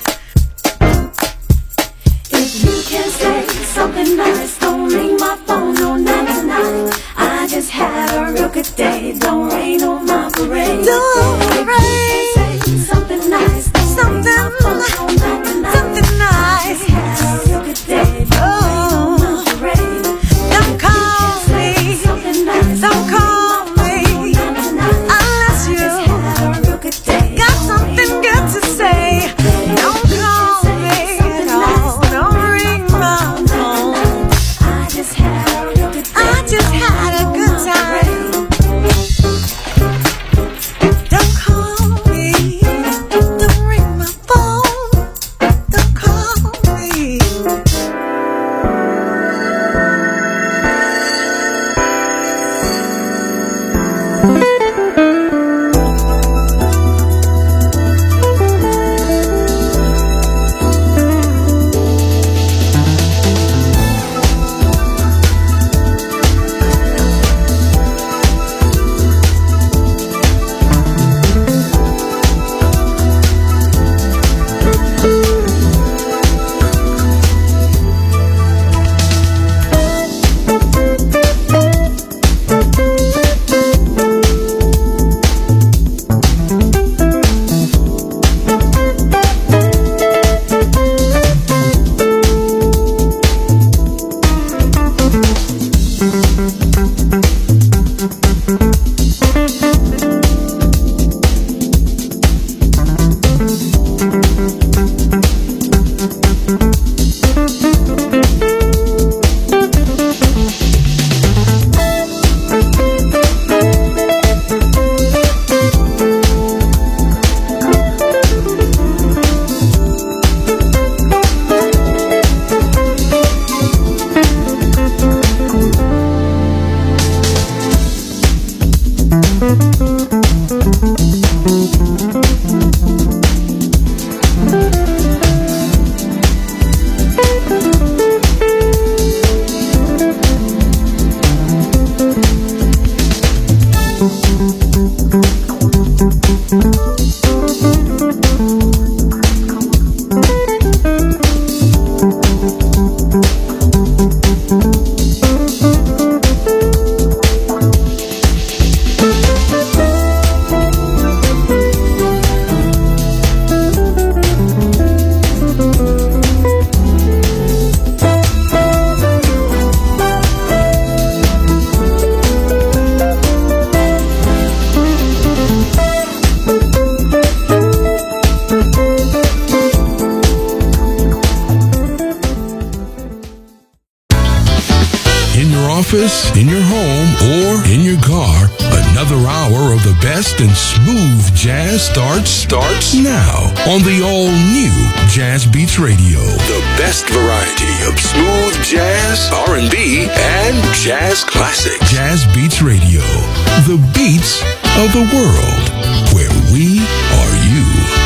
If you can't say something nice, don't ring my phone, no, not tonight. I just had a real good day, don't rain on my parade. Don't rain. Say something nice, don't something, ring my phone, no, not tonight. Something nice. I just had a real good day, don't oh. rain on my parade. Don't call me, something nice, don't call me, unless you got something good to say. office, in your home, or in your car, another hour of the best in smooth jazz starts starts now on the all-new Jazz Beats Radio. The best variety of smooth jazz, R and B, and jazz classics. Jazz Beats Radio, the beats of the world, where we are you.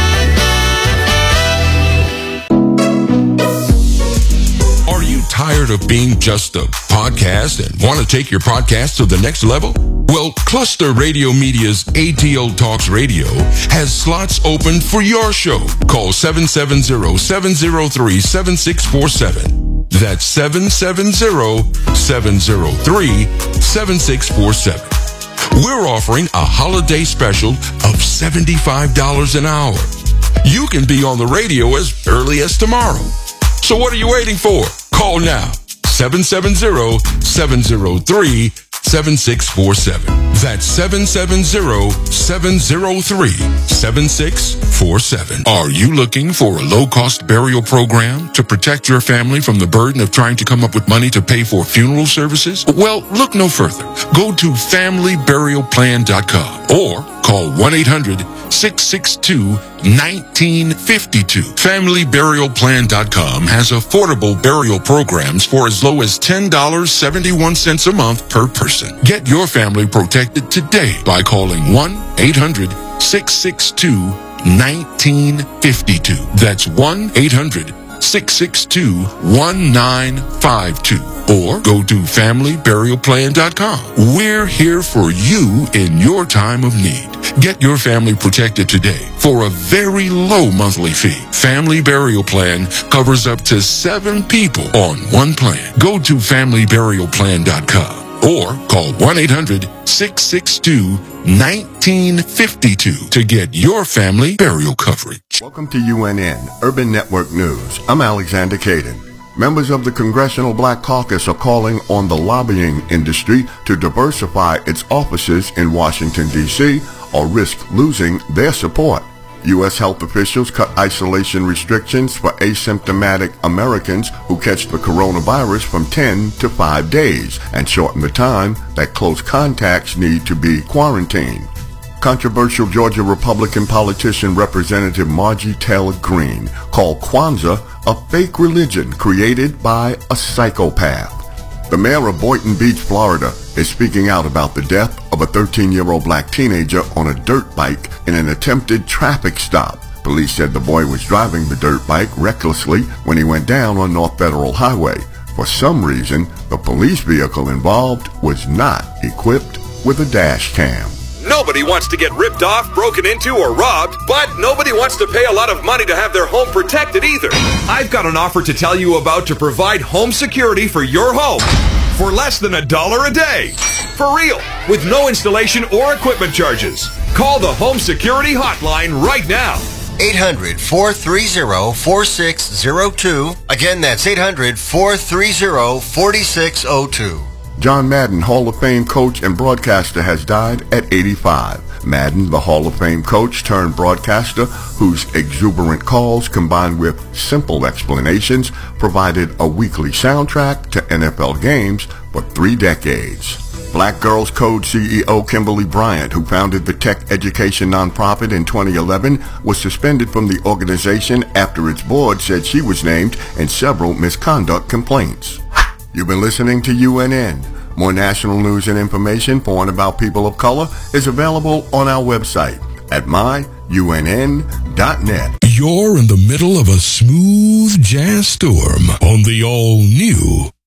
Are you tired of being just a podcast and want to take your podcast to the next level? Well, Cluster Radio Media's A T O Talks Radio has slots open for your show. Call seven seven zero, seven zero three, seven six four seven. That's seven seven zero, seven zero three, seven six four seven. We're offering a holiday special of seventy-five dollars an hour. You can be on the radio as early as tomorrow. So what are you waiting for? Call now. seven seven zero, seven zero three, seven six four seven. That's seven seven zero, seven zero three, seven six four seven. Are you looking for a low-cost burial program to protect your family from the burden of trying to come up with money to pay for funeral services? Well, look no further. Go to family burial plan dot com or call one eight hundred, six six two, one nine five two. family burial plan dot com has affordable burial programs for as low as ten dollars and seventy-one cents a month per person. Get your family protected today by calling one eight hundred, six six two, one nine five two. That's one eight hundred, six six two, one nine five two. Or go to family burial plan dot com. We're here for you in your time of need. Get your family protected today for a very low monthly fee. Family Burial Plan covers up to seven people on one plan. Go to family burial plan dot com or call one eight hundred, six six two, one nine five two to get your family burial coverage. Welcome to U N N, Urban Network News. I'm Alexander Caden. Members of the Congressional Black Caucus are calling on the lobbying industry to diversify its offices in Washington, D C, or risk losing their support. U S health officials cut isolation restrictions for asymptomatic Americans who catch the coronavirus from ten to five days and shorten the time that close contacts need to be quarantined. Controversial Georgia Republican politician Representative Margie Taylor Greene called Kwanzaa a fake religion created by a psychopath. The mayor of Boynton Beach, Florida, is speaking out about the death of a thirteen-year-old black teenager on a dirt bike in an attempted traffic stop. Police said the boy was driving the dirt bike recklessly when he went down on North Federal Highway. For some reason, the police vehicle involved was not equipped with a dash cam. Nobody wants to get ripped off, broken into, or robbed, but nobody wants to pay a lot of money to have their home protected either. I've got an offer to tell you about to provide home security for your home for less than a dollar a day. For real, with no installation or equipment charges. Call the Home Security Hotline right now. eight hundred, four three zero, four six zero two. Again, that's eight hundred, four three zero, four six zero two. John Madden, Hall of Fame coach and broadcaster, has died at eighty-five. Madden, the Hall of Fame coach turned broadcaster, whose exuberant calls combined with simple explanations provided a weekly soundtrack to N F L games for three decades. Black Girls Code C E O Kimberly Bryant, who founded the tech education nonprofit in twenty eleven, was suspended from the organization after its board said she was named in several misconduct complaints. You've been listening to U N N. More national news and information for and about people of color is available on our website at my U N N dot net. You're in the middle of a smooth jazz storm on the all-new